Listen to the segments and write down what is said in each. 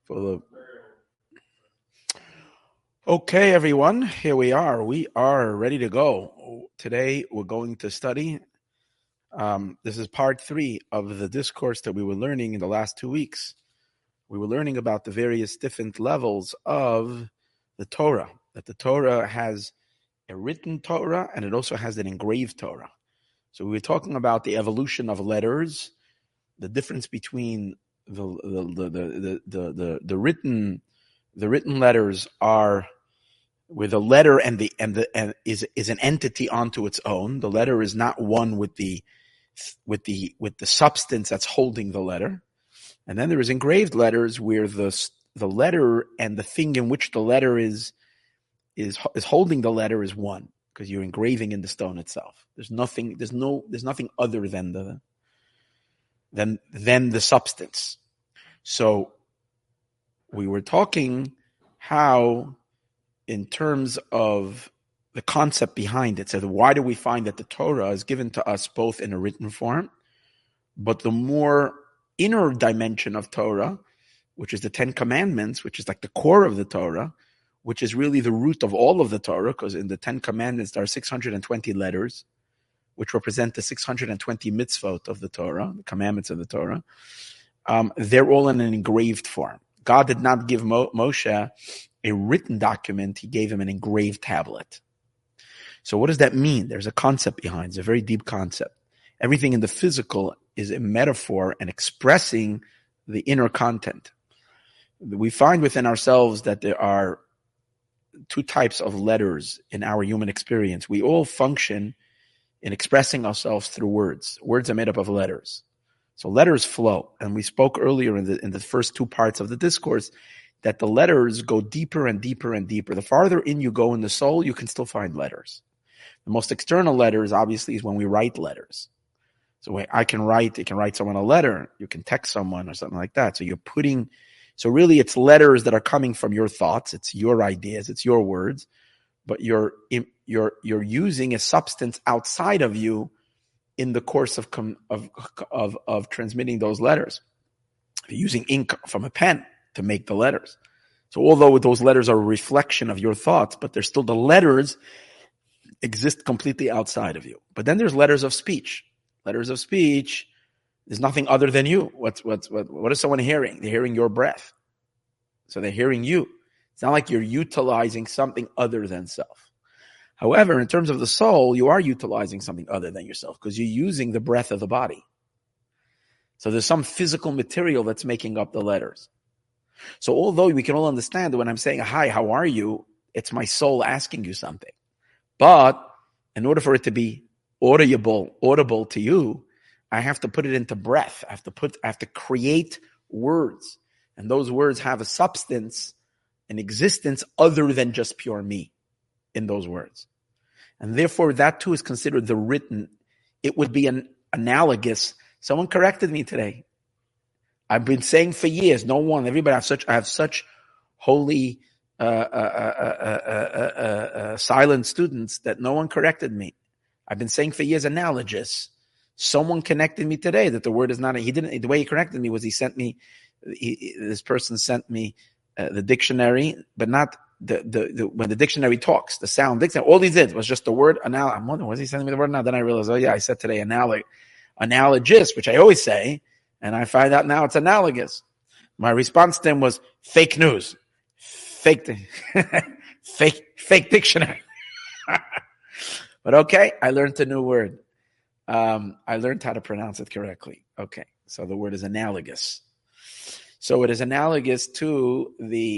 For the Okay, everyone, here we are. We are ready to go. Today, we're going to study. This is part 3 of the discourse that we were learning in the last 2 weeks. We were learning about the various different levels of the Torah. That the Torah has a written Torah and it also has an engraved Torah. So we were talking about the evolution of letters, the difference between the written letters are where the letter and is an entity onto its own. The letter is not one with the substance that's holding the letter. And then there is engraved letters where the letter and the thing in which the letter is holding the letter is one, because you're engraving in the stone itself. There's nothing other than the substance. So we were talking how, in terms of the concept behind it, so why do we find that the Torah is given to us both in a written form, but the more inner dimension of Torah, which is the 10 Commandments, which is like the core of the Torah, which is really the root of all of the Torah, because in the 10 Commandments there are 620 letters, which represent the 620 mitzvot of the Torah, the commandments of the Torah. They're all in an engraved form. God did not give Moshe a written document. He gave him an engraved tablet. So what does that mean? There's a concept behind it. It's a very deep concept. Everything in the physical is a metaphor and expressing the inner content. We find within ourselves that there are 2 types of letters in our human experience. We all function in expressing ourselves through words. Words are made up of letters. So letters flow. And we spoke earlier in the first 2 parts of the discourse that the letters go deeper and deeper and deeper. The farther in you go in the soul, you can still find letters. The most external letters, obviously, is when we write letters. So you can write someone a letter, you can text someone or something like that. So really it's letters that are coming from your thoughts, it's your ideas, it's your words, but you're using a substance outside of you in the course of transmitting those letters. You're using ink from a pen to make the letters. So although those letters are a reflection of your thoughts, but they're still, the letters exist completely outside of you. But then there's letters of speech. Letters of speech is nothing other than you. What is someone hearing? They're hearing your breath. So they're hearing you. It's not like you're utilizing something other than self. However, in terms of the soul, you are utilizing something other than yourself because you're using the breath of the body. So there's some physical material that's making up the letters. So although we can all understand that when I'm saying, hi, how are you? It's my soul asking you something. But in order for it to be audible to you, I have to put it into breath. I have to create words. And those words have a substance, an existence other than just pure me in those words. And therefore that too is considered the written. It would be an analogous. Someone corrected me today. I've been saying for years, everybody I have such holy, silent students that no one corrected me. I've been saying for years analogous. Someone connected me today that the word is not, the way he corrected me was this person sent me the dictionary, but not when the dictionary talks, the sound dictionary. All he did was just the word analogous. I'm wondering, was he sending me the word now? Then I realized, I said today analogous, which I always say, and I find out now it's analogous. My response to him was fake news, fake dictionary. But okay, I learned a new word. I learned how to pronounce it correctly. Okay, so the word is analogous. So it is analogous to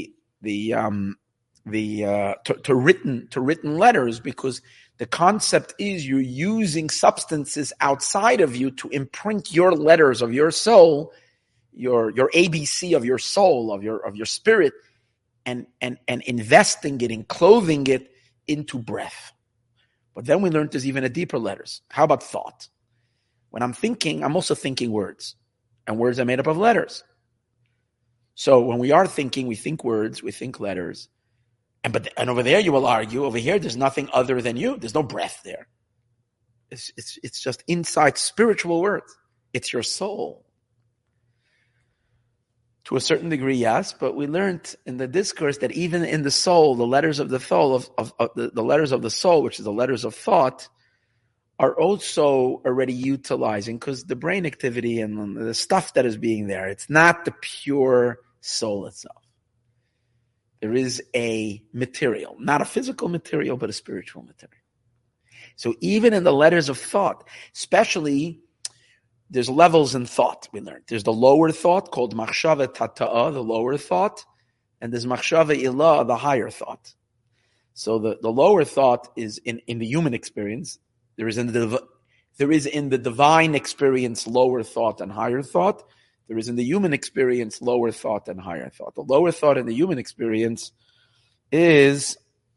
to written letters, because the concept is you're using substances outside of you to imprint your letters of your soul, your ABC of your soul, of your spirit, and investing it and clothing it into breath. But then we learned there's even a deeper letters. How about thought? When I'm thinking, I'm also thinking words. And words are made up of letters. So when we are thinking, we think words, we think letters. And over there you will argue, over here there's nothing other than you. There's no breath there. It's just inside spiritual words. It's your soul. To a certain degree, yes, but we learned in the discourse that even in the soul, the letters of the soul, the letters of the soul, which is the letters of thought, are also already utilizing, because the brain activity and the stuff that is being there, it's not the pure soul itself. There is a material, not a physical material, but a spiritual material. So even in the letters of thought, especially, there's levels in thought, we learned. There's the lower thought called machshava tata'ah, the lower thought, and there's machshava ilah, the higher thought. So the lower thought is in the human experience. There is in the divine experience lower thought and higher thought. There is in the human experience lower thought and higher thought. The lower thought in the human experience is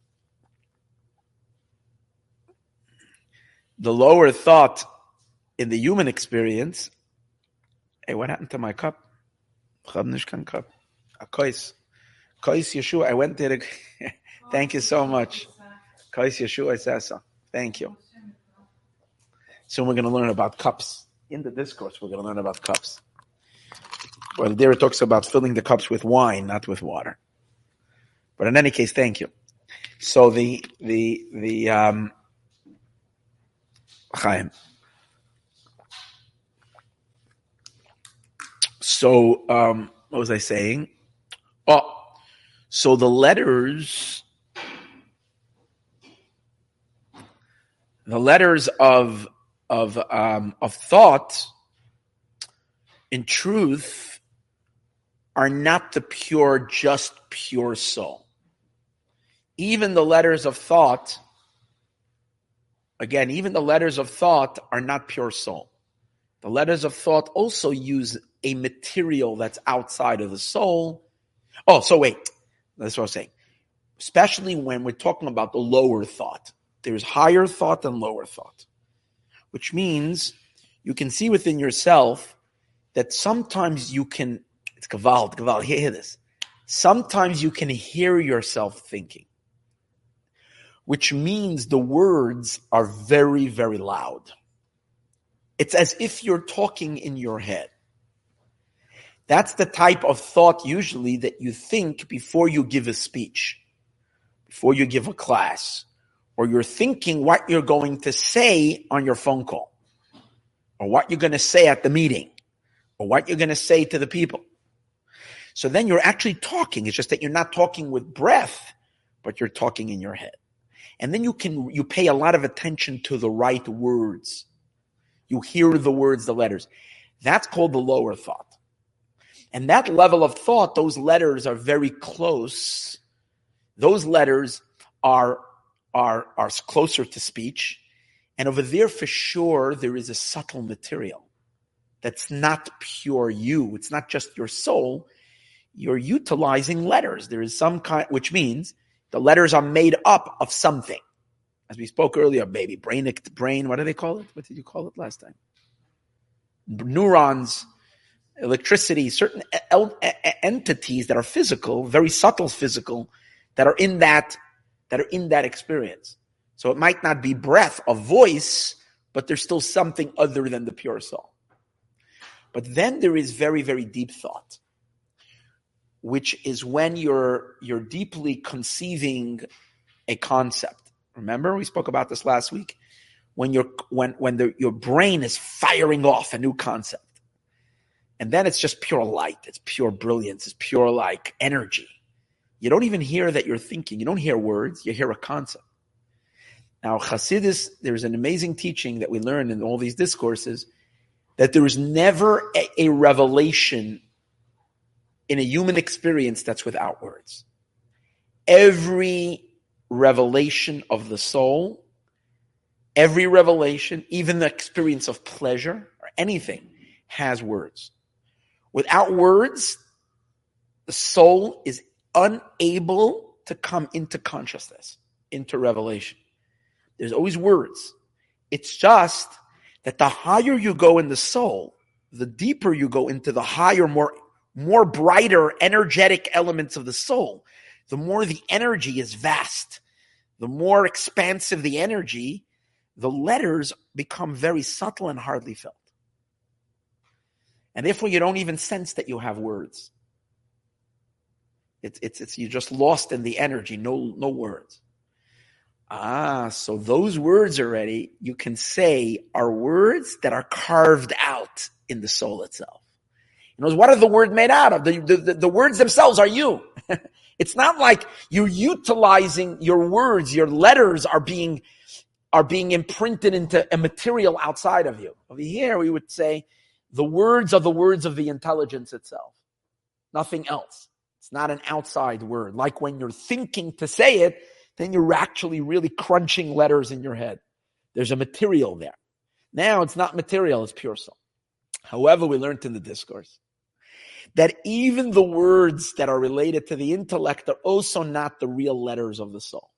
the lower thought in the human experience. Hey, what happened to my cup? Cup. A kois Yeshua. I went there. Thank you so much. Kois Yeshua Sasa. Thank you. Soon we're going to learn about cups. In the discourse, we're going to learn about cups. Well, there it talks about filling the cups with wine, not with water. But in any case, thank you. So Chaim. So what was I saying? Oh, so the letters of thought, in truth, are not the just pure soul. Even the letters of thought, even the letters of thought are not pure soul. The letters of thought also use a material that's outside of the soul. Oh, so wait, that's what I was saying. Especially when we're talking about the lower thought. There's higher thought and lower thought. Which means you can see within yourself that sometimes you can, it's Gavald, hear this. Sometimes you can hear yourself thinking, which means the words are very, very loud. It's as if you're talking in your head. That's the type of thought usually that you think before you give a speech, before you give a class, or you're thinking what you're going to say on your phone call, or what you're going to say at the meeting, or what you're going to say to the people. So then you're actually talking. It's just that you're not talking with breath, but you're talking in your head. And then you pay a lot of attention to the right words. You hear the words, the letters. That's called the lower thought. And that level of thought, those letters are very close. Those letters are closer to speech. And over there, for sure, there is a subtle material that's not pure you. It's not just your soul. You're utilizing letters. There is some kind, which means the letters are made up of something. As we spoke earlier, baby, brain, what do they call it? What did you call it last time? Neurons, electricity, certain entities that are physical, very subtle physical, that are in that experience. So it might not be breath or voice, but there's still something other than the pure soul. But then there is very, very deep thought, which is when you're deeply conceiving a concept. Remember, we spoke about this last week. When your brain is firing off a new concept, and then it's just pure light, it's pure brilliance, it's pure like energy. You don't even hear that you're thinking. You don't hear words. You hear a concept. Now, Chassidus, there's an amazing teaching that we learn in all these discourses that there is never a revelation in a human experience that's without words. Every revelation of the soul, every revelation, even the experience of pleasure or anything, has words. Without words, the soul is unable to come into consciousness, into revelation. There's always words. It's just that the higher you go in the soul, the deeper you go into the higher, more brighter, energetic elements of the soul, the more the energy is vast. The more expansive the energy, the letters become very subtle and hardly felt. And therefore, you don't even sense that you have words. It's you're just lost in the energy, no words. So those words already, you can say, are words that are carved out in the soul itself. In other words, what are the words made out of? The words themselves are you. It's not like you're utilizing your words, your letters are being imprinted into a material outside of you. Over here, we would say the words are the words of the intelligence itself. Nothing else. It's not an outside word. Like when you're thinking to say it, then you're actually really crunching letters in your head. There's a material there. Now it's not material, it's pure soul. However, we learned in the discourse that even the words that are related to the intellect are also not the real letters of the soul.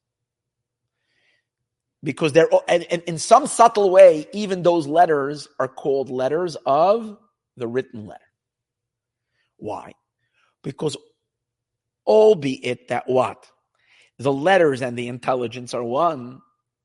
Because they're, and in some subtle way, even those letters are called letters of the written letter. Why? Because albeit that what? The letters and the intelligence are one,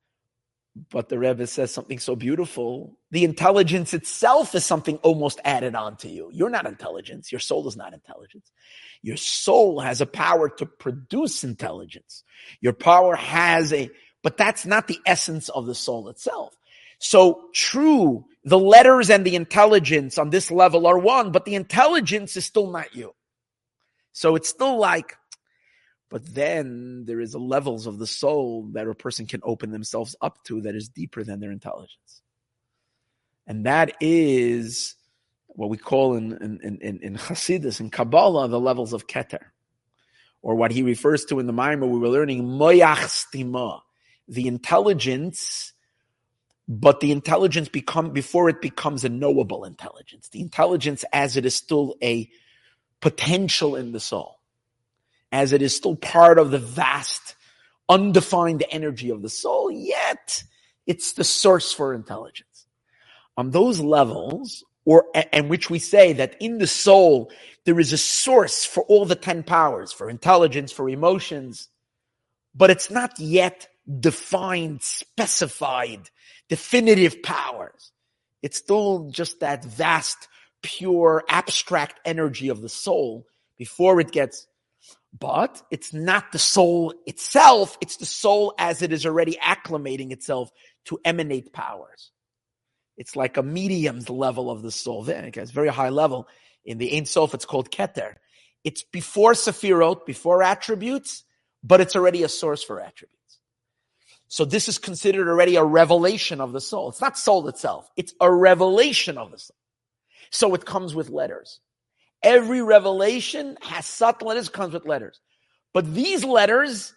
but the Rebbe says something so beautiful. The intelligence itself is something almost added on to you. You're not intelligence. Your soul is not intelligence. Your soul has a power to produce intelligence. Your power has but that's not the essence of the soul itself. So true, the letters and the intelligence on this level are one, but the intelligence is still not you. So it's still like, but then there is levels of the soul that a person can open themselves up to that is deeper than their intelligence. And that is what we call in Hasidus, in Kabbalah, the levels of Keter. Or what he refers to in the Maimer we were learning, Moyach Stima, the intelligence, but the intelligence before it becomes a knowable intelligence. The intelligence as it is still a potential in the soul. As it is still part of the vast, undefined energy of the soul, yet it's the source for intelligence. On those levels, and which we say that in the soul, there is a source for all the 10 powers, for intelligence, for emotions, but it's not yet defined, specified, definitive powers. It's still just that vast, pure, abstract energy of the soul before it gets. But it's not the soul itself, it's the soul as it is already acclimating itself to emanate powers. It's like a medium's level of the soul. Then it gets very high level. In the Ein Sof, it's called Keter. It's before Sefirot, before attributes, but it's already a source for attributes. So this is considered already a revelation of the soul. It's not soul itself. It's a revelation of the soul. So it comes with letters. Every revelation has subtle letters, comes with letters. But these letters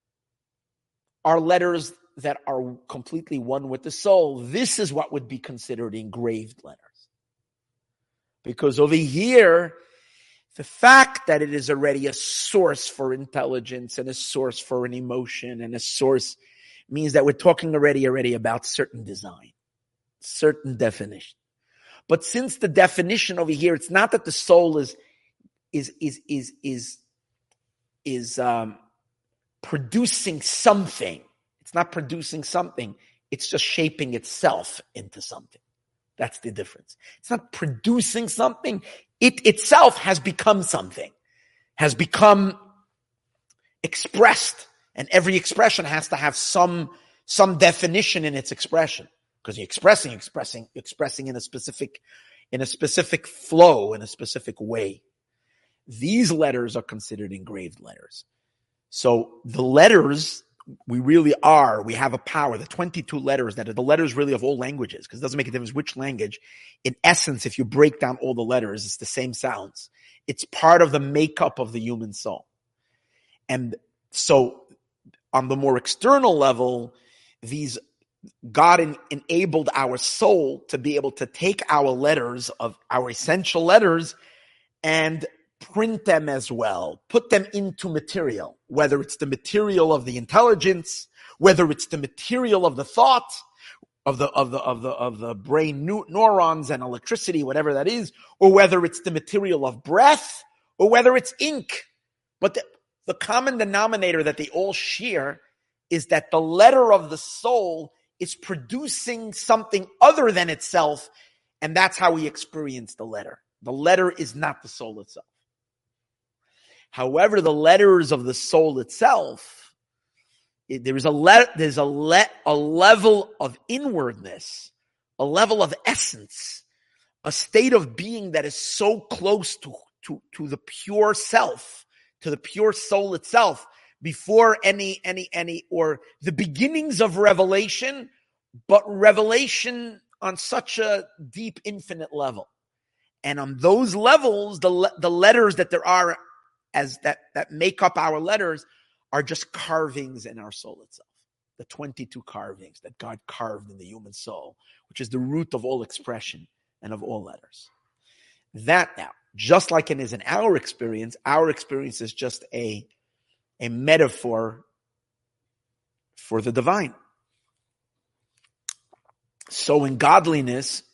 are letters that are completely one with the soul. This is what would be considered engraved letters. Because over here, the fact that it is already a source for intelligence and a source for an emotion and a source means that we're talking already about certain design, certain definition. But since the definition over here, it's not that the soul is producing something. It's not producing something. It's just shaping itself into something. That's the difference. It's not producing something. It itself has become something, has become expressed, and every expression has to have some definition in its expression. Because you're expressing in a specific flow, in a specific way. These letters are considered engraved letters. So the letters, we have a power, the 22 letters that are the letters really of all languages, because it doesn't make a difference which language. In essence, if you break down all the letters, it's the same sounds. It's part of the makeup of the human soul. And so on the more external level, God enabled our soul to be able to take our letters, of our essential letters, and print them as well, put them into material, whether it's the material of the intelligence, whether it's the material of the thought, of the brain neurons and electricity, whatever that is, or whether it's the material of breath, or whether it's ink. But the common denominator that they all share is that the letter of the soul is producing something other than itself, and that's how we experience the letter. The letter is not the soul itself. However, the letters of the soul itself, there's a level of inwardness, a level of essence, a state of being that is so close to the pure self, to the pure soul itself, before any or the beginnings of revelation, but revelation on such a deep, infinite level. And on those levels, the letters that there are as that make up our letters are just carvings in our soul itself. The 22 carvings that God carved in the human soul, which is the root of all expression and of all letters. That now, just like it is in our experience is just a metaphor for the divine. So in godliness,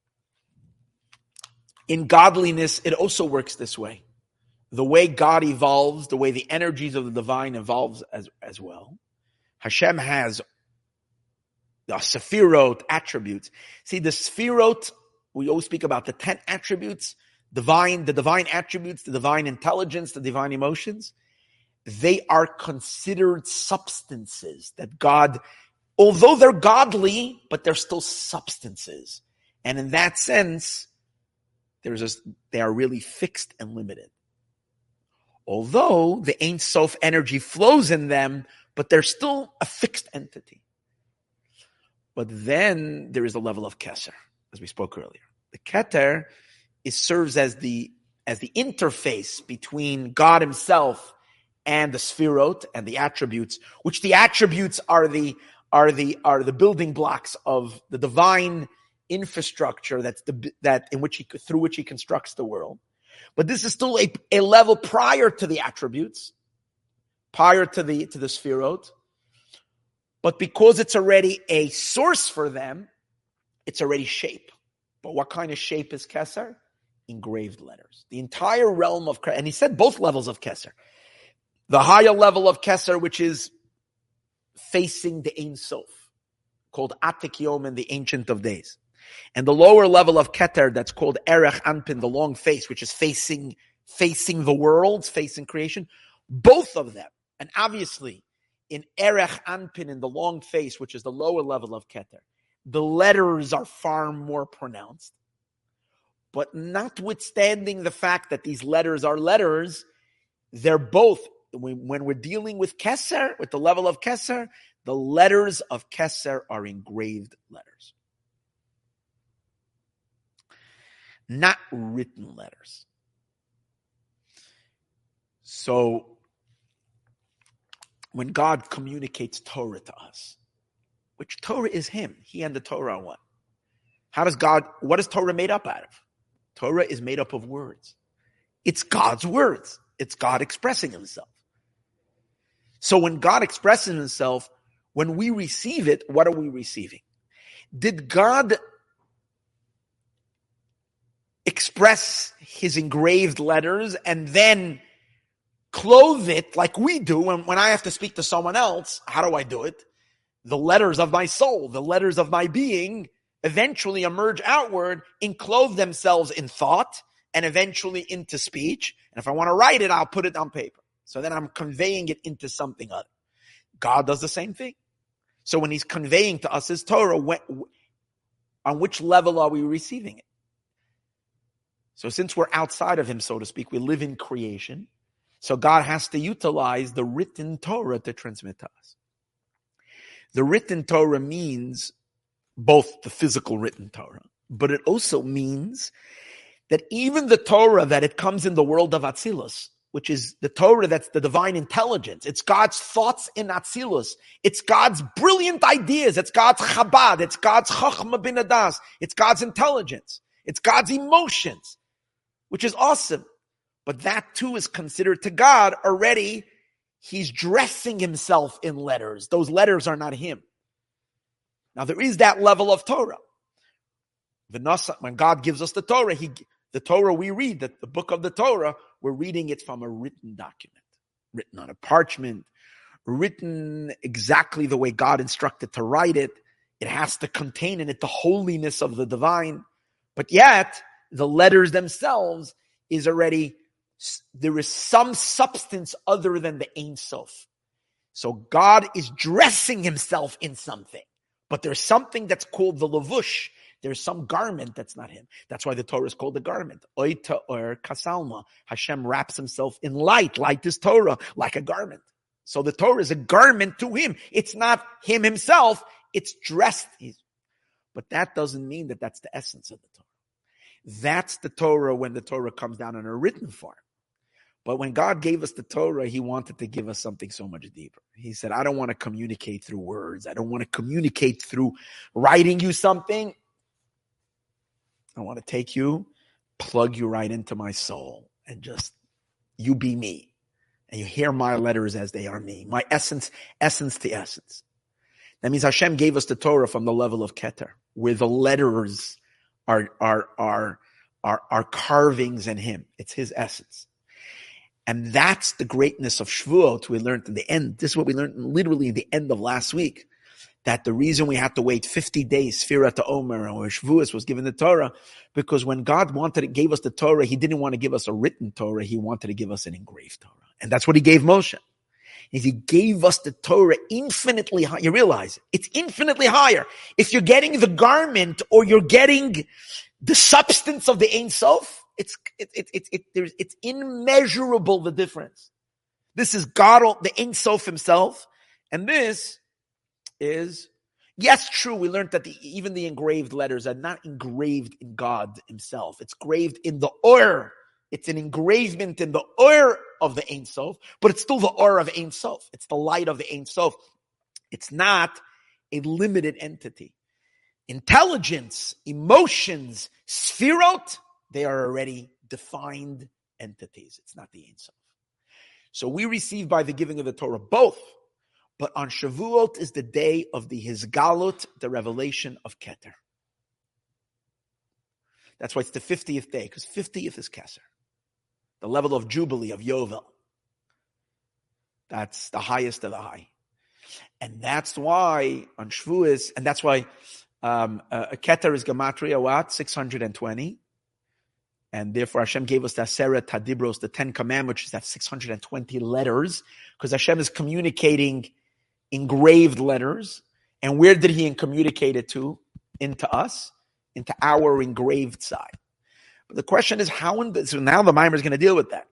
it also works this way. The way God evolves, the way the energies of the divine evolves as well. Hashem has the Sephirot attributes. See, the Sephirot, we always speak about the 10 attributes, the divine attributes, the divine intelligence, the divine emotions. They are considered substances that God, although they're godly, but they're still substances. And in that sense, they are really fixed and limited. Although the Ein Sof energy flows in them, but they're still a fixed entity. But then there is a level of Keser, as we spoke earlier. The Keter serves as the interface between God himself and the Sphirot and the attributes, which the attributes are the building blocks of the divine infrastructure through which he constructs the world. But this is still a level prior to the attributes, prior to the Sphirot. But because it's already a source for them, it's already shape. But what kind of shape is Keser? Engraved letters. The entire realm of, and he said both levels of Keser. The higher level of Keser, which is facing the Ein Sof, called Atik Yom, the Ancient of Days. And the lower level of Keter, that's called Erech Anpin, the long face, which is facing the worlds, facing creation. Both of them. And obviously, in Erech Anpin, in the long face, which is the lower level of Keter, the letters are far more pronounced. But notwithstanding the fact that these letters are letters, they're both, when we're dealing with Keser, with the level of Keser, the letters of Keser are engraved letters. Not written letters. So, when God communicates Torah to us, which Torah is him, he and the Torah are one. What is Torah made up out of? Torah is made up of words. It's God's words. It's God expressing himself. So when God expresses himself, when we receive it, what are we receiving? Did God express his engraved letters and then clothe it like we do? When I have to speak to someone else, how do I do it? The letters of my soul, the letters of my being eventually emerge outward, enclose themselves in thought, and eventually into speech. And if I want to write it, I'll put it on paper. So then I'm conveying it into something other. God does the same thing. So when he's conveying to us his Torah, on which level are we receiving it? So since we're outside of him, so to speak, we live in creation. So God has to utilize the written Torah to transmit to us. The written Torah means both the physical written Torah, but it also means that even the Torah that it comes in the world of Atzilus, which is the Torah that's the divine intelligence, it's God's thoughts in Atzilus, it's God's brilliant ideas, it's God's Chabad, it's God's Chachma bin Adas, it's God's intelligence, it's God's emotions, which is awesome. But that too is considered to God already. He's dressing himself in letters. Those letters are not him. Now there is that level of Torah. When God gives us the Torah, the Torah we read, the book of the Torah, we're reading it from a written document, written on a parchment, written exactly the way God instructed to write it. It has to contain in it the holiness of the divine. But yet, the letters themselves is already There is some substance other than the Ein Sof. So God is dressing himself in something. But there's something that's called the Levush. There's some garment that's not him. That's why the Torah is called the garment. Oita or kasalma. Hashem wraps himself in light. Light is Torah, like a garment. So the Torah is a garment to him. It's not him himself. It's dressed. But that doesn't mean that that's the essence of the Torah. That's the Torah when the Torah comes down in a written form. But when God gave us the Torah, he wanted to give us something so much deeper. He said, I don't want to communicate through words. I don't want to communicate through writing you something. I want to take you, plug you right into my soul, and just, you be me. And you hear my letters as they are me. My essence to essence. That means Hashem gave us the Torah from the level of Keter, where the letters are carvings in him. It's his essence. And that's the greatness of Shavuot we learned in the end. This is what we learned literally in the end of last week. That the reason we had to wait 50 days, Sfira to Omer, or Shavuos was given the Torah, because when God gave us the Torah, he didn't want to give us a written Torah, he wanted to give us an engraved Torah. And that's what he gave Moshe. He gave us the Torah infinitely higher. You realize it's infinitely higher. If you're getting the garment or you're getting the substance of the Ein Sof, it's immeasurable, the difference. This is God, the Ein Sof himself, and this is, yes, true, we learned that even the engraved letters are not engraved in God himself. It's engraved in the Or. It's an engravement in the Or of the Ein Sof, but it's still the Or of Ein Sof. It's the light of the Ein Sof. It's not a limited entity. Intelligence, emotions, Sfirot, they are already defined entities. It's not the Ein Sof. So we receive by the giving of the Torah both. But on Shavuot is the day of the Hizgalut, the revelation of Keter. That's why it's the 50th day, because 50th is Keser. The level of Jubilee, of Yovel. That's the highest of the high. And that's why on Shavuos, and that's why a Keter is Gematria, what? 620. And therefore Hashem gave us the Aseret Hadibros, the 10 Commandments, which is that 620 letters, because Hashem is communicating engraved letters. And where did he communicate it to? Into us, into our engraved side. But the question is so now the Maimer is going to deal with that.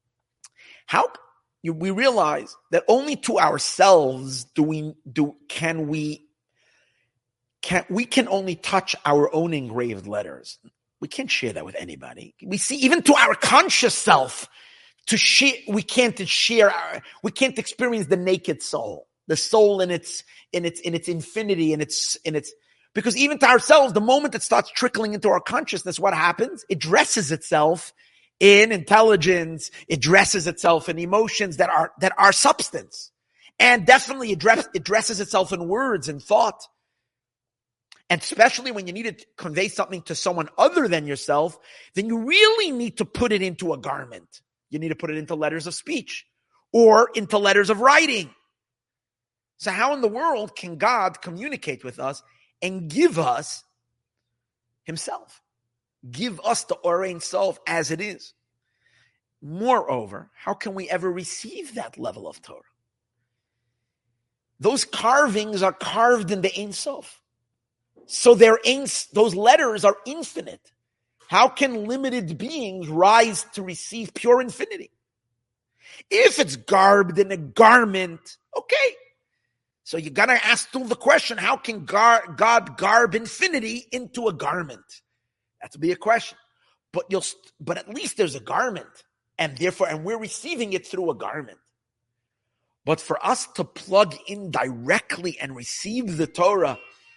We realize that only to ourselves can we can only touch our own engraved letters. We can't share that with anybody. We see even to our conscious self we can't experience the naked soul. The soul in its infinity, because even to ourselves, the moment it starts trickling into our consciousness, what happens? It dresses itself in intelligence. It dresses itself in emotions that are substance, and definitely it dresses itself in words and thought. And especially when you need to convey something to someone other than yourself, then you really need to put it into a garment. You need to put it into letters of speech or into letters of writing. So how in the world can God communicate with us and give us himself? Give us the Or Ein Sof as it is. Moreover, how can we ever receive that level of Torah? Those carvings are carved in the Ein Sof. So those letters are infinite. How can limited beings rise to receive pure infinity? If it's garbed in a garment, okay. So you got to ask still the question, how can God garb infinity into a garment? That would be a question. But at least there's a garment, and we're receiving it through a garment. But for us to plug in directly and receive the Torah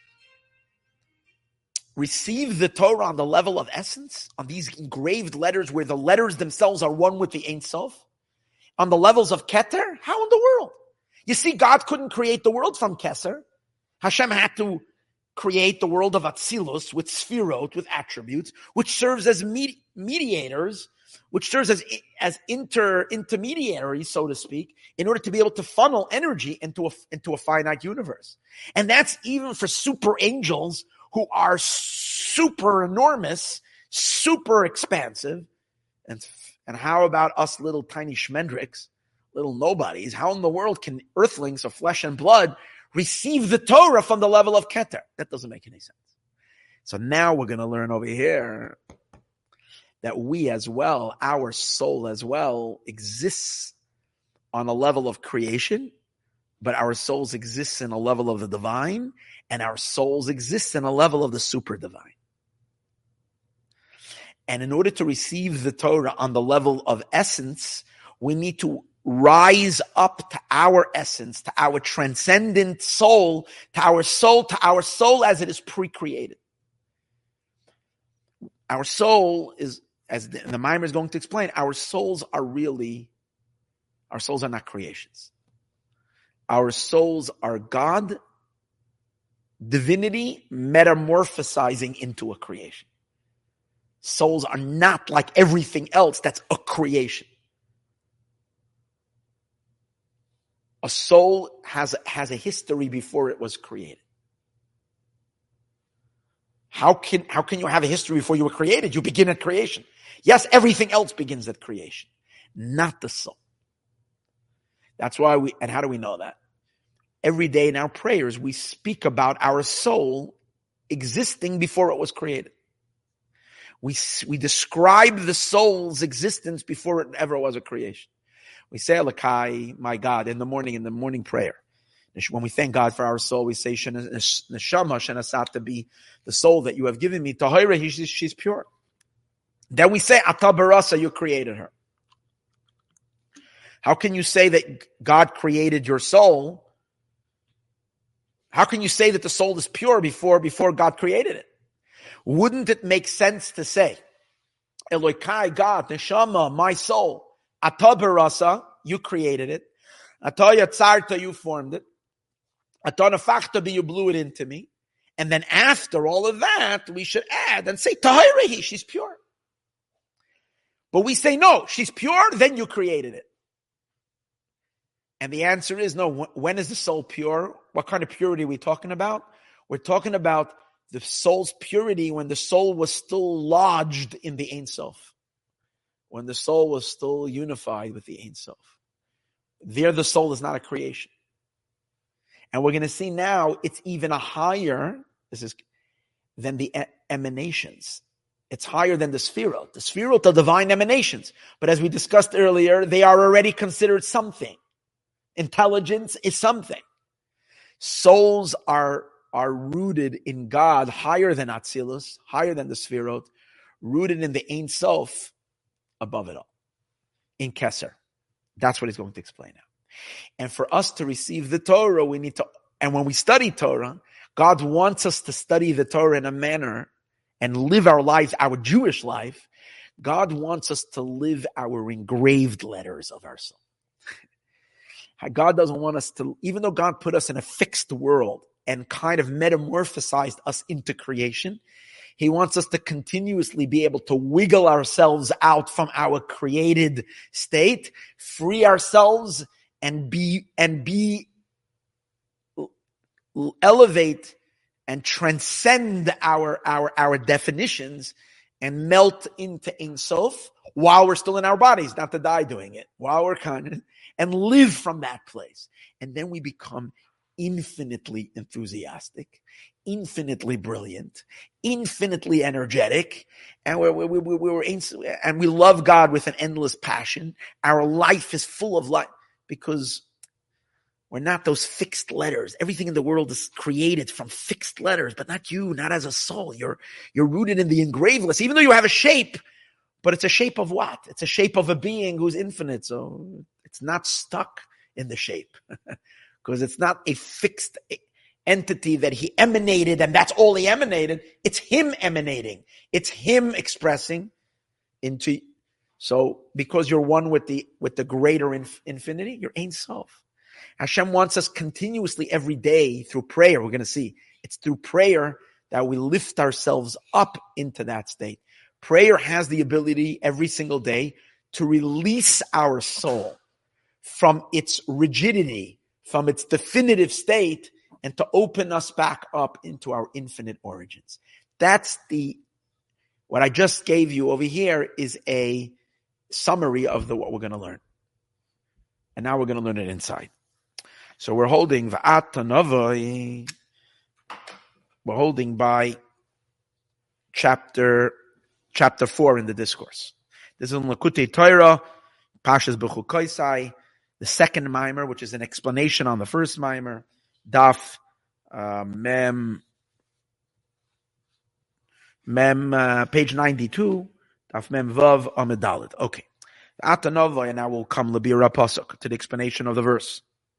on the level of essence, on these engraved letters where the letters themselves are one with the Ein Sof, on the levels of Keter, how in the world? You see, God couldn't create the world from Keser. Hashem had to create the world of Atzilus with Sfirot, with attributes, which serves as mediators, which serves as intermediaries, so to speak, in order to be able to funnel energy into a finite universe. And that's even for super angels who are super enormous, super expansive, and And how about us little tiny shmendricks, little nobodies? How in the world can earthlings of flesh and blood receive the Torah from the level of Keter? That doesn't make any sense. So now we're going to learn over here that we as well, our soul as well, exists on a level of creation, but our souls exist in a level of the divine, and our souls exist in a level of the super divine. And in order to receive the Torah on the level of essence, we need to rise up to our essence, to our transcendent soul, to our soul as it is pre-created. Our soul is, as the Maimer is going to explain, our souls are not creations. Our souls are God, divinity, metamorphosizing into a creation. Souls are not like everything else that's a creation. A soul has a history before it was created. How can you have a history before you were created? You begin at creation. Yes, everything else begins at creation, not the soul. That's why and how do we know that? Every day in our prayers, we speak about our soul existing before it was created. We describe the soul's existence before it ever was a creation. We say, Elokai, my God, in the morning prayer. When we thank God for our soul, we say, Neshama shenasat, to be the soul that you have given me. Tahira, she's pure. Then we say, Ata barasa, you created her. How can you say that God created your soul? How can you say that the soul is pure before God created it? Wouldn't it make sense to say, Elokai, God, Neshama, my soul, Ata barasa, you created it. Ata yatzarta, you formed it. Ata nefachta, you blew it into me. And then after all of that, we should add and say, Tahirahi, she's pure. But we say, no, she's pure, then you created it. And the answer is no. When is the soul pure? What kind of purity are we talking about? We're talking about the soul's purity when the soul was still lodged in the Ein Sof. When the soul was still unified with the Ein Sof. There the soul is not a creation. And we're going to see now it's even than the emanations. It's higher than the Sefirot. The Sefirot are divine emanations. But as we discussed earlier, they are already considered something. Intelligence is something. Souls are rooted in God, higher than Atzilus, higher than the Sefirot, rooted in the Ein Sof, above it all, in Keser. That's what he's going to explain now. And for us to receive the Torah, we need to, and when we study Torah, God wants us to study the Torah in a manner and live our lives, our Jewish life. God wants us to live our engraved letters of our soul. God doesn't want us to, even though God put us in a fixed world and kind of metamorphosized us into creation, He wants us to continuously be able to wiggle ourselves out from our created state, free ourselves, and elevate and transcend our definitions and melt into Ein Sof while we're still in our bodies, not to die doing it, while we're kind, and live from that place. And then we become infinitely enthusiastic, infinitely brilliant, infinitely energetic, and we love God with an endless passion. Our life is full of life because we're not those fixed letters. Everything in the world is created from fixed letters, but not you, not as a soul. You're rooted in the engraveless, even though you have a shape, but it's a shape of what? It's a shape of a being who's infinite. So it's not stuck in the shape because it's not a fixed entity that He emanated and that's all He emanated. It's Him emanating. It's Him expressing into. So because you're one with the greater infinity, you're Ein Sof. Hashem wants us continuously every day through prayer. We're going to see it's through prayer that we lift ourselves up into that state. Prayer has the ability every single day to release our soul from its rigidity, from its definitive state, and to open us back up into our infinite origins. What I just gave you over here is a summary of what we're going to learn. And now we're going to learn it inside. So we're holding Va'at we're holding by chapter 4 in the discourse. This is in Lakutei Torah, Pashas B'chukoisai, the second mimer, which is an explanation on the first mimer, Daf page 92, Daf Mem Vav Amud Daled. Okay. Atanova, and now we'll come Labira Pasuk to the explanation of the verse.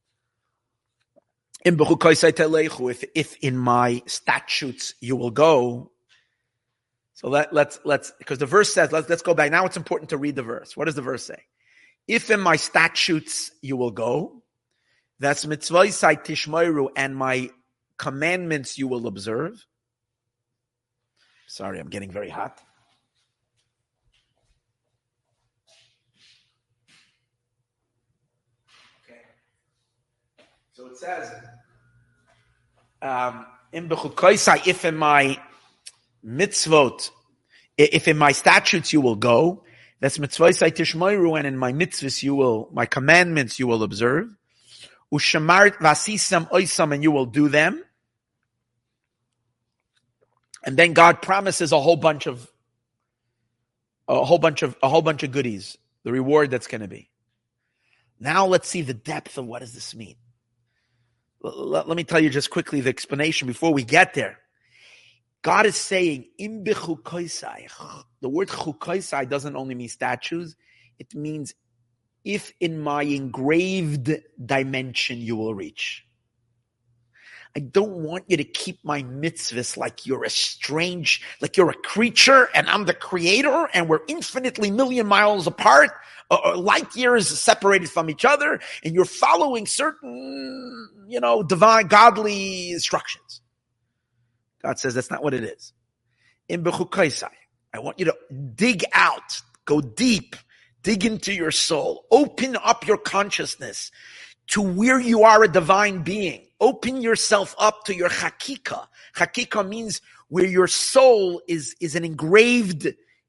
If in my statutes you will go. So let's because the verse says, let's go back. Now it's important to read the verse. What does the verse say? If in my statutes you will go, that's mitzvahsai tishmoru, and my commandments you will observe. Sorry, I'm getting very hot. Okay. So it says, if in my mitzvot, if in my statutes you will go, that's mitzvahsai tishmoru, and in my mitzvahs my commandments you will observe. Ushamart vasisam oisam, and you will do them. And then God promises a whole bunch of goodies, the reward that's going to be. Now let's see the depth of what does this mean. Let me tell you just quickly the explanation before we get there. God is saying, Im b'chukoisai. The word chukoisai doesn't only mean statues. It means if in my engraved dimension you will reach. I don't want you to keep my mitzvahs like you're like you're a creature and I'm the creator and we're infinitely million miles apart, light years separated from each other, and you're following certain, divine, godly instructions. God says that's not what it is. In b'chukoisai, I want you to dig out, go deep, dig into your soul, open up your consciousness to where you are a divine being. Open yourself up to your hakika. Hakika means where your soul is an engraved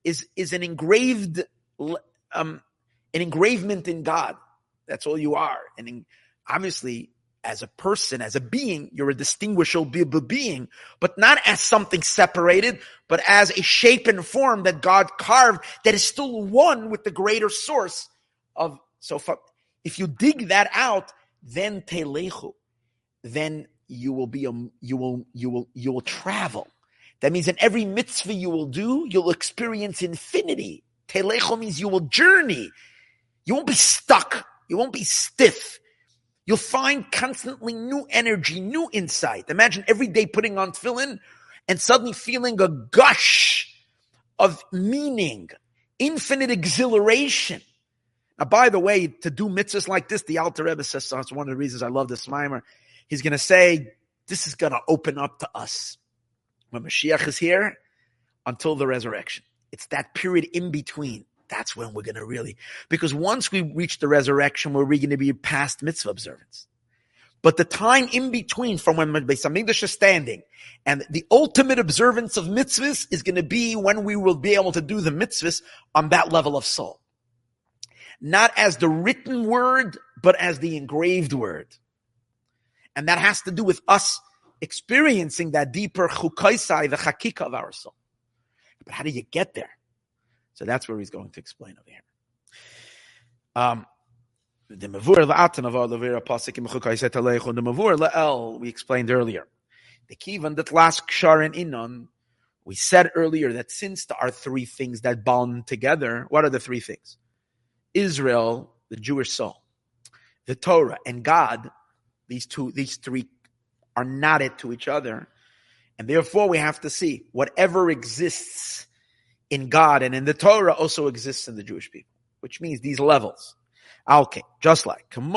engravement in God. That's all you are. And obviously, as a person, as a being, you're a distinguishable being, but not as something separated, but as a shape and form that God carved that is still one with the greater source of. So if you dig that out, then telechu, then you will travel. That means in every mitzvah you will do, you'll experience infinity. Telechu means you will journey. You won't be stuck. You won't be stiff. You'll find constantly new energy, new insight. Imagine every day putting on tefillin and suddenly feeling a gush of meaning, infinite exhilaration. Now, by the way, to do mitzvahs like this, the Alter Rebbe says, so it's one of the reasons I love this mimer. He's going to say, this is going to open up to us when Mashiach is here until the resurrection. It's that period in between. That's when we're going to really, because once we reach the resurrection, we're going to be past mitzvah observance. But the time in between from when Beis Hamikdash is standing and the ultimate observance of mitzvahs is going to be when we will be able to do the mitzvahs on that level of soul. Not as the written word, but as the engraved word. And that has to do with us experiencing that deeper chukaisai, the chakika of our soul. But how do you get there? So that's where he's going to explain over here. The Mavur La'atan of Alavira Pasik in Chukaisai Talechu, the Mavur La'el, we explained earlier. The Kivan that last Kshar and Inon, we said earlier that since there are three things that bond together, what are the three things? Israel, the Jewish soul, the Torah, and God, these three are knotted to each other. And therefore we have to see whatever exists in God and in the Torah also exists in the Jewish people, which means these levels. Okay, just like in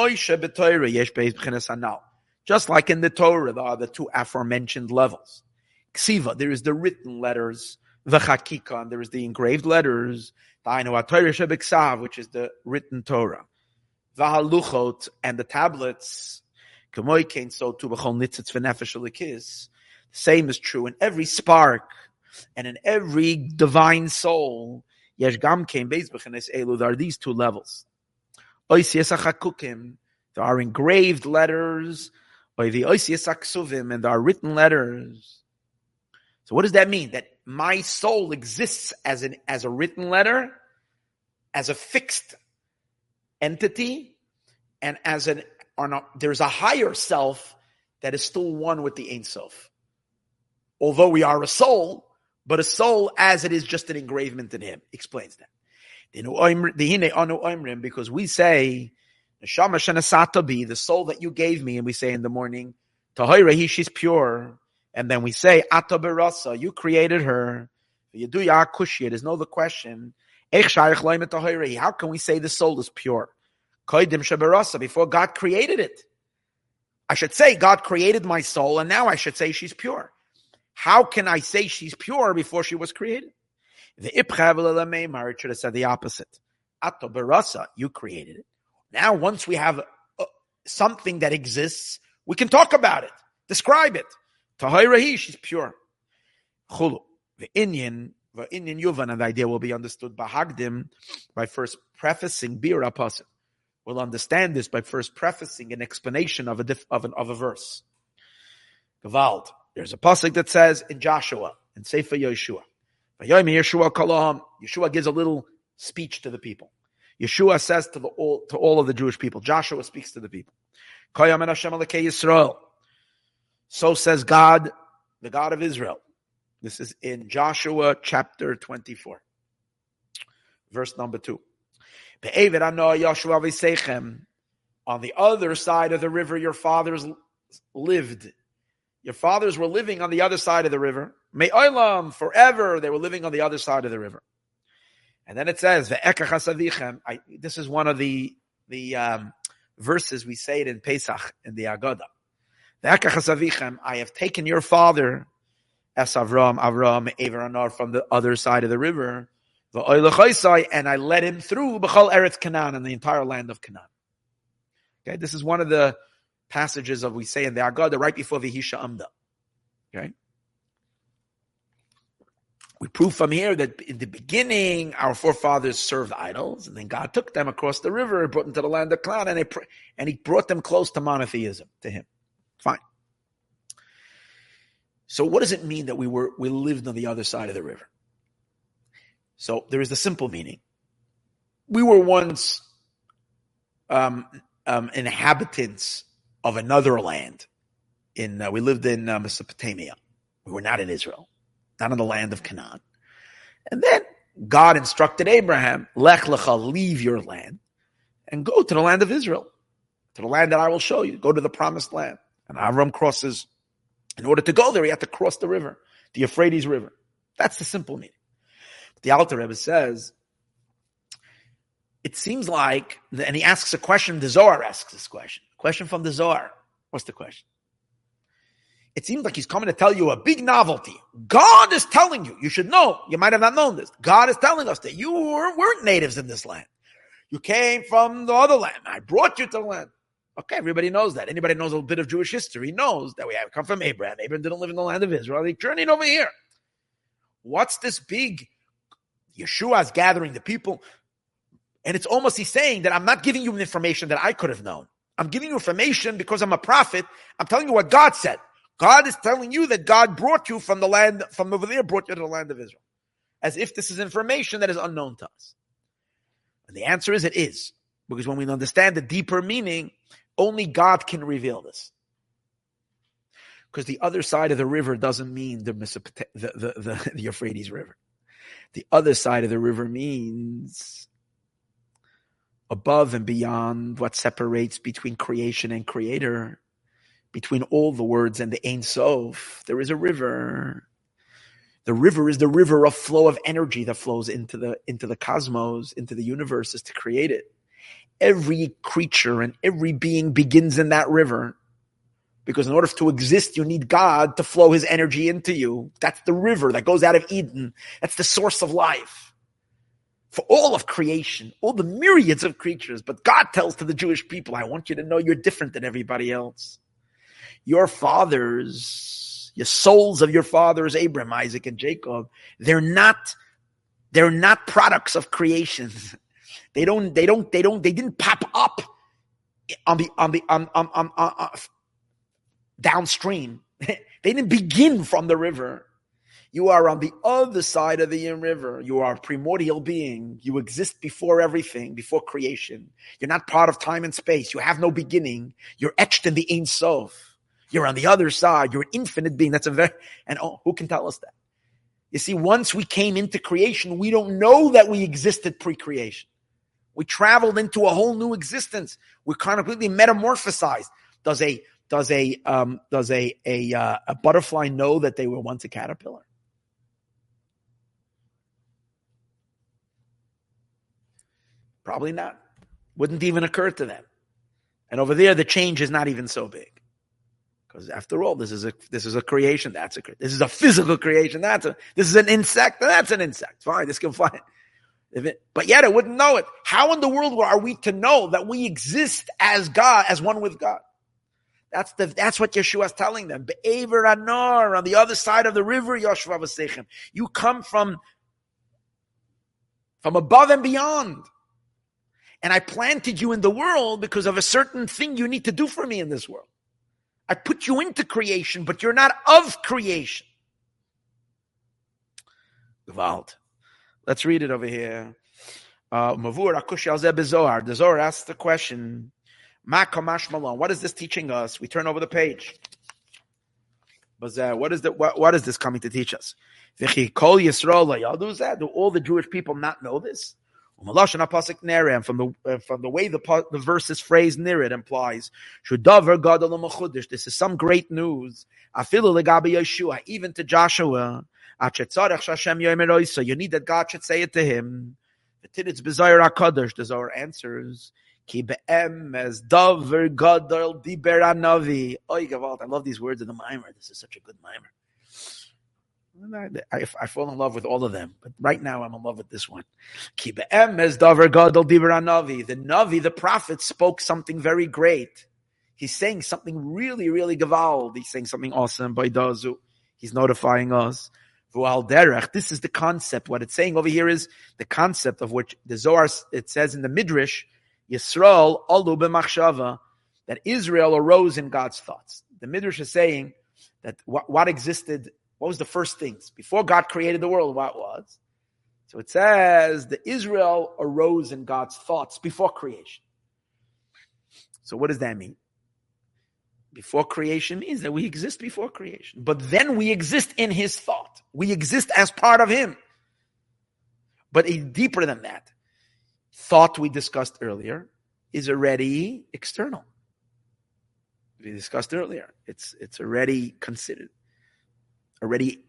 the Torah, there are the two aforementioned levels. Ksiva, there is the written letters, the Chakika, and there is the engraved letters, which is the written Torah. Vahaluchot, and the tablets, same is true in every spark and in every divine soul. Yesh gam kein beis b'chenes elu. There are these two levels. Oisies hachakukim. There are engraved letters. Or the oisies haksuvim, and there are written letters. So what does that mean? That my soul exists as a written letter, as a fixed entity, and there's a higher self that is still one with the Ein Sof. Although we are a soul, but a soul as it is just an engravement in him. Explains that. Because we say, the soul that you gave me, and we say in the morning, she's pure. And then we say, Ata berasa, you created her. There's no the question. How can we say the soul is pure? Before God created it. I should say God created my soul, and now I should say she's pure. How can I say she's pure before she was created? It should have said the opposite. Ata berasa, you created it. Now once we have something that exists, we can talk about it, describe it. Tahirahi, she's pure. Chulu. The Inyan Yuvan, and the idea will be understood by Hagdim, by first prefacing Bir Apasim. We'll understand this by first prefacing an explanation of a verse. Gevald. There's a pasuk that says in Joshua, in Sefer Yeshua. Yeshua gives a little speech to the people. Yeshua says to all of the Jewish people. Joshua speaks to the people. So says God, the God of Israel. This is in Joshua chapter 24, verse number 2. On the other side of the river, your fathers lived. Your fathers were living on the other side of the river. Me'olam, forever, they were living on the other side of the river. And then it says, this is one of the verses we say it in Pesach, in the Agadah. I have taken your father, as Avram, Aver from the other side of the river, and I led him through B'chol Eretz Canaan, and the entire land of Canaan. Okay, this is one of the passages we say in the Agadah right before V'hisha Amda. Okay, we prove from here that in the beginning our forefathers served idols, and then God took them across the river and brought them to the land of Canaan, and He brought them close to monotheism, to Him. Fine. So what does it mean that we lived on the other side of the river? So there is the simple meaning. We were once inhabitants of another land. We lived in Mesopotamia. We were not in Israel, not in the land of Canaan. And then God instructed Abraham, Lech lecha, leave your land, and go to the land of Israel, to the land that I will show you. Go to the promised land. And Avram crosses. In order to go there, he had to cross the river, the Euphrates River. That's the simple meaning. But the Alter Rebbe says, it seems like, and he asks a question, the Zohar asks this question from the Zohar. What's the question? It seems like he's coming to tell you a big novelty. God is telling you, you should know, you might have not known this. God is telling us that you weren't natives in this land. You came from the other land. I brought you to the land. Okay, everybody knows that. Anybody knows a little bit of Jewish history knows that we have come from Abraham. Abraham didn't live in the land of Israel. He journeyed over here. What's this big? Yeshua's gathering the people. And it's almost he's saying that I'm not giving you information that I could have known. I'm giving you information because I'm a prophet. I'm telling you what God said. God is telling you that God brought you from the land, from over there, brought you to the land of Israel. As if this is information that is unknown to us. And the answer is it is. Because when we understand the deeper meaning, only God can reveal this. Because the other side of the river doesn't mean the Euphrates River. The other side of the river means above and beyond what separates between creation and creator, between all the words and the Ein Sof, there is a river. The river is the river of flow of energy that flows into the cosmos, into the universe, is to create it. Every creature and every being begins in that river. Because in order to exist, you need God to flow His energy into you. That's the river that goes out of Eden. That's the source of life. For all of creation, all the myriads of creatures. But God tells to the Jewish people, I want you to know you're different than everybody else. Your fathers, your souls of your fathers, Abraham, Isaac, and Jacob, they're not They're not products of creation. They didn't pop up on downstream. They didn't begin from the river. You are on the other side of the river. You are a primordial being. You exist before everything, before creation. You're not part of time and space. You have no beginning. You're etched in the Ein Sof. You're on the other side. You're an infinite being. Who can tell us that? You see, once we came into creation, we don't know that we existed pre-creation. We traveled into a whole new existence. We're kind of completely metamorphosized. Does a butterfly know that they were once a caterpillar? Probably not. Wouldn't even occur to them. And over there, the change is not even so big. Because after all, this is a creation. This is a physical creation. This is an insect. That's an insect. Fine, this can fly. But yet it wouldn't know it. How in the world are we to know that we exist as God, as one with God? That's what Yeshua is telling them. Be'ever anor, on the other side of the river, Yoshua v'seichem. You come from above and beyond. And I planted you in the world because of a certain thing you need to do for me in this world. I put you into creation, but you're not of creation. Gewalt. Let's read it over here. Mavur Akush Alzeh Bezohar. The Zohar asks the question, Ma kamash malon. What is this teaching us? We turn over the page. What is this coming to teach us? V'chi kol Yisrael yadu. Do all the Jewish people not know this? And from the way the verse is phrased near it implies, this is some great news. Even to Joshua, so you need that God should say it to him. The Zohar answers, I love these words in the Mimer. This is such a good Mimer. I fall in love with all of them, but right now I'm in love with this one. The Navi, the prophet, spoke something very great. He's saying something really, really gewalt. He's saying something awesome. He's notifying us. This is the concept. What it's saying over here is the concept of which the Zohar, it says in the Midrash, Yisrael alu b'machshava, that Israel arose in God's thoughts. The Midrash is saying that what existed. What was the first things? Before God created the world, what was? So it says that Israel arose in God's thoughts before creation. So what does that mean? Before creation means that we exist before creation. But then we exist in his thought. We exist as part of him. But it's deeper than that. Thought we discussed earlier is already external. We discussed earlier. It's already considered. Already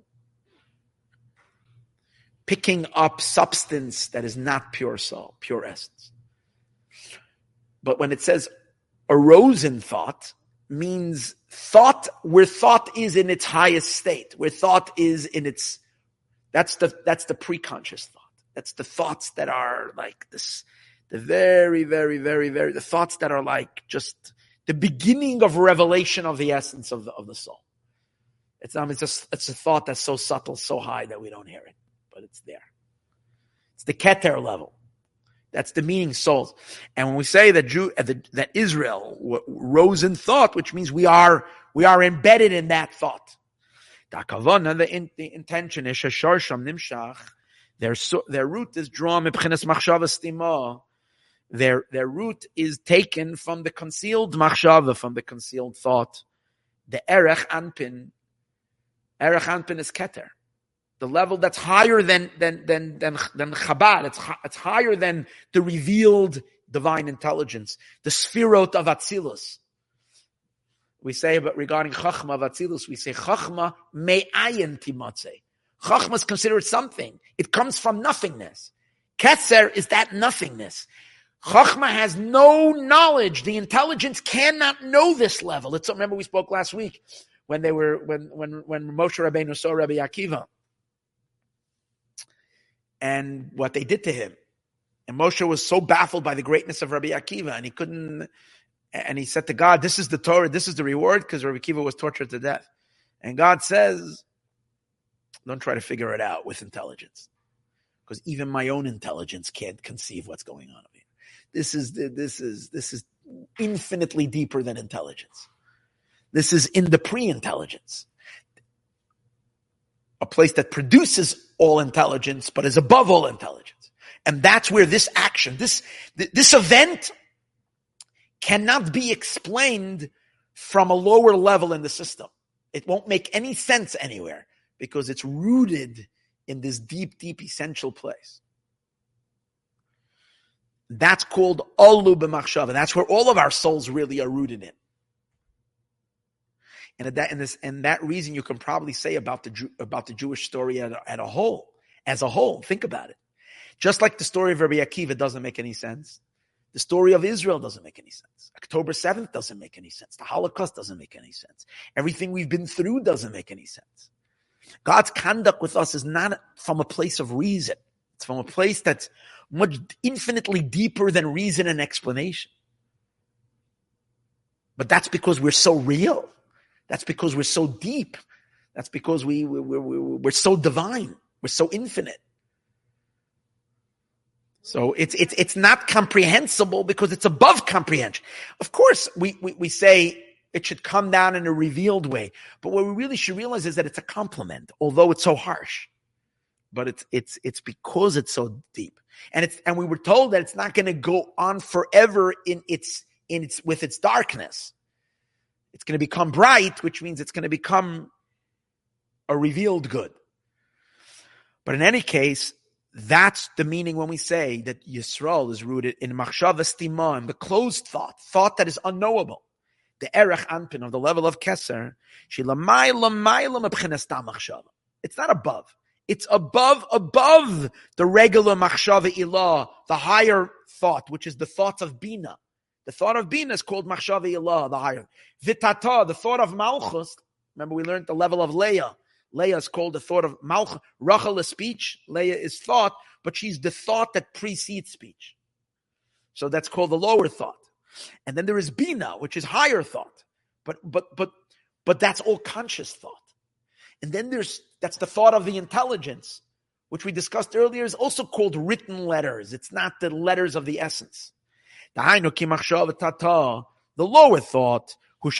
picking up substance that is not pure soul, pure essence. But when it says arose in thought, means thought where thought is in its highest state, where thought is in its, that's the pre-conscious thought. That's the thoughts that are like this, the very, very, very, very, the thoughts that are like just the beginning of revelation of the essence of the soul. It's a thought that's so subtle, so high that we don't hear it, but it's there. It's the Keter level. That's the meaning souls. And when we say that Israel rose in thought, which means we are embedded in that thought. The intention is shesharsham nimshach. Their root is drawn mebchinas machshava stima. Their root is taken from the concealed machshava, from the concealed thought. The erech anpin. Erech Anpin is Keter, the level that's higher than Chabad. It's higher than the revealed divine intelligence, the Sfirot of Atzilus. We say, but regarding Chachma of Atzilus, we say Chachma me'ayin timatze. Chachma is considered something. It comes from nothingness. Ketzer is that nothingness. Chachma has no knowledge. The intelligence cannot know this level. Remember we spoke last week. When Moshe Rabbeinu saw Rabbi Akiva and what they did to him, and Moshe was so baffled by the greatness of Rabbi Akiva, and he said to God, "This is the Torah, this is the reward," because Rabbi Akiva was tortured to death. And God says, "Don't try to figure it out with intelligence. because even my own intelligence can't conceive what's going on over here. This is infinitely deeper than intelligence. This is in the pre-intelligence, a place that produces all intelligence, but is above all intelligence. And that's where this action, this event cannot be explained from a lower level in the system. It won't make any sense anywhere because it's rooted in this deep, deep, essential place. That's called Olu b'machshava. That's where all of our souls really are rooted in. And that reason you can probably say about the Jewish story as a whole. Think about it. Just like the story of Rabbi Akiva doesn't make any sense. The story of Israel doesn't make any sense. October 7th doesn't make any sense. The Holocaust doesn't make any sense. Everything we've been through doesn't make any sense. God's conduct with us is not from a place of reason. It's from a place that's much infinitely deeper than reason and explanation. But that's because we're so real. That's because we're so deep. That's because we're so divine. We're so infinite. So it's not comprehensible because it's above comprehension. Of course, we say it should come down in a revealed way, but what we really should realize is that it's a compliment, although it's so harsh. But it's because it's so deep, and we were told that it's not going to go on forever with its darkness. It's going to become bright, which means it's going to become a revealed good. But in any case, that's the meaning when we say that Yisrael is rooted in machshava stima, in the closed thought that is unknowable. The erech anpin of the level of keser, it's not above. It's above the regular machshava ilah, the higher thought, which is the thoughts of bina. The thought of bina is called machshava ilah, the higher. Vitata, the thought of malchus. Remember, we learned the level of Leah. Leah is called the thought of malchus. Rachel is speech. Leah is thought, but she's the thought that precedes speech. So that's called the lower thought. And then there is bina, which is higher thought. But that's all conscious thought. And then that's the thought of the intelligence, which we discussed earlier, is also called written letters. It's not the letters of the essence. The lower thought,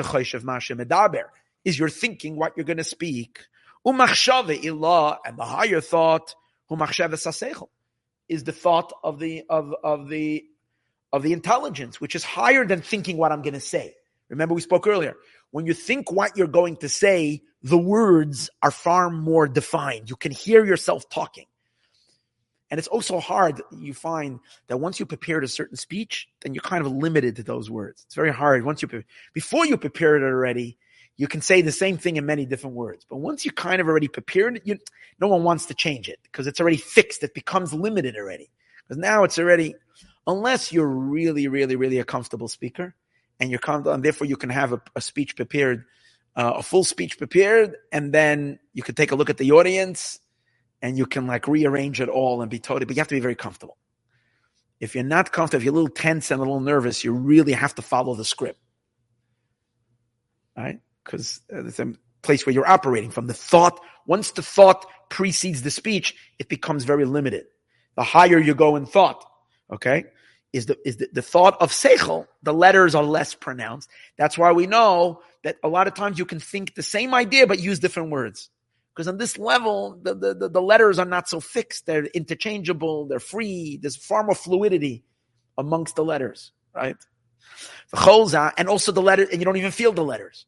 is your thinking what you're going to speak. And the higher thought, is the thought of the intelligence, which is higher than thinking what I'm going to say. Remember, we spoke earlier. When you think what you're going to say, the words are far more defined. You can hear yourself talking. And it's also hard, you find that once you prepared a certain speech, then you're kind of limited to those words. It's very hard. Before you prepared it already, you can say the same thing in many different words. But once you kind of already prepared it, no one wants to change it because it's already fixed. It becomes limited already. Because now it's already, unless you're really, really, really a comfortable speaker, and you're comfortable, and therefore you can have a speech prepared, a full speech prepared, and then you can take a look at the audience, and you can rearrange it all and be totally, but you have to be very comfortable. If you're not comfortable, if you're a little tense and a little nervous, you really have to follow the script. Right? Because it's a place where you're operating from. The thought, once the thought precedes the speech, it becomes very limited. The higher you go in thought, okay, is the thought of seichel, the letters are less pronounced. That's why we know that a lot of times you can think the same idea but use different words. Because on this level, the letters are not so fixed. They're interchangeable. They're free. There's far more fluidity amongst the letters, right? And also the letter, and you don't even feel the letters.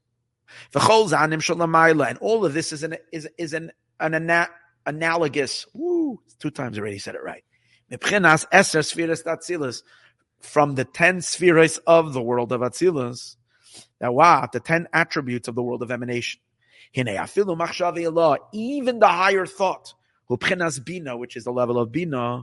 And all of this is an analogous. Woo! 2 times already said it right. From the 10 spheres of the world of Atzilus, the 10 attributes of the world of emanation. Even the higher thought, which is the level of bina,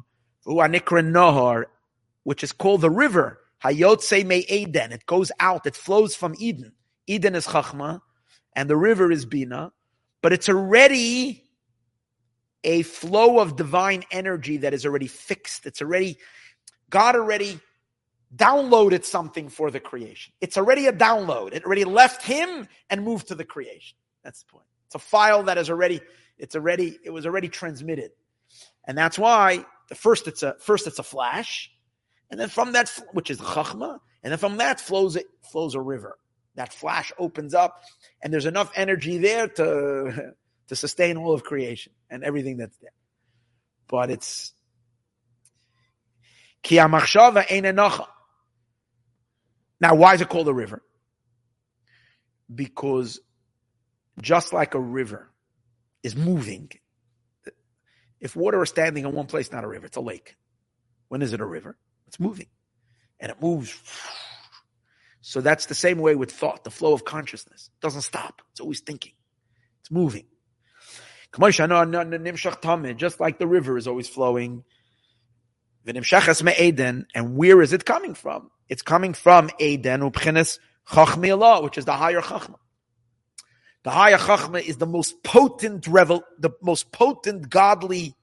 which is called the river, it goes out, it flows from Eden. Eden is chachma, and the river is bina, but it's already a flow of divine energy that is already fixed. God already downloaded something for the creation. It's already a download. It already left him and moved to the creation. That's the point. It's a file that it was already transmitted. And that's why first it's a flash, and then from that, which is the chachma, and then from that flows a river. That flash opens up, and there's enough energy there to sustain all of creation and everything that's there. But it's ki hamachshava ein enocha. Now, why is it called a river? Because just like a river is moving, if water is standing in one place, not a river, it's a lake. When is it a river? It's moving. And it moves. So that's the same way with thought, the flow of consciousness. It doesn't stop. It's always thinking. It's moving. Just like the river is always flowing. And where is it coming from? It's coming from Eden, which is the higher chachma. The higher chachma is the most potent godly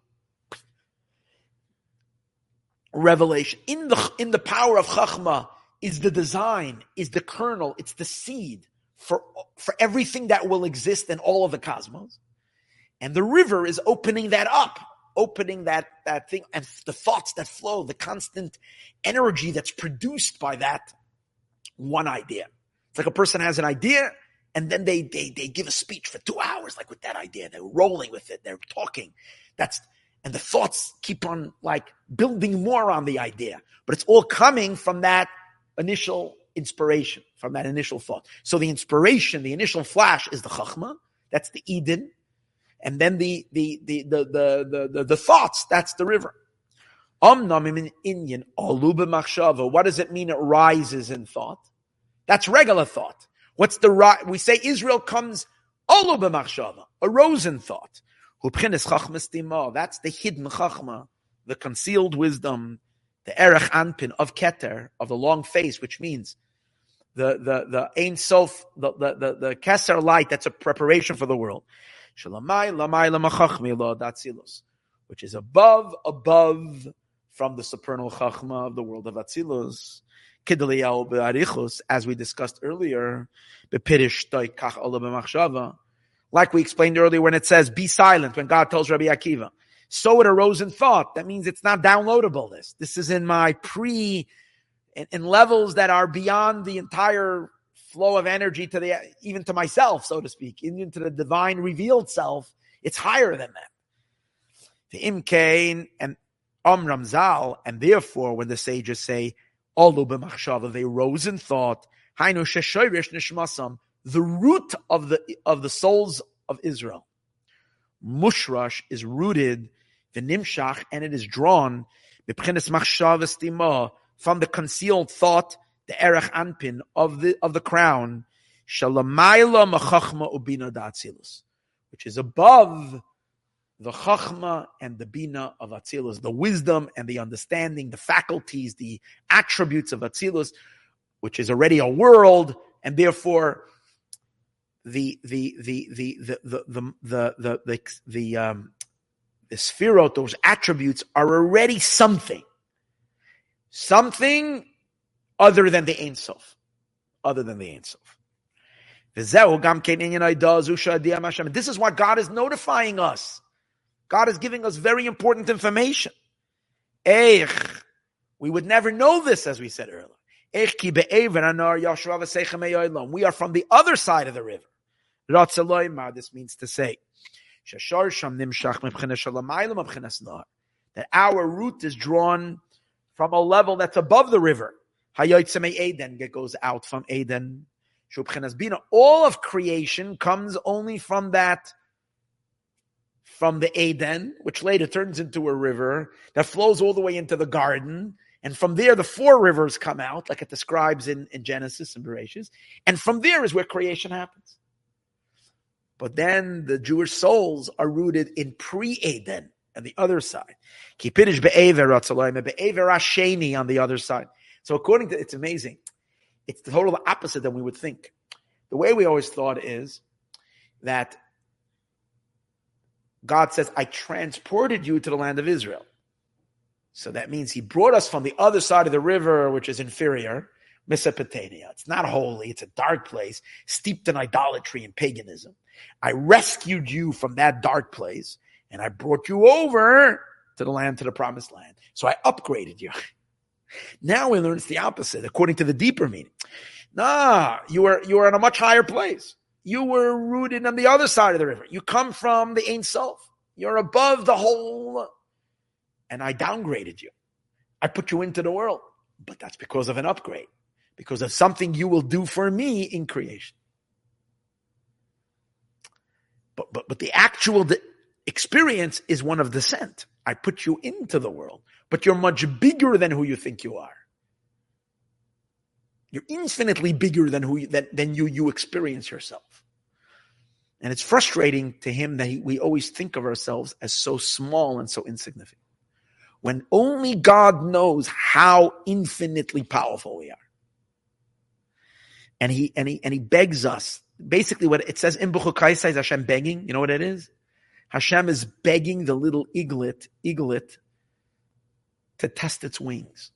revelation. In the power of chachma is the design, is the kernel, it's the seed for everything that will exist in all of the cosmos. And the river is opening that up, opening that thing, and the thoughts that flow, the constant energy that's produced by that one idea. It's like a person has an idea, and then they give a speech for 2 hours, like with that idea. They're rolling with it. They're talking. And the thoughts keep on like building more on the idea. But it's all coming from that initial inspiration, from that initial thought. So the inspiration, the initial flash is the chachma. That's the Eden. And then the thoughts, that's the river. What does it mean it rises in thought? That's regular thought. We say Israel comes olu b'machshava, arose in thought. That's the hidden chachma, the concealed wisdom, the erech anpin of keter, of the long face, which means the Ein Sof, the keser light, that's a preparation for the world. Which is above from the supernal chachma of the world of Atzilus. As we discussed earlier, like we explained earlier when it says, be silent, when God tells Rabbi Akiva. So it arose in thought. That means it's not downloadable, this is in my in levels that are beyond the entire flow of energy even to myself, so to speak, even to the divine revealed self. It's higher than that. The Imkain and Amram Zal, and therefore when the sages say, Olu b'machshava, they rose in thought, Hainu sheshayrish nishmasam, the root of the souls of Israel. Mushrash is rooted, v'nimshach, and it is drawn, b'pchenes machshava stima, from the concealed thought, the erech anpin of the crown, shalamayla machachma ubina da'atzilus, which is above the chachma and the bina of Atzilus, the wisdom and the understanding, the faculties, the attributes of Atzilus, which is already a world, and therefore the sphirot, those attributes are already something other than the Ein Sof, This is what God is notifying us. God is giving us very important information. We would never know this, as we said earlier. We are from the other side of the river. This means to say that our root is drawn from a level that's above the river. It goes out from Eden. All of creation comes only from the Eden, which later turns into a river that flows all the way into the garden. And from there, the 4 rivers come out, like it describes in Genesis and Bereshit. And from there is where creation happens. But then the Jewish souls are rooted in pre-Eden on the other side. Kipirish be'ever asheni on the other side. So according to, it's amazing. It's the total opposite than we would think. The way we always thought is that God says, I transported you to the land of Israel. So that means he brought us from the other side of the river, which is inferior, Mesopotamia. It's not holy. It's a dark place, steeped in idolatry and paganism. I rescued you from that dark place, and I brought you over to the land, to the promised land. So I upgraded you. Now we learn it's the opposite, according to the deeper meaning. Nah, you were in a much higher place. You were rooted on the other side of the river. You come from the Ein Sof. You're above the whole, and I downgraded you. I put you into the world, but that's because of an upgrade, because of something you will do for me in creation. But the actual experience is one of descent. I put you into the world, but you're much bigger than who you think you are. You're infinitely bigger than than you experience yourself. And it's frustrating to him that we always think of ourselves as so small and so insignificant, when only God knows how infinitely powerful we are. And he begs us. Basically, what it says in B'chukaisai is Hashem begging. You know what it is? Hashem is begging the little eaglet to test its wings.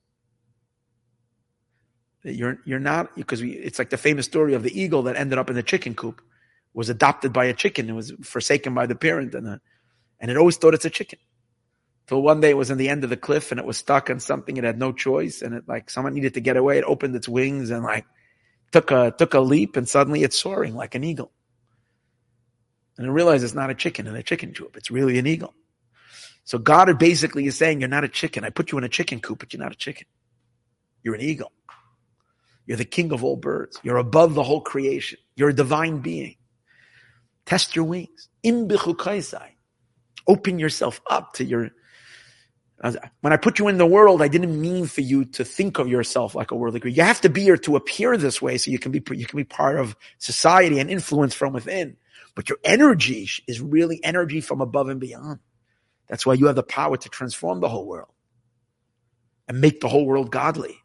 You're not, because it's like the famous story of the eagle that ended up in the chicken coop, was adopted by a chicken. It was forsaken by the parent, and it always thought it's a chicken. Till one day it was in the end of the cliff and it was stuck on something. It had no choice, and it someone needed to get away. It opened its wings and took a leap, and suddenly it's soaring like an eagle. And it realized it's not a chicken in a chicken coop. It's really an eagle. So God basically is saying, you're not a chicken. I put you in a chicken coop, but you're not a chicken. You're an eagle. You're the king of all birds. You're above the whole creation. You're a divine being. Test your wings. Im b'chukaisai. Open yourself up to your... When I put you in the world, I didn't mean for you to think of yourself like a worldly creature. You have to be here to appear this way so you can be part of society and influence from within. But your energy is really energy from above and beyond. That's why you have the power to transform the whole world and make the whole world godly.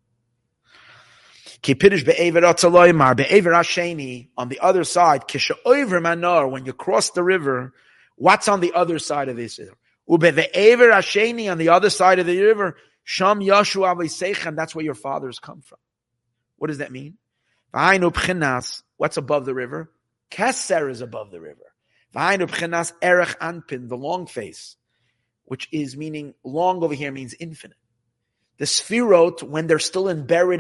On the other side, when you cross the river, what's on the other side of this river? On the other side of the river, Sham Yashu Avisechem, that's where your fathers come from. What does that mean? What's above the river? Keser is above the river. Erech Anpin, the long face, which is meaning long over here means infinite. The Sfirot, when they're still embedded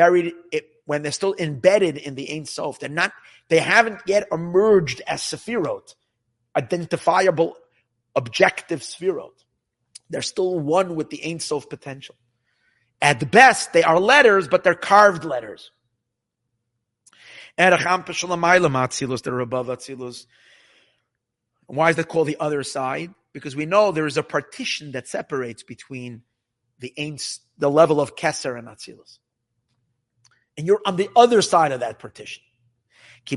in the Ein Sof, they haven't yet emerged as Sefirot, identifiable, objective Sfirot. They're still one with the Ein Sof potential. At best, they are letters, but they're carved letters. They're above Atzilus. Why is that called the other side? Because we know there is a partition that separates between the level of Keser and Atzilus. And you're on the other side of that partition. There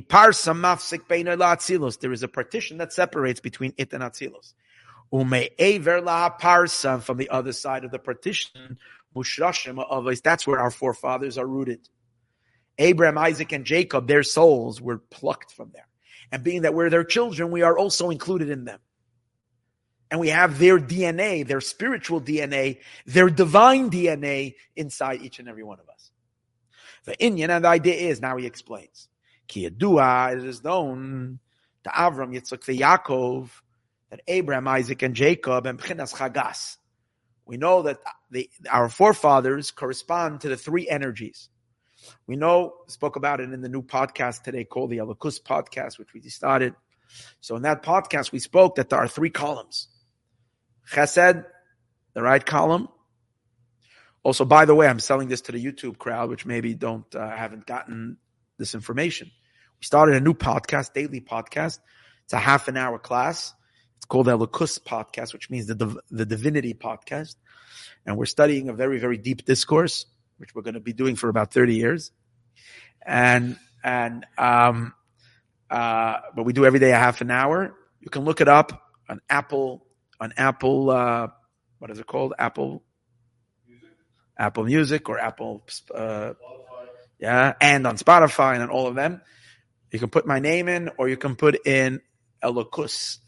is a partition that separates between it and Atzilus. From the other side of the partition, that's where our forefathers are rooted. Abraham, Isaac, and Jacob, their souls were plucked from there. And being that we're their children, we are also included in them. And we have their DNA, their spiritual DNA, their divine DNA inside each and every one of us. The Inyan, and the idea is, now he explains, Ki Yadua, it is known to Avram, Yitzchak, the Yaakov, that Abraham, Isaac, and Jacob, and B'chinas Chagas. We know that our forefathers correspond to the three energies. We spoke about it in the new podcast today called the Elokus podcast, which we started. So in that podcast, we spoke that there are three columns. Chesed, the right column. Also, by the way, I'm selling this to the YouTube crowd, which maybe haven't gotten this information. We started a new podcast, daily podcast. It's a half an hour class. It's called the Elokus podcast, which means the divinity podcast. And we're studying a very, very deep discourse, which we're going to be doing for about 30 years. But we do every day a half an hour. You can look it up on Apple, what is it called? Apple Music or Apple, and on Spotify and on all of them. You can put my name in, or you can put in Elokus,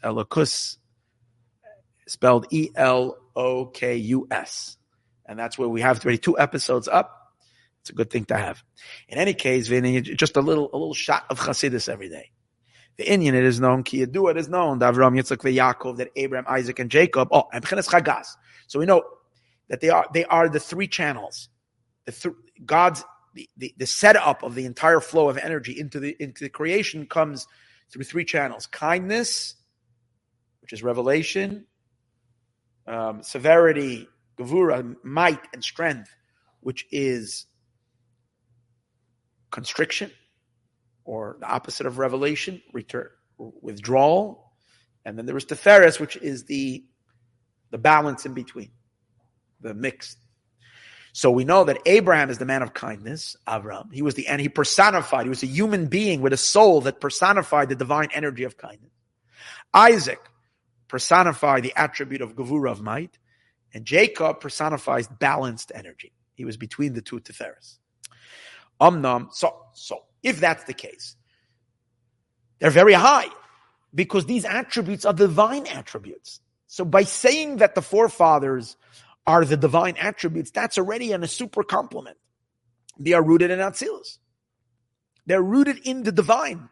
spelled Elokus. And that's where we have 32 episodes up. It's a good thing to have. In any case, Vinny, just a little shot of Chassidus every day. The Inyan, it is known, Ki Yadua, it is known, that Avram, Yitzchak, Yaakov, that Abraham, Isaac, and Jacob, and B'chinas Chagas. So we know that they are the three channels. God's the setup of the entire flow of energy into the creation comes through three channels: kindness, which is revelation, severity, gevura, might and strength, which is constriction, or the opposite of revelation, withdrawal, and then there is Tiferes, which is the balance in between, the mix. So we know that Abraham is the man of kindness, Avram. He was and he personified, he was a human being with a soul that personified the divine energy of kindness. Isaac personified the attribute of gevura, of might, and Jacob personifies balanced energy. He was between the two Tiferes. So if that's the case, they're very high because these attributes are divine attributes. So by saying that the forefathers are the divine attributes, that's already a super compliment. They are rooted in Atzilus. They're rooted in the divine.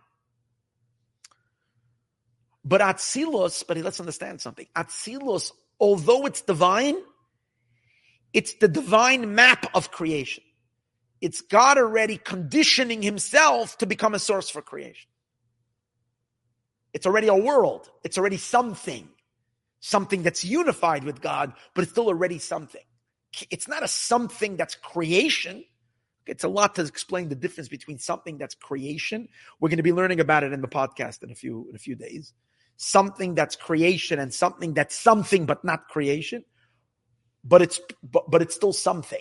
But let's understand something. Atzilus, although it's divine, it's the divine map of creation. It's God already conditioning himself to become a source for creation. It's already a world. It's already something that's unified with God, but it's still already something. It's not a something that's creation. It's a lot to explain the difference between something that's creation. We're going to be learning about it in the podcast in a few days. Something that's creation and something that's something but not creation, but it's still something.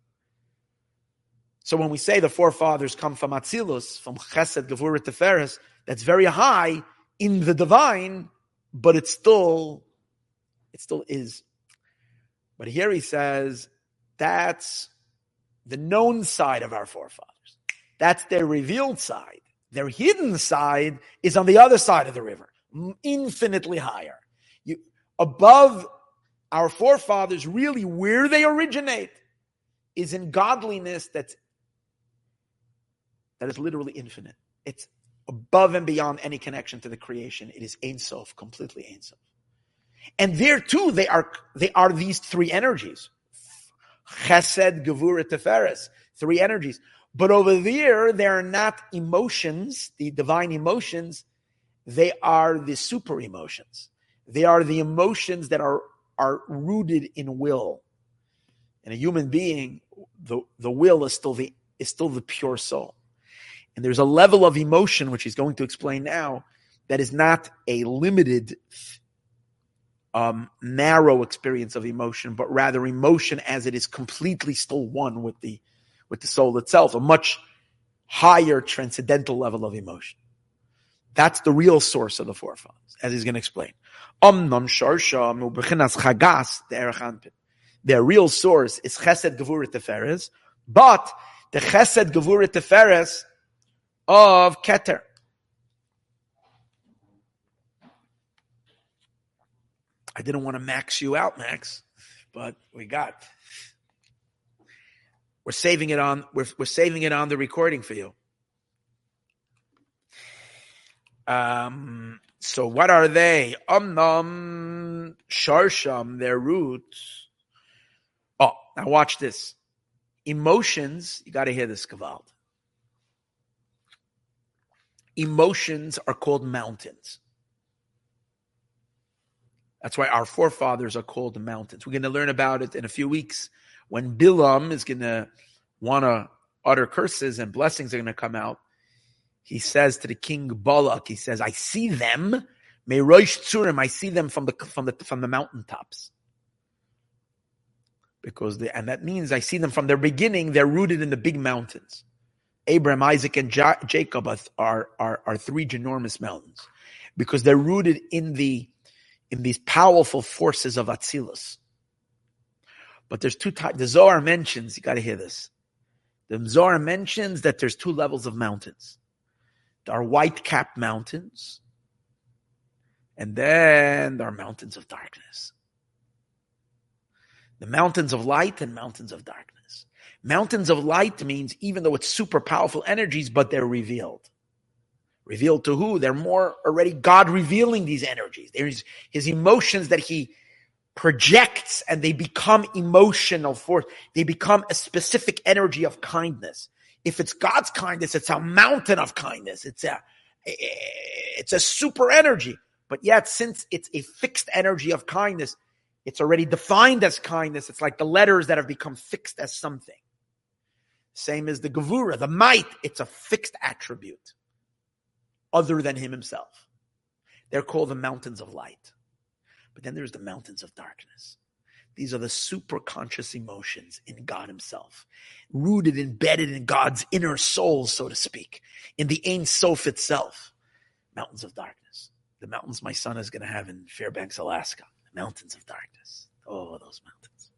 So when we say the forefathers come from Atzilus, from Chesed, Gevurah, Tiferes, that's very high in the divine, but it still is. But here he says that's the known side of our forefathers. That's their revealed side. Their hidden side is on the other side of the river, infinitely higher. Above our forefathers, really where they originate is in godliness that is literally infinite. It's above and beyond any connection to the creation. It is Ein Sof, completely Ein Sof. And there too, they are these three energies. Chesed, Gevurah, Tiferes, three energies. But over there, they are not emotions, the divine emotions. They are the super emotions. They are the emotions that are rooted in will. In a human being, the will is still the pure soul. And there's a level of emotion, which he's going to explain now, that is not a limited, narrow experience of emotion, but rather emotion as it is completely still one with the soul itself, a much higher transcendental level of emotion. That's the real source of the forefathers, as he's going to explain. Their real source is Chesed, Gevurah, Tiferes, but the Chesed, Gevurah, Tiferes of Keter. I didn't want to max you out, Max, but we're saving it on the recording for you. So what are they? Sharsham, their roots. Oh, now watch this. Emotions, you got to hear this, Kavald. Emotions are called mountains. That's why our forefathers are called the mountains. We're going to learn about it in a few weeks when Bilam is going to want to utter curses and blessings are going to come out. He says to the king Balak, he says, I see them, Meirosh Tzurim, I see them from the mountaintops. And that means I see them from their beginning, they're rooted in the big mountains. Abraham, Isaac, and Jacob are three ginormous mountains because they're rooted in these powerful forces of Atzilus. But there's two types. The Zohar mentions, you got to hear this. The Zohar mentions that there's two levels of mountains. There are white-capped mountains, and then there are mountains of darkness. The mountains of light and mountains of darkness. Mountains of light means even though it's super powerful energies, but they're revealed. Revealed to who? They're more already God revealing these energies. There's his emotions that he projects, and they become emotional force. They become a specific energy of kindness. If it's God's kindness, it's a mountain of kindness. It's a super energy. But yet, since it's a fixed energy of kindness, it's already defined as kindness. It's like the letters that have become fixed as something. Same as the Gevura, the might. It's a fixed attribute other than him himself. They're called the mountains of light. But then there's the mountains of darkness. These are the super conscious emotions in God himself, rooted, embedded in God's inner soul, so to speak, in the Ein Sof itself. Mountains of darkness. The mountains my son is going to have in Fairbanks, Alaska. The mountains of darkness. Oh, those mountains.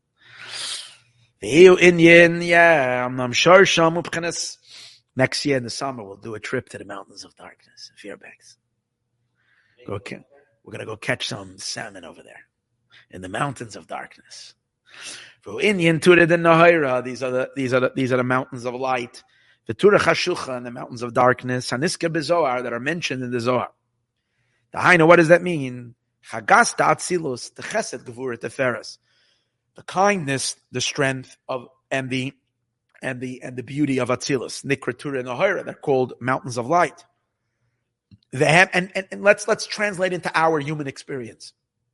Next year in the summer, we'll do a trip to the mountains of darkness in Fairbanks. We're going to go catch some salmon over there in the mountains of darkness. These are the mountains of light. The and the mountains of darkness. That are mentioned in the Zohar. What does that mean? The kindness, the strength of, and the beauty of Atzilus. Nikra and Nahira, they're called mountains of light. And let's translate into our human experience.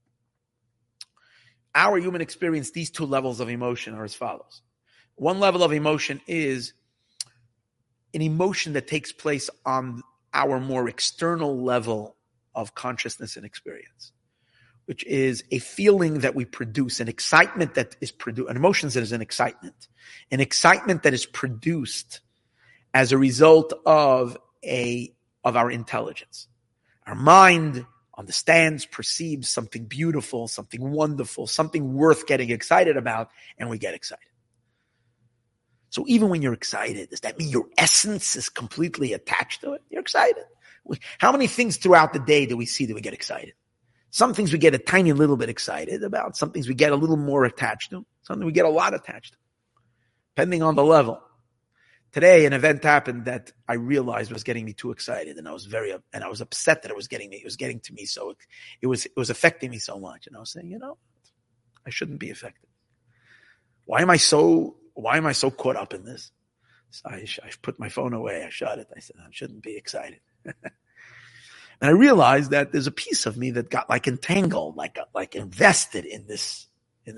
Our human experience, these two levels of emotion are as follows. One level of emotion is an emotion that takes place on our more external level of consciousness and experience, which is a feeling that we produce, an excitement that is produced, an emotion that is an excitement that is produced as a result of our intelligence. Our mind understands, perceives something beautiful, something wonderful, something worth getting excited about, and we get excited. So even when you're excited, does that mean your essence is completely attached to it? You're excited. How many things throughout the day do we see that we get excited? Some things we get a tiny little bit excited about. Some things we get a little more attached to. Something we get a lot attached to, depending on the level. Today, an event happened that I realized was getting me too excited, and I was upset that it was getting to me. So it was affecting me so much, and I was saying, I shouldn't be affected. Why am I so caught up in this? So I put my phone away. I shut it. I said, I shouldn't be excited. And I realized that there's a piece of me that got like entangled, like invested in this.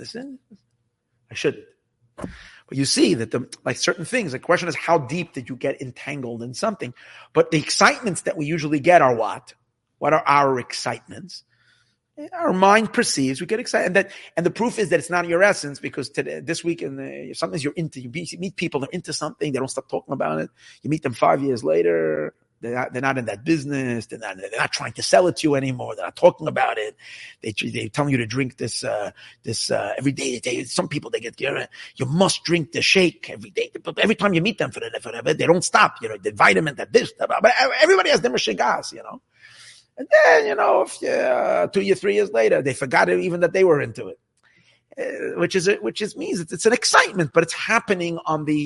I shouldn't. But you see that certain things, the question is, how deep did you get entangled in something? But the excitements that we usually get are what? What are our excitements? Our mind perceives, we get excited. And the proof is that it's not your essence, because this week, sometimes you're into, you meet people, they're into something, they don't stop talking about it. You meet them 5 years later, they're not in that business. They're not trying to sell it to you anymore. They're not talking about it. They tell you to drink this every day. Some people, they get, you must drink the shake every day. But every time you meet them for they don't stop. The vitamin, that this, but everybody has their shagas, And then, 2 years, 3 years later, they forgot even that they were into it. Which means it's an excitement, but it's happening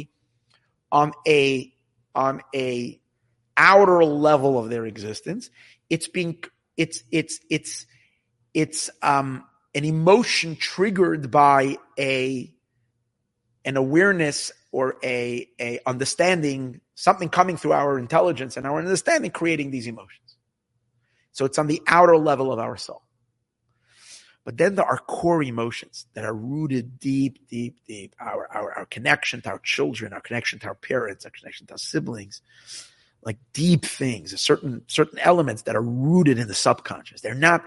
on a outer level of their existence. It's an emotion triggered by an awareness or a understanding, something coming through our intelligence and our understanding, creating these emotions. So it's on the outer level of our soul. But then there are core emotions that are rooted deep, deep, deep. Our connection to our children, our connection to our parents, our connection to our siblings, like deep things, certain elements that are rooted in the subconscious. They're not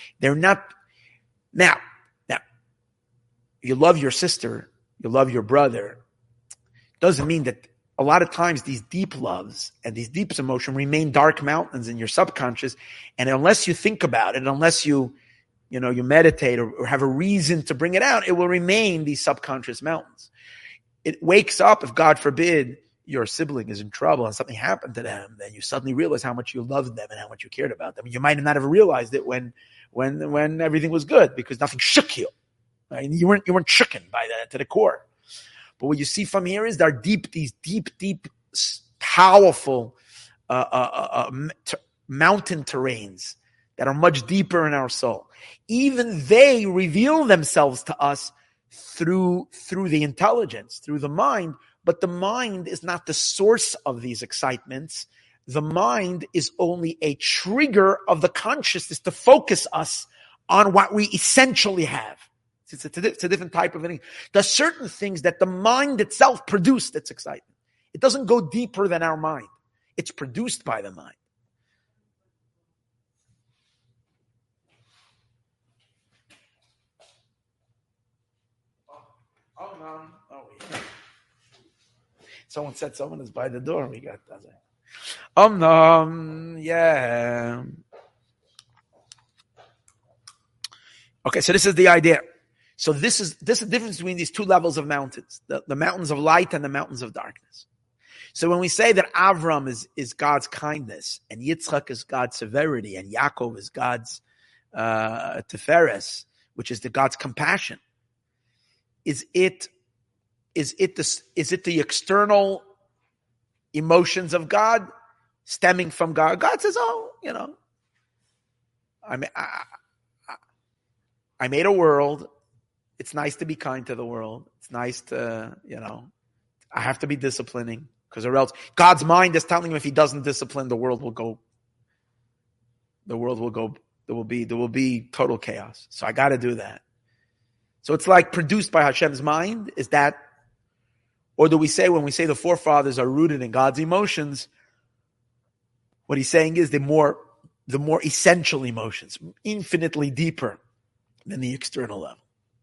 now, you love your sister, you love your brother. Doesn't mean that a lot of times these deep loves and these deep emotions remain dark mountains in your subconscious. And unless you think about it, unless you meditate or have a reason to bring it out, it will remain these subconscious mountains. It wakes up, if God forbid, your sibling is in trouble and something happened to them, then you suddenly realize how much you loved them and how much you cared about them. You might not have realized it when everything was good, because nothing shook you. Right? You weren't shooken by that to the core. But what you see from here is these deep, powerful mountain terrains that are much deeper in our soul. Even they reveal themselves to us through the intelligence, through the mind, but the mind is not the source of these excitements. The mind is only a trigger of the consciousness to focus us on what we essentially have. It's a different type of thing. There's certain things that the mind itself produced that's excitement. It doesn't go deeper than our mind. It's produced by the mind. Oh, no. Oh, yeah. Someone said someone is by the door. We got that. No. Yeah. Okay, so this is the idea. So this is the difference between these two levels of mountains, the mountains of light and the mountains of darkness. So when we say that Avram is God's kindness, and Yitzchak is God's severity, and Yaakov is God's Tiferes, which is the God's compassion, is it the external emotions of God stemming from God? God says, I made a world. It's nice to be kind to the world. It's nice to, I have to be disciplining, because or else God's mind is telling him if he doesn't discipline, the world will go. There will be total chaos. So I got to do that. So it's like produced by Hashem's mind. Is that, or do we say when we say the forefathers are rooted in God's emotions, what he's saying is the more essential emotions, infinitely deeper than the external level.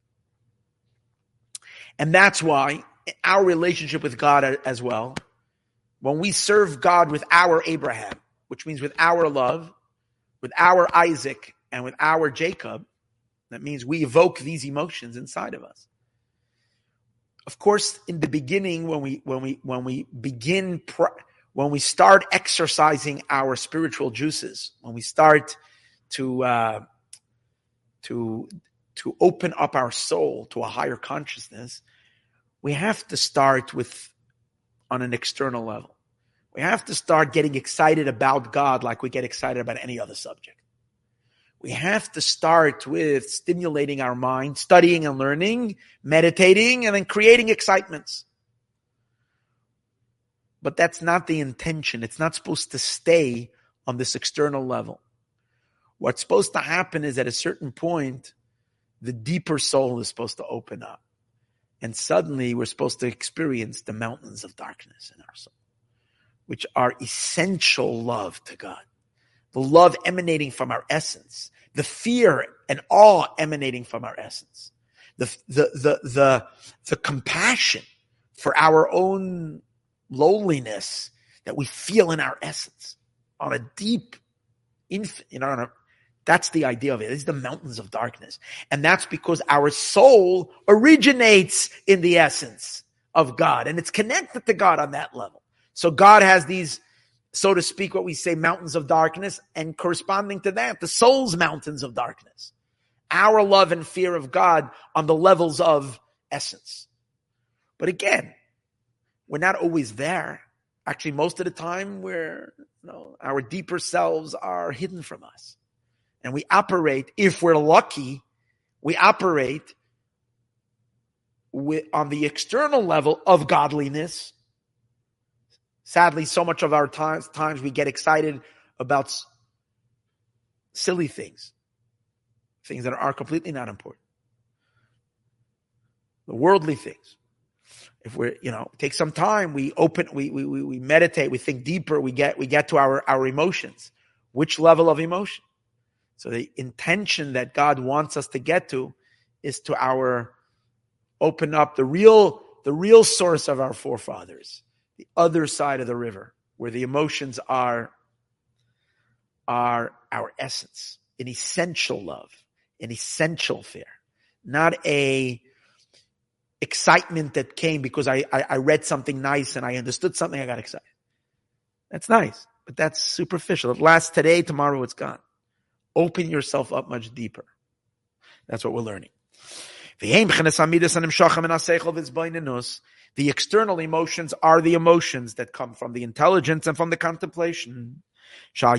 And that's why our relationship with God as well, when we serve God with our Abraham, which means with our love, with our Isaac, and with our Jacob, that means we evoke these emotions inside of us. Of course, in the beginning, when we start exercising our spiritual juices, when we start to open up our soul to a higher consciousness, we have to start on an external level. We have to start getting excited about God like we get excited about any other subject. We have to start with stimulating our mind, studying and learning, meditating, and then creating excitements. But that's not the intention. It's not supposed to stay on this external level. What's supposed to happen is at a certain point, the deeper soul is supposed to open up. And suddenly we're supposed to experience the mountains of darkness in our soul, which are essential love to God. The love emanating from our essence, the fear and awe emanating from our essence, the compassion for our own lowliness that we feel in our essence on a deep, that's the idea of it. It's the mountains of darkness. And that's because our soul originates in the essence of God, and it's connected to God on that level. So God has these, so to speak, what we say, mountains of darkness, and corresponding to that, the soul's mountains of darkness. Our love and fear of God on the levels of essence. But again, we're not always there. Actually, most of the time, our deeper selves are hidden from us. And we operate, if we're lucky, on the external level of godliness. Sadly, so much of our times we get excited about silly things that are completely not important. The worldly things. If we're, take some time, we meditate, we think deeper, we get to our emotions. Which level of emotion? So the intention that God wants us to get to is to open up the real source of our forefathers, the other side of the river, where the emotions are our essence, an essential love, an essential fear, not a excitement that came because I read something nice and I understood something, I got excited. That's nice, but that's superficial. It lasts today, tomorrow it's gone. Open yourself up much deeper. That's what we're learning. The external emotions are the emotions that come from the intelligence and from the contemplation. Through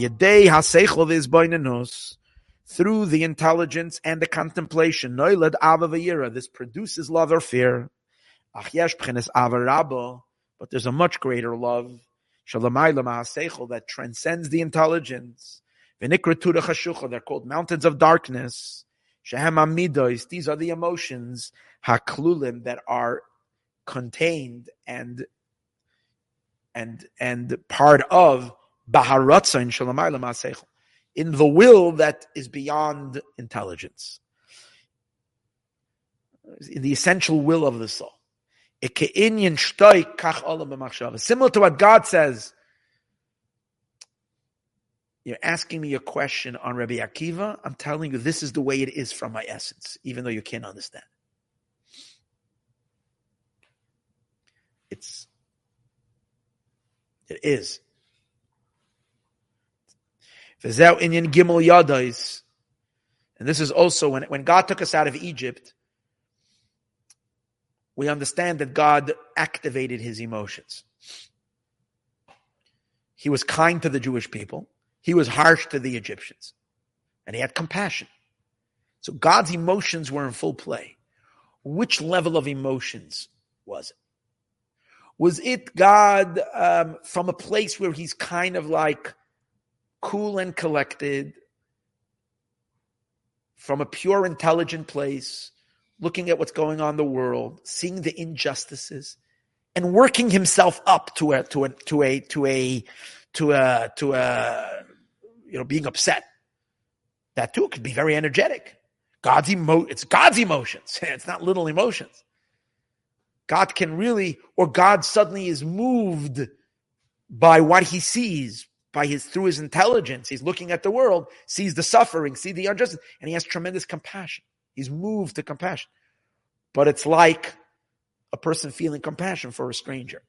the intelligence and the contemplation, this produces love or fear. But there's a much greater love that transcends the intelligence. They're called mountains of darkness. These are the emotions that are contained and part of in the will that is beyond intelligence, in the essential will of the soul. Similar to what God says. You're asking me a question on Rabbi Akiva. I'm telling you this is the way it is from my essence, even though you can't understand. It is. And this is also when God took us out of Egypt, we understand that God activated his emotions. He was kind to the Jewish people. He was harsh to the Egyptians. And he had compassion. So God's emotions were in full play. Which level of emotions was it? Was it God from a place where he's kind of like cool and collected, from a pure, intelligent place, looking at what's going on in the world, seeing the injustices, and working himself up to being upset? That too could be very energetic. It's God's emotions. It's not little emotions. God can really, or God suddenly is moved by what he sees, through his intelligence. He's looking at the world, sees the suffering, sees the injustice, and he has tremendous compassion. He's moved to compassion. But it's like a person feeling compassion for a stranger.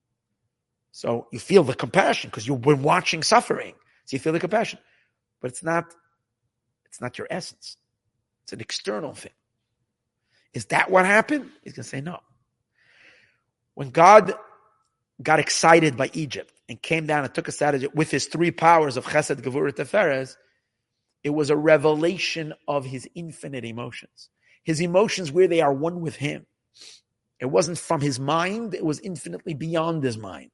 So you feel the compassion because you've been watching suffering. So you feel the compassion. But it's not your essence. It's an external thing. Is that what happened? He's going to say no. When God got excited by Egypt and came down and took us out of Egypt with his three powers of Chesed, Gevurah, Teferes, it was a revelation of his infinite emotions. His emotions where they are one with him. It wasn't from his mind. It was infinitely beyond his mind.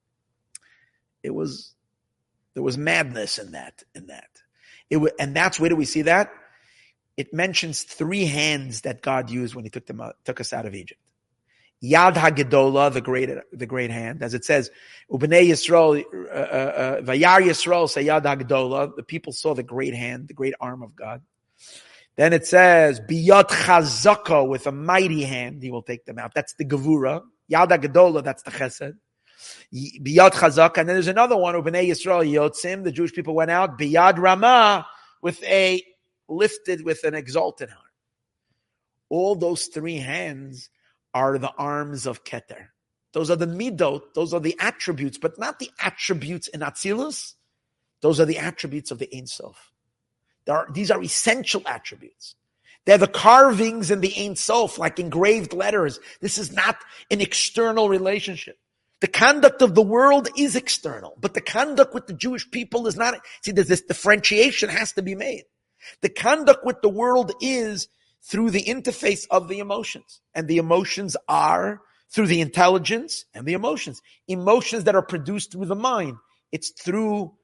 There was madness in that. And that's, where do we see that? It mentions three hands that God used when he took us out of Egypt. Yad HaGedola, the great hand, as it says, Ubnei Yisrael, Vayar Yisrael say Yad HaGedola, the people saw the great hand, the great arm of God. Then it says, Biyad Chazaka, with a mighty hand, he will take them out. That's the Gevura. Yad HaGedola, that's the Chesed. Biyad Chazaka, and then there's another one, Ubnei Yisrael Yotzim, the Jewish people went out, Biyad Ramah, with an exalted arm. All those three hands are the arms of Keter. Those are the midot, those are the attributes, but not the attributes in Atzilus. Those are the attributes of the Ein Sof. These are essential attributes. They're the carvings in the Ein Sof, like engraved letters. This is not an external relationship. The conduct of the world is external, but the conduct with the Jewish people is not. See, there's this differentiation has to be made. The conduct with the world is through the interface of the emotions. And the emotions are through the intelligence and the emotions. Emotions that are produced through the mind. It's through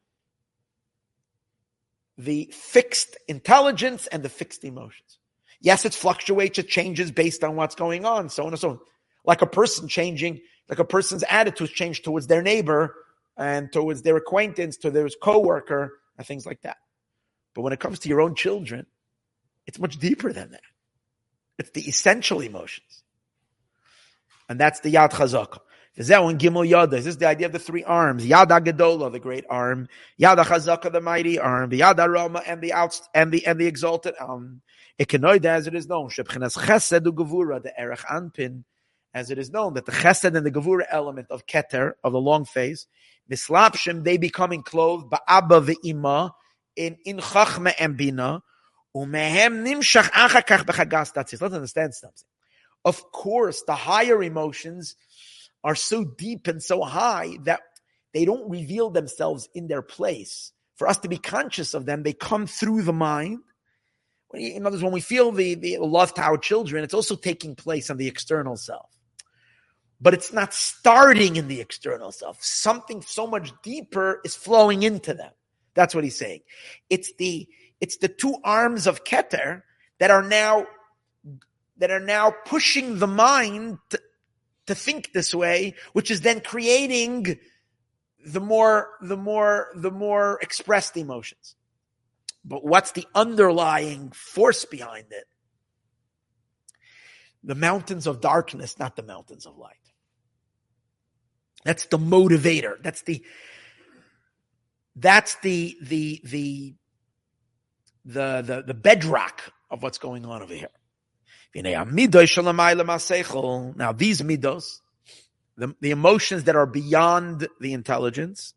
the fixed intelligence and the fixed emotions. Yes, it fluctuates, it changes based on what's going on, so on and so on. Like a person's attitudes change towards their neighbor and towards their acquaintance, to their coworker, and things like that. But when it comes to your own children, it's much deeper than that. It's the essential emotions. And that's the Yad Chazaka. This is the idea of the three arms. Yad HaGedola, the great arm. Yad HaChazaka, the mighty arm. Yad HaRama, and the exalted arm. As it is known, Chesed u'Gevura, the Erech Anpin, as it is known that the Chesed and the Gevura element of Keter, of the long face, Mislapshim, they become enclosed, Ba'abba ve'ima, in Chachma and Bina, Umehem nimshach achar kach b'chagas tatzis. Let's understand something. Of course, the higher emotions are so deep and so high that they don't reveal themselves in their place. For us to be conscious of them, they come through the mind. In other words, when we feel the love to our children, it's also taking place on the external self. But it's not starting in the external self. Something so much deeper is flowing into them. That's what he's saying. It's the two arms of Keter that are now pushing the mind to think this way, which is then creating the more expressed emotions. But what's the underlying force behind it? The mountains of darkness, not the mountains of light. That's the motivator. That's the bedrock of what's going on over here. Now these midos, the emotions that are beyond the intelligence,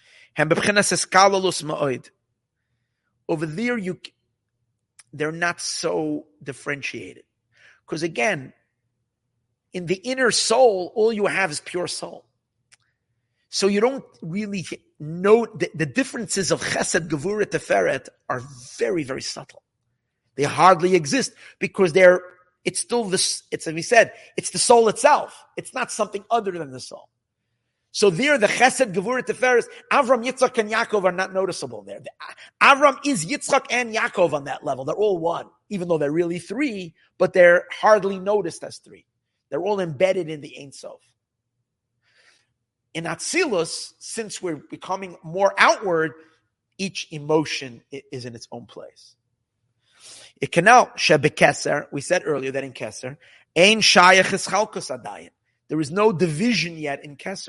over there they're not so differentiated. Because again, in the inner soul, all you have is pure soul. So you don't really know the differences of Chesed, Gevurah, Teferet are very, very subtle. They hardly exist because it's still this, it's as we said, it's the soul itself. It's not something other than the soul. So there, the Chesed, Gevurah, Teferet, Avram, Yitzchak, and Yaakov are not noticeable there. Avram is Yitzchak and Yaakov on that level. They're all one, even though they're really three, but they're hardly noticed as three. They're all embedded in the Ein Sof. In Atzilus, since we're becoming more outward, each emotion is in its own place. It can now, Keser, we said earlier that in Keser, Ein Shayach es Chalkos Adayin. There is no division yet in Keser.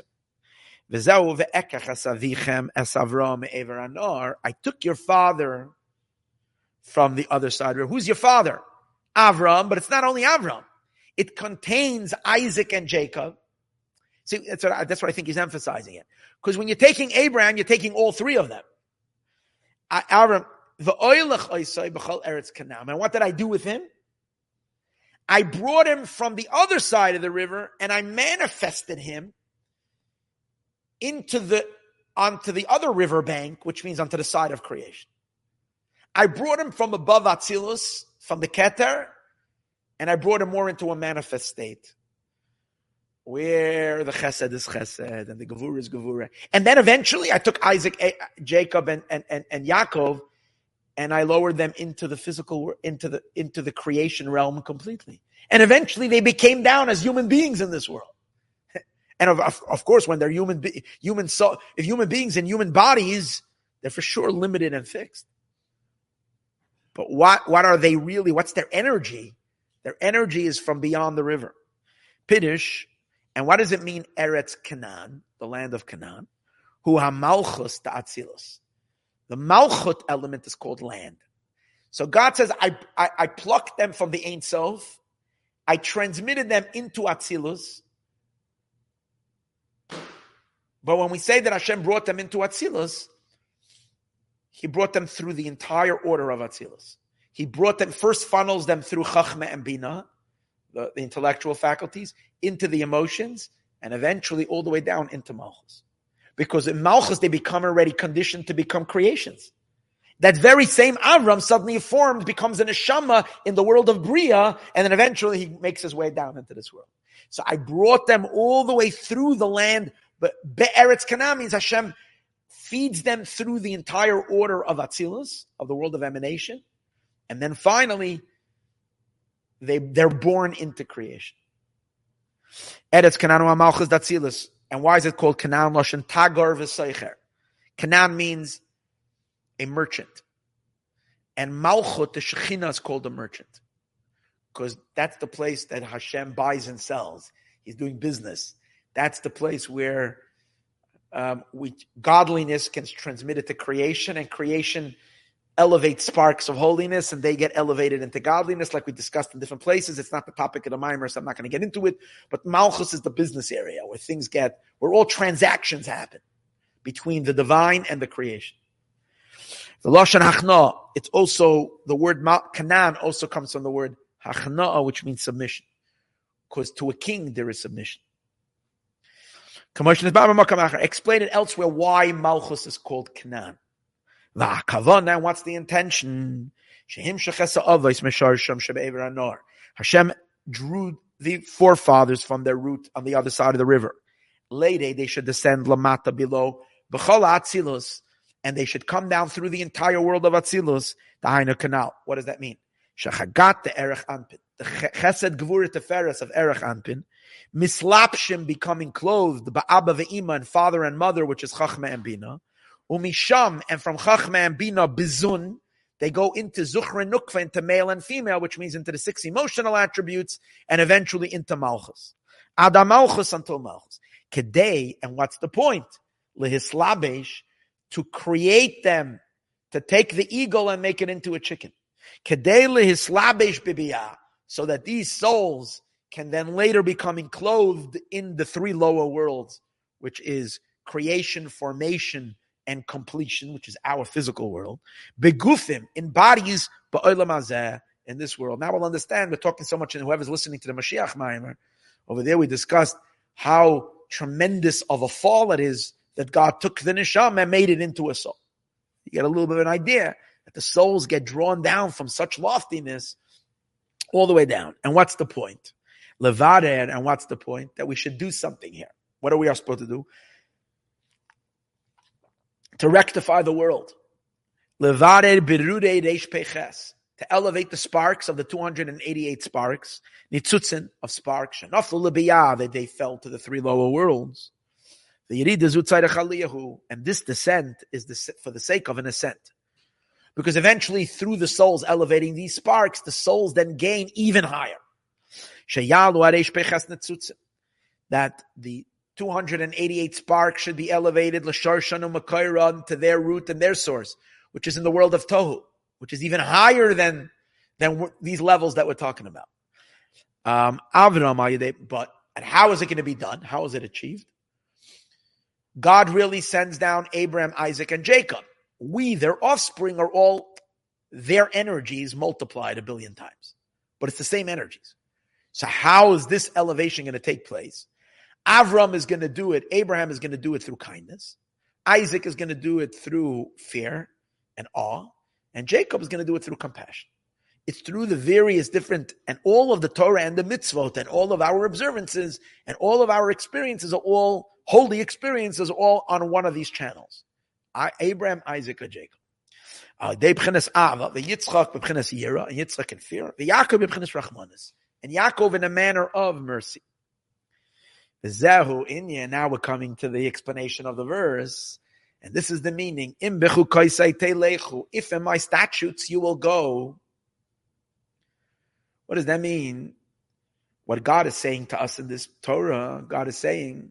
I took your father from the other side. Who's your father? Avram, but it's not only Avram. It contains Isaac and Jacob. See, that's what I think he's emphasizing it. Because when you're taking Abraham, you're taking all three of them. Avram, and what did I do with him? I brought him from the other side of the river, and I manifested him onto the other river bank, which means onto the side of creation. I brought him from above Atzilus, from the Keter, and I brought him more into a manifest state, where the Chesed is Chesed and the Gevurah is Gevurah. And then eventually I took Isaac, Jacob, and Yaakov, and I lowered them into the physical, into the creation realm completely. And eventually they became down as human beings in this world. And of course, when they're human beings in human bodies, they're for sure limited and fixed. But what are they really? What's their energy? Their energy is from beyond the river. Piddush. And what does it mean, Eretz Canaan, the land of Canaan? Hu ha-malchus ta'atzilus. The malchut element is called land. So God says, I plucked them from the Ein Sof. I transmitted them into Atzilus. But when we say that Hashem brought them into Atzilus, He brought them through the entire order of Atzilus. He brought them, first funnels them through Chachma and Bina, the intellectual faculties, into the emotions, and eventually all the way down into Malchus. Because in Malchus, they become already conditioned to become creations. That very same Avram suddenly formed, becomes an neshama in the world of Bria, and then eventually he makes his way down into this world. So I brought them all the way through the land, but Be'eretz Canaan means Hashem feeds them through the entire order of Atzilus, of the world of emanation, and then finally, they're born into creation. Eretz Canaan u'Malchus d'Atzilus. And why is it called Canaan? Lashon Tagar v'Seicher. Canaan means a merchant. And Malchut, the Shekhinah, is called a merchant. Because that's the place that Hashem buys and sells. He's doing business. That's the place where godliness gets transmitted to creation, and creation elevates sparks of holiness, and they get elevated into godliness, like we discussed in different places. It's not the topic of the Maimer, so I'm not going to get into it. But Malchus is the business area where all transactions happen between the divine and the creation. The Lashon Hachna, it's also, the word Canaan also comes from the word Hachna, which means submission. Because to a king there is submission. Explain it elsewhere why Malchus is called Canaan. Now what's the intention? Hashem drew the forefathers from their root on the other side of the river. Later they should descend lamata below, and they should come down through the entire world of Atzilus, the Hainu Canal. What does that mean? Shachagat the Erech Anpin, the Chesed Gvurit Teferes of Erech Anpin, Mislapshim becoming clothed, Ba'aba ve'ima and father and mother, which is Chachma and Bina, Umisham, and from Chachma and Bina, Bizun, they go into Zuchra Nukva, into male and female, which means into the 6 emotional attributes, and eventually into Malchus. Adam Malchus until Malchus. Kedei, and what's the point? Lehislabesh, to create them, to take the eagle and make it into a chicken. Kedei lehislabesh bibiyah, so that these souls can then later become enclosed in the 3 lower worlds, which is creation, formation, and completion, which is our physical world. Begufim, in bodies, ba'olam hazeh, in this world. Now we'll understand, we're talking so much, and whoever's listening to the Mashiach Maimer, over there we discussed how tremendous of a fall it is that God took the neshama and made it into a soul. You get a little bit of an idea that the souls get drawn down from such loftiness all the way down. And what's the point? Levader, and what's the point? That we should do something here. What are we supposed to do? To rectify the world. Levader birude reish peches. To elevate the sparks of the 288 sparks. Nitzutzin of sparks. Shenaflu lebiyah, that they fell to the 3 lower worlds. The Yerida Zutzayda Chaliyahu, and this descent is for the sake of an ascent. Because eventually, through the souls elevating these sparks, the souls then gain even higher. That the 288 sparks should be elevated to their root and their source, which is in the world of Tohu, which is even higher than these levels that we're talking about. But and how is it going to be done? How is it achieved? God really sends down Abraham, Isaac, and Jacob. We, their offspring, are all their energies multiplied 1 billion times. But it's the same energies. So how is this elevation going to take place? Avram is going to do it. Abraham is going to do it through kindness. Isaac is going to do it through fear and awe. And Jacob is going to do it through compassion. It's through the various different, and all of the Torah and the mitzvot and all of our observances and all of our experiences are all holy experiences, all on one of these channels. Abraham, Isaac, or Jacob. They b'chinas Ava, the Yitzchak b'chinas Yira, and Yitzchak in fear, the Yaakov b'chinas Rachmanis, and Yaakov in a manner of mercy. The Zehu Inya, now we're coming to the explanation of the verse, and this is the meaning. Im bechu kaisei telechu, if in my statutes you will go. What does that mean? What God is saying to us in this Torah, God is saying,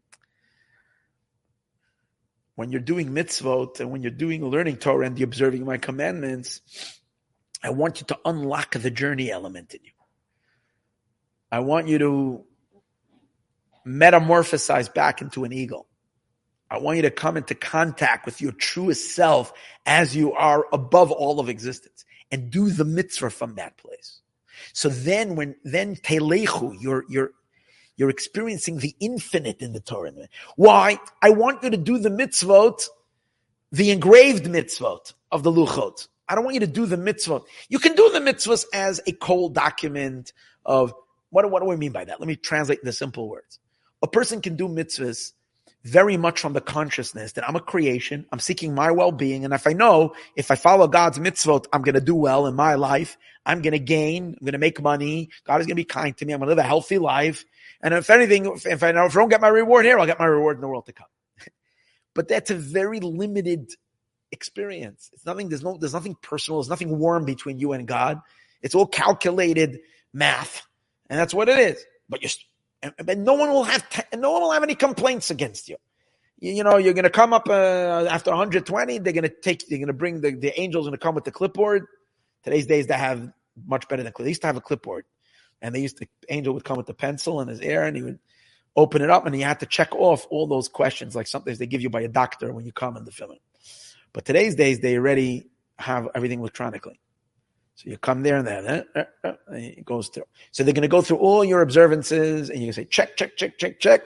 when you're doing mitzvot and when you're learning Torah and observing my commandments, I want you to unlock the journey element in you. I want you to metamorphosize back into an eagle. I want you to come into contact with your truest self as you are above all of existence and do the mitzvah from that place. So then telechu, you're experiencing the infinite in the Torah. Why? I want you to do the mitzvot, the engraved mitzvot of the luchot. I don't want you to do the mitzvot. You can do the mitzvahs as a cold document of, what do we mean by that? Let me translate in the simple words. A person can do mitzvahs very much from the consciousness that I'm a creation, I'm seeking my well-being, and if I follow God's mitzvot, I'm going to do well in my life, I'm going to gain, I'm going to make money, God is going to be kind to me, I'm going to live a healthy life, and if anything, if I don't get my reward here, I'll get my reward in the world to come. But that's a very limited experience. It's nothing, there's nothing personal, there's nothing warm between you and God. It's all calculated math, and that's what it is. But no one will have any complaints against you. You're going to come up after 120. They're going to bring the angels going to come with the clipboard. Today's days they have much better than clipboard. They used to have a clipboard, and the angel would come with the pencil in his ear, and he would open it up, and you had to check off all those questions like sometimes they give you by a doctor when you come in the filling. But today's days they already have everything electronically. So you come there and then it goes through. So they're going to go through all your observances and you can say, check.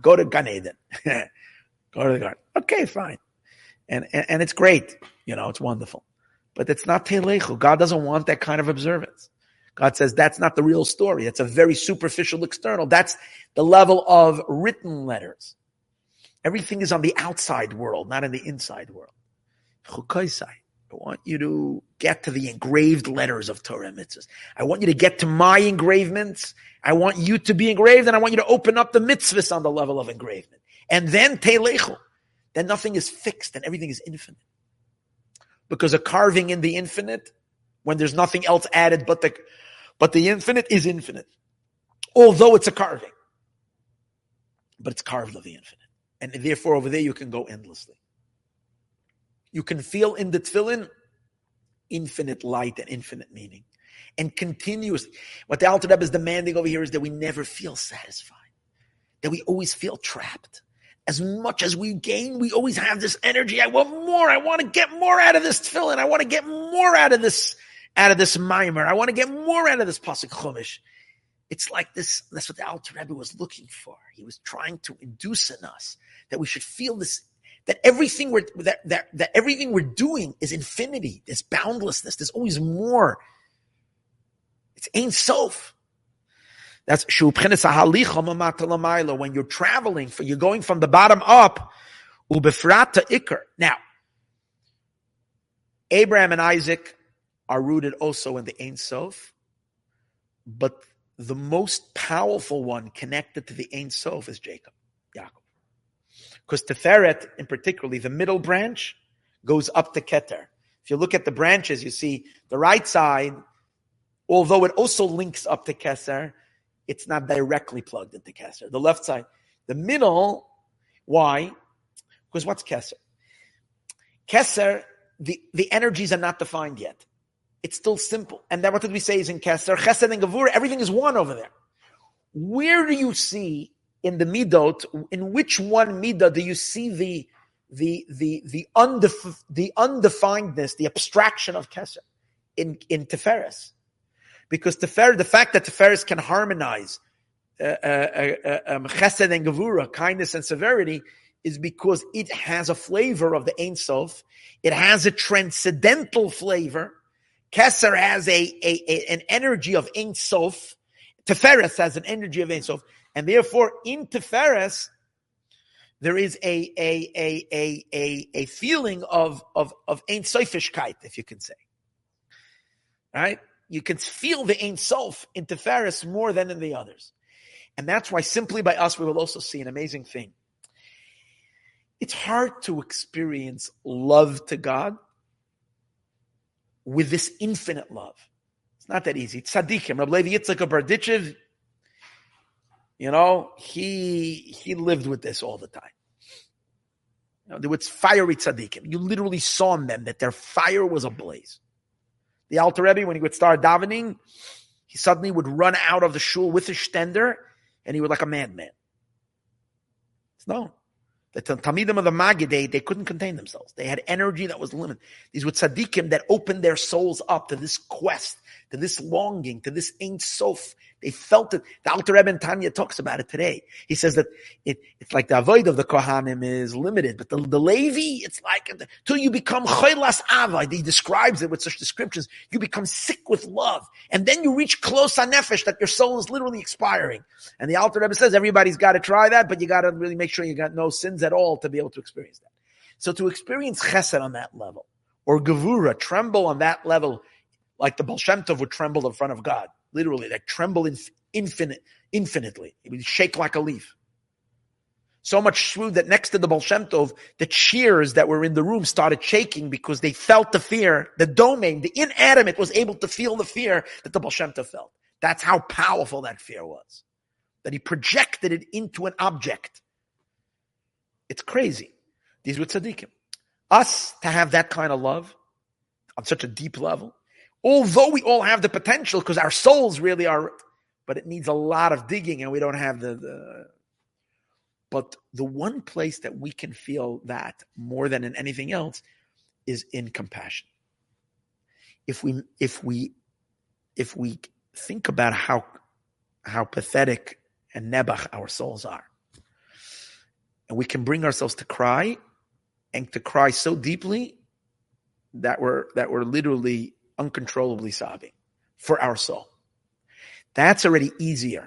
Go to Gan Eden. Go to the garden. Okay, fine. And it's great. It's wonderful. But it's not Teilechu. God doesn't want that kind of observance. God says that's not the real story. It's a very superficial external. That's the level of written letters. Everything is on the outside world, not in the inside world. Chukaisai. I want you to get to the engraved letters of Torah and mitzvahs. I want you to get to my engravements. I want you to be engraved, and I want you to open up the mitzvahs on the level of engravement. And then Teilechu. Then nothing is fixed and everything is infinite. Because a carving in the infinite, when there's nothing else added but the infinite is infinite. Although it's a carving. But it's carved of the infinite. And therefore over there you can go endlessly. You can feel in the tefillin infinite light and infinite meaning. And continuously. What the Alter Rebbe is demanding over here is that we never feel satisfied. That we always feel trapped. As much as we gain, we always have this energy. I want more. I want to get more out of this tefillin. I want to get more out of this mimer. I want to get more out of this pasuk chumash. It's like this. That's what the Alter Rebbe was looking for. He was trying to induce in us that we should feel this, that everything we're doing is infinity. There's boundlessness. There's always more. It's Ein Sof. That's when you're traveling, you're going from the bottom up, ubefrat to ikar. Now, Abraham and Isaac are rooted also in the Ein Sof, but the most powerful one connected to the Ein Sof is Jacob, Yaakov. Because Tiferet, in particularly, the middle branch, goes up to Keter. If you look at the branches, you see the right side, although it also links up to Keser, it's not directly plugged into Keser. The left side. The middle, why? Because what's Keser? Keser, the energies are not defined yet. It's still simple. And then what did we say is in Keser? Chesed and Gevurah, everything is one over there. Where do you see in the Midot, in which one Midah do you see the undefinedness, the abstraction of Keser? In Tiferes. Because the fact that Tiferes can harmonize chesed and gevura, kindness and severity, is because it has a flavor of the Ein Sof. It has a transcendental flavor. Keser has an energy of Ein Sof. Tiferes has an energy of Ein Sof. And therefore, in Tiferes, there is a feeling of Ein Sofishkeit, if you can say. Right? You can feel the Ein Sof in Tiferes more than in the others. And that's why simply by us we will also see an amazing thing. It's hard to experience love to God with this infinite love. It's not that easy. Tzaddikim, Rabbi Levi Yitzchak of Berditchev, he lived with this all the time. There was fiery tzaddikim. You literally saw in them that their fire was ablaze. The Alter Rebbe, when he would start davening, he suddenly would run out of the shul with his stender, and he would like a madman. It's known. The Talmidim of the Maggid, they couldn't contain themselves. They had energy that was limited. These were tzaddikim that opened their souls up to this quest, to this longing, to this Ein Sof. They felt it. The Alter Rebbe in Tanya talks about it today. He says that it's like the avoid of the Kohanim is limited, but the Levi, it's like till you become cholas ava. He describes it with such descriptions. You become sick with love, and then you reach close nefesh that your soul is literally expiring. And the Alter Rebbe says everybody's got to try that, but you got to really make sure you got no sins at all to be able to experience that. So to experience chesed on that level, or gevura, tremble on that level, like the Baal Shem Tov would tremble in front of God. Literally, like tremble infinitely. It would shake like a leaf. So much so that next to the Baal Shem Tov, the chairs that were in the room started shaking because they felt the fear. The domain, the inanimate, was able to feel the fear that the Baal Shem Tov felt. That's how powerful that fear was. That he projected it into an object. It's crazy. These were tzaddikim. Us, to have that kind of love on such a deep level, although we all have the potential, because our souls really are, but it needs a lot of digging, and we don't have but the one place that we can feel that more than in anything else is in compassion. If we think about how pathetic and nebach our souls are, And we can bring ourselves to cry, and to cry so deeply that we're literally uncontrollably sobbing for our soul. That's already easier.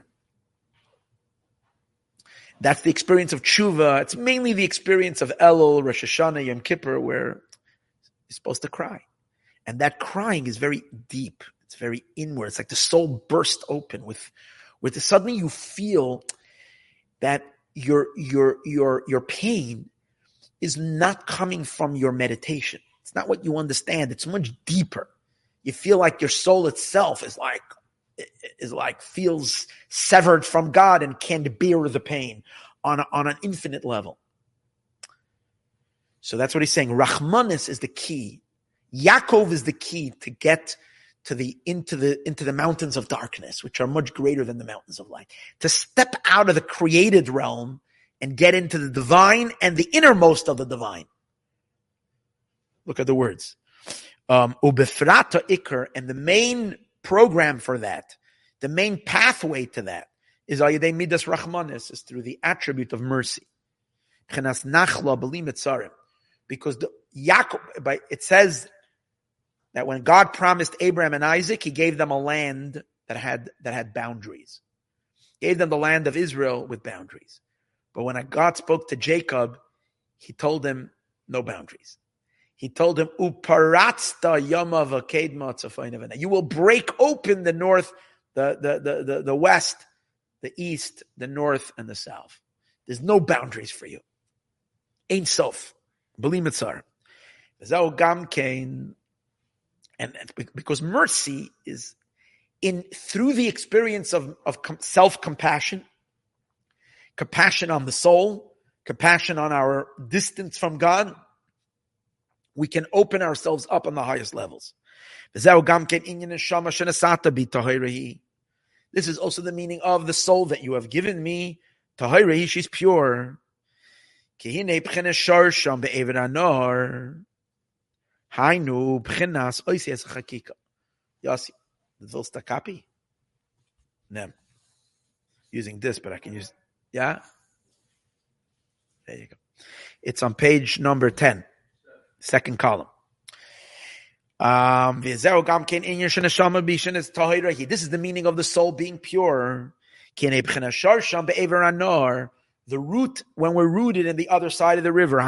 That's the experience of tshuva. It's mainly the experience of Elul, Rosh Hashanah, Yom Kippur, where you're supposed to cry. And that crying is very deep. It's very inward. It's like the soul burst open with suddenly you feel that your pain is not coming from your meditation. It's not what you understand. It's much deeper. You feel like your soul itself is like feels severed from God and can't bear the pain on an infinite level. So that's what he's saying. Rachmanis is the key. Yaakov is the key to get into the mountains of darkness, which are much greater than the mountains of light. To step out of the created realm and get into the divine and the innermost of the divine. Look at the words. Ubefrata ikar, and the main program for that, the main pathway to that, is Ayidei Midas Rachmanis, is through the attribute of mercy. Chenas nachla b'li mitzarim. Because Yaakov, it says that when God promised Abraham and Isaac, he gave them a land that had boundaries. He gave them the land of Israel with boundaries. But when God spoke to Jacob, he told him no boundaries. He told him, "Uparatzta yama v'kedma tzafayna." You will break open the north, the west, the east, the north, and the south. There's no boundaries for you. Ein sof, b'li mitzar. V'zau gam kein, and because mercy is through the experience of self-compassion, compassion on the soul, compassion on our distance from God, we can open ourselves up on the highest levels. This is also the meaning of the soul that you have given me. Tahirahi, she's pure. Yossi, willst du copy? No. Using this, but I can use, yeah? There you go. It's on page number 10. Second column. This is the meaning of the soul being pure. The root, when we're rooted in the other side of the river,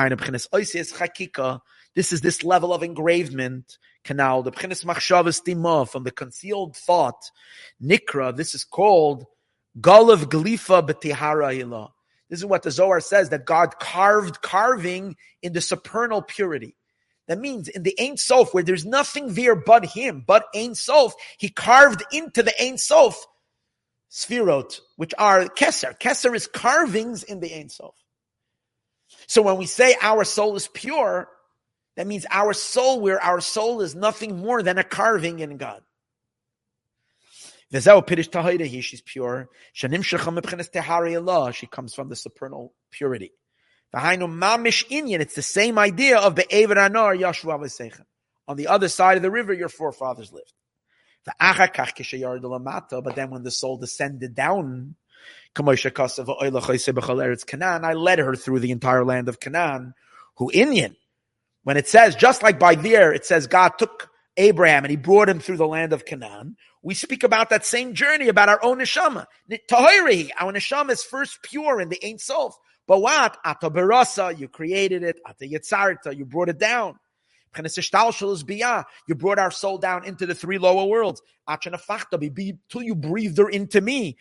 this is this level of engravement. Canal, the from the concealed thought. Nikra, this is called Galav Glifa B'tihara Ilah. This is what the Zohar says, that God carving in the supernal purity. That means in the Ein Sof, where there's nothing there but him, but Ein Sof, he carved into the Ein Sof Sfirot, which are Keser. Keser is carvings in the Ein Sof. So when we say our soul is pure, that means our soul, where our soul is nothing more than a carving in God. She's pure. She comes from the supernal purity. It's the same idea of Be'ever Anar Yashua V'Seichen. On the other side of the river, your forefathers lived. But then when the soul descended down, I led her through the entire land of Canaan. Who Inyan? When it says, just like by there, it says God took Abraham and he brought him through the land of Canaan. We speak about that same journey, about our own neshama. Tahiri, our neshama is first pure in the Ein Sof. But what? Ata berasa, you created it. Ata yetzarta, you brought it down. You brought our soul down into the three lower worlds. Till you breathed her into me.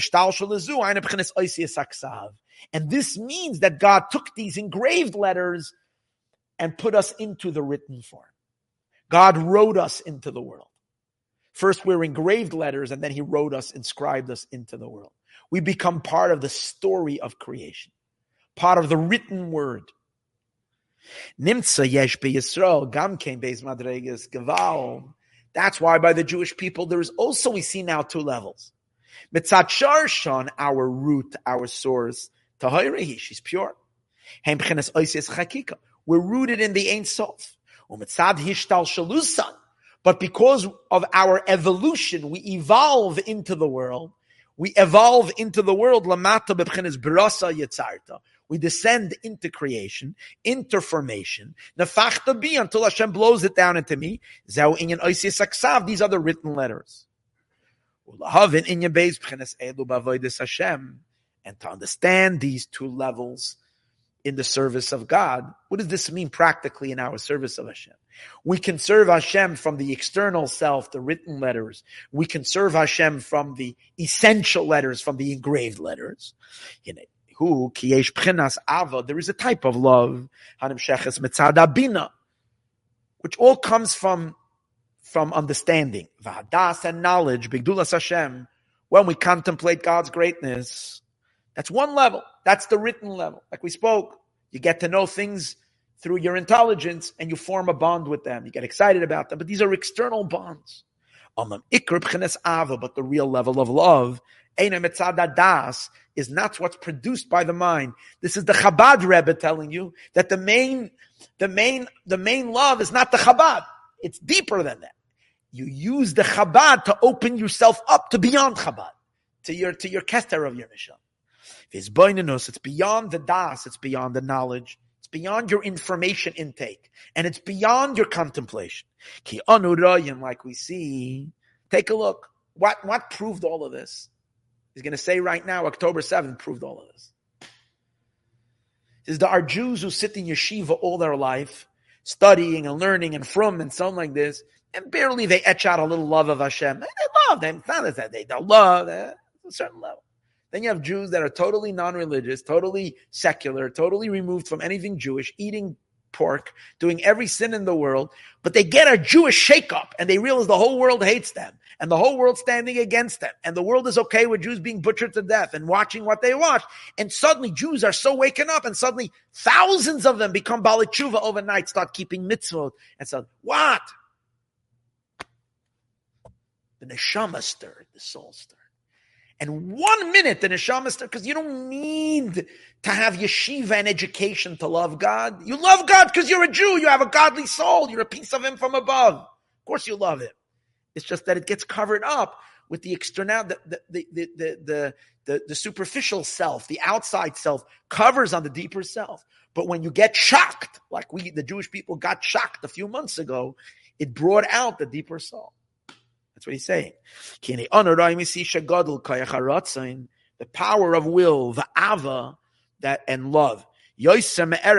And this means that God took these engraved letters and put us into the written form. God wrote us into the world. First we're engraved letters, and then he wrote us, inscribed us into the world. We become part of the story of creation, part of the written word. Nimtza yesh beYisrael gam kein beis madreges geval. That's why by the Jewish people there is also, we see now two levels. Mitzat sharshan, our root, our source. Tahirahi, she's pure. Hem b'chenes oisies chakika. We're rooted in the Ein Sof. Umitzad hishtal shalusan. But because of our evolution, we evolve into the world. We evolve into the world. Lamata b'chenes brasa yetzarta. We descend into creation, into formation. Nefachta bi, until Hashem blows it down into me. Zeu inyan oisius aksav. These are the written letters. Ulahavin inyan beis b'chenes elu b'avodas Hashem. And to understand these two levels in the service of God, what does this mean practically in our service of Hashem? We can serve Hashem from the external self, the written letters. We can serve Hashem from the essential letters, from the engraved letters. There is a type of love, which all comes from understanding. V'hadas, and knowledge, b'gdulas Hashem, when we contemplate God's greatness. That's one level. That's the written level. Like we spoke, you get to know things through your intelligence and you form a bond with them. You get excited about them. But these are external bonds. But the real level of love is not what's produced by the mind. This is the Chabad Rebbe telling you that the main love is not the Chabad. It's deeper than that. You use the Chabad to open yourself up to beyond Chabad, to your Kester of your Nisham. It's beyond the das, it's beyond the knowledge, it's beyond your information intake, and it's beyond your contemplation. Ki anurayin, like we see, take a look. What proved all of this? He's going to say right now, October 7th proved all of this. There are Jews who sit in yeshiva all their life, studying and learning and from and so on like this, and barely they etch out a little love of Hashem. They love them. It's not that they don't love. At a certain level. Then you have Jews that are totally non-religious, totally secular, totally removed from anything Jewish, eating pork, doing every sin in the world, but they get a Jewish shake-up and they realize the whole world hates them and the whole world standing against them and the world is okay with Jews being butchered to death and watching what they watch. And suddenly Jews are so waken up and suddenly thousands of them become Baalei Tshuva overnight, start keeping mitzvot. And so, what? The neshama stirred, the soul stirred. And 1 minute the neshama stirred, because you don't need to have yeshiva and education to love God. You love God because you're a Jew. You have a godly soul. You're a piece of Him from above. Of course you love Him. It's just that it gets covered up with the external, the superficial self, the outside self covers on the deeper self. But when you get shocked, like the Jewish people got shocked a few months ago, it brought out the deeper soul. That's what he's saying. The power of will, the ava, and love. It's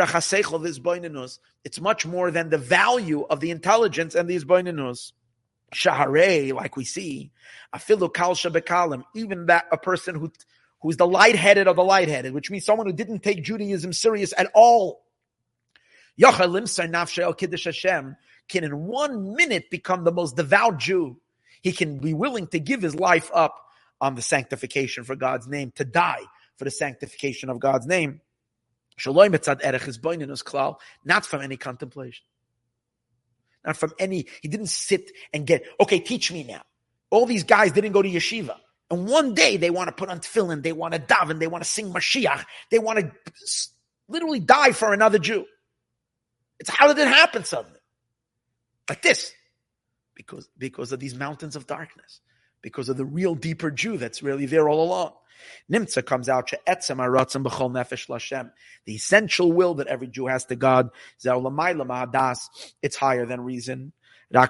much more than the value of the intelligence and the izbainenus. Shaharei, like we see, afilu kalsha bekalim, even that a person who's the lightheaded of the lightheaded, which means someone who didn't take Judaism serious at all. Can in 1 minute become the most devout Jew. He can be willing to give his life up on the sanctification for God's name, to die for the sanctification of God's name. Not from any contemplation. Not from any, he didn't sit and get, okay, teach me now. All these guys didn't go to yeshiva. And one day they want to put on tefillin, they want to daven, they want to sing Mashiach, they want to literally die for another Jew. It's how did it happen suddenly? Like this. Because of these mountains of darkness. Because of the real deeper Jew that's really there all along. Nimtza comes out, the essential will that every Jew has to God. It's higher than reason. Of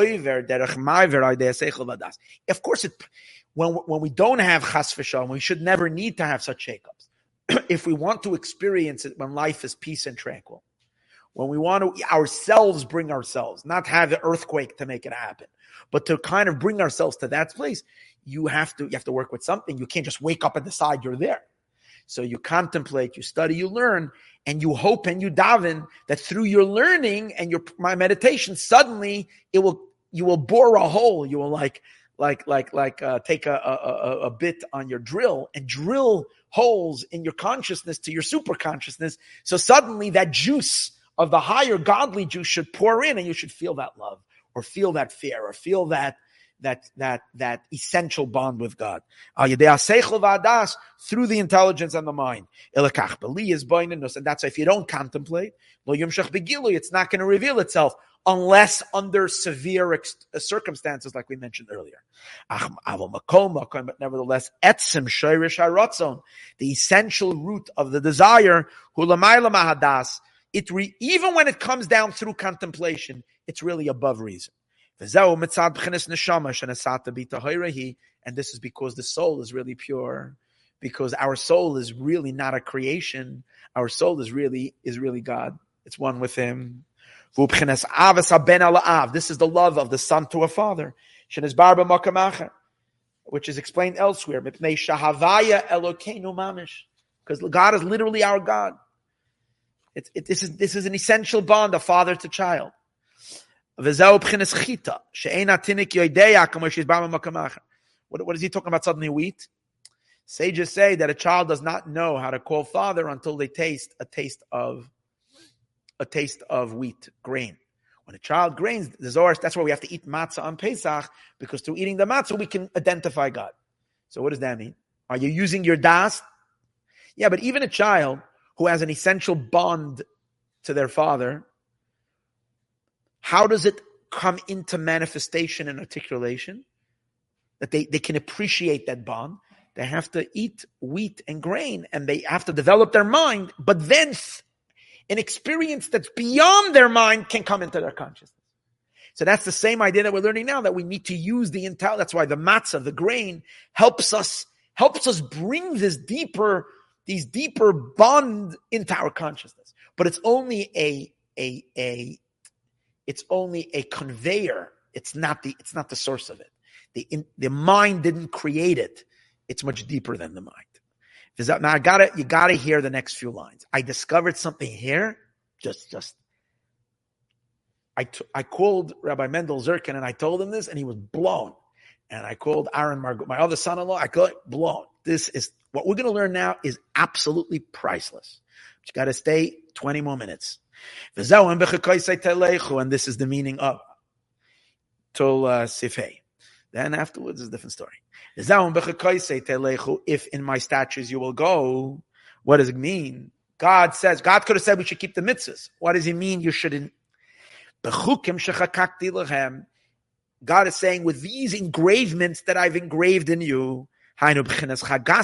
course, when we don't have chas v'shalom, we should never need to have such shakeups. If we want to experience it when life is peace and tranquil, when we want to ourselves bring ourselves, not have an earthquake to make it happen, but to kind of bring ourselves to that place, you have to work with something. You can't just wake up and decide you're there. So you contemplate, you study, you learn, and you hope and you daven that through your learning and my meditation, suddenly you will bore a hole. You will take a bit on your drill and drill holes in your consciousness to your super consciousness. So suddenly that juice of the higher godly juice should pour in, and you should feel that love, or feel that fear, or feel that essential bond with God. Through the intelligence and the mind. And that's why if you don't contemplate, it's not going to reveal itself unless under severe circumstances, like we mentioned earlier. But nevertheless, etzim shayrish haratzon, the essential root of the desire, hulamayla mahadas, even when it comes down through contemplation, it's really above reason. And this is because the soul is really pure, because our soul is really not a creation. Our soul is really God. It's one with Him. This is the love of the son to a father, which is explained elsewhere. Because God is literally our God. This is an essential bond of father to child. What is he talking about? Suddenly wheat. Sages say that a child does not know how to call father until they taste a taste of wheat, grain. When a child grains, the Zohar, that's why we have to eat matzah on Pesach, because through eating the matzah, we can identify God. So what does that mean? Are you using your das? Yeah, but even a child who has an essential bond to their father, how does it come into manifestation and articulation? That they can appreciate that bond. They have to eat wheat and grain, and they have to develop their mind, but then an experience that's beyond their mind can come into their consciousness. So that's the same idea that we're learning now, that we need to use the intel. That's why the matzah, the grain, helps us bring these deeper bond into our consciousness. But it's only a conveyor. It's not the source of it. The mind didn't create it. It's much deeper than the mind. Now you gotta hear the next few lines. I discovered something here. I called Rabbi Mendel Zirkin and I told him this, and he was blown. And I called Aaron Margot, my other son-in-law. I called blown. This is what we're going to learn now is absolutely priceless. But you got to stay 20 more minutes. And this is the meaning of Tol Sifei. Then afterwards is a different story. If in my statutes you will go, what does it mean? God could have said we should keep the mitzvahs. What does he mean you shouldn't? God is saying, with these engravements that I've engraved in you, it's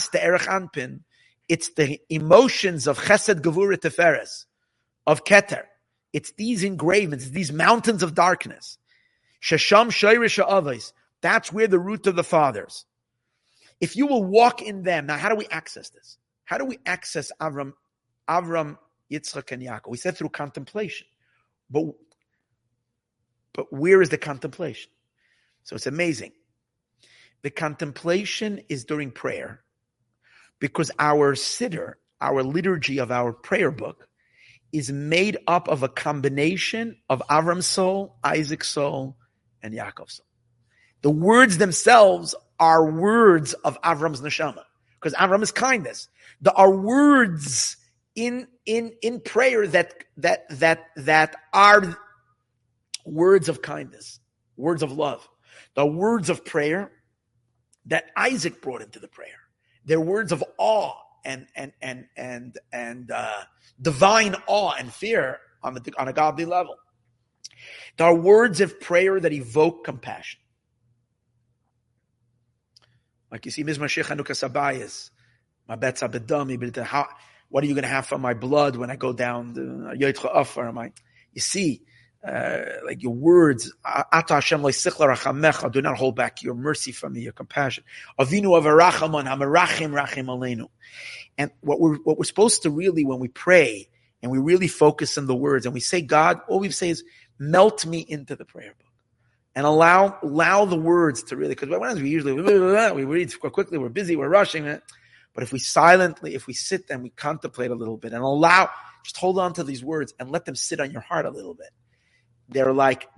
the emotions of Chesed, Gevurah, Tiferes, of Keter. It's these engravements, these mountains of darkness. Shesham Shoirish Avos. That's where the root of the fathers. If you will walk in them, now how do we access this? How do we access Avram, Yitzchak, and Yaakov? We said through contemplation. But where is the contemplation? So it's amazing. The contemplation is during prayer, because our siddur, our liturgy of our prayer book, is made up of a combination of Avram's soul, Isaac's soul, and Yaakov's soul. The words themselves are words of Avram's neshama, because Avram is kindness. There are words in prayer that are words of kindness, words of love. The words of prayer that Isaac brought into the prayer. They're words of awe and divine awe and fear on a godly level. There are words of prayer that evoke compassion. Like you see, Mizmar Shir Chanukah Sabayis, my betza bedami, what are you going to have for my blood when I go down the Yoitcha Afar? You see, like your words, Ata Hashem lo'isichla rachamecha, do not hold back your mercy from me, your compassion. Avinu avarachamon, hamerachim rachim aleinu. And what we're supposed to really, when we pray and we really focus on the words and we say, God, all we say is, melt me into the prayer book. And allow the words to really, because we read quickly, we're busy, we're rushing it. But if we sit and we contemplate a little bit and just hold on to these words and let them sit on your heart a little bit. They're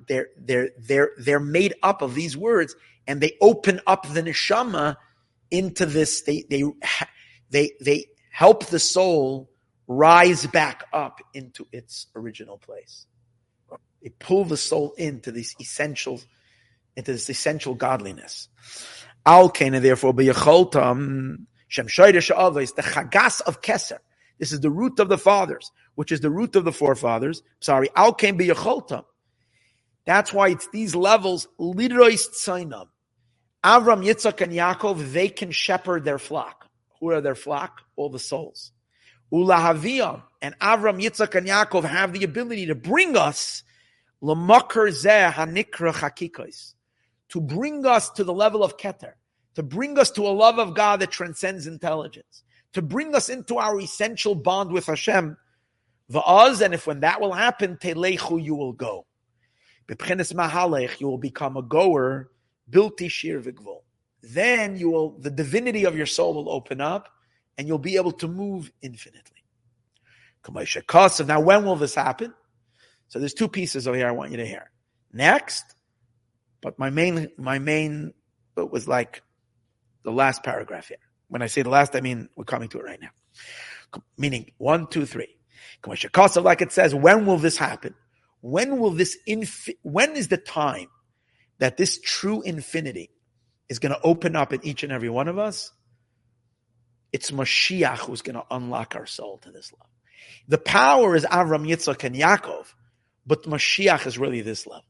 made up of these words, and they open up the neshama into this. They help the soul rise back up into its original place. They pull the soul into this essential godliness. Al Kaina, therefore, b'yacholtam shem shoydesh avos, the chagas of Keser. This is the root of the fathers, which is the root of the forefathers. Al Kain b'yacholtam. That's why it's these levels, Lidrois Tzainam. Avram, Yitzchak, and Yaakov, they can shepherd their flock. Who are their flock? All the souls. Ulahaviyam, and Avram, Yitzchak, and Yaakov have the ability to bring us l'makar zeh hanikra chakikos, to bring us to the level of Keter, to bring us to a love of God that transcends intelligence, to bring us into our essential bond with Hashem. Va'az, and if when that will happen, telechu, you will go. B'pchenes mahalech, you will become a goer, bilti shir v'gvul. Then the divinity of your soul will open up, and you'll be able to move infinitely. Now, when will this happen? So there's two pieces over here I want you to hear. Next, but my main it was like the last paragraph here. When I say the last, I mean we're coming to it right now. Meaning 1, 2, 3. Like it says, when will this happen? When is the time that this true infinity is going to open up in each and every one of us? It's Mashiach who's going to unlock our soul to this level. The power is Avram, Yitzchak, and Yaakov, but Mashiach is really this level.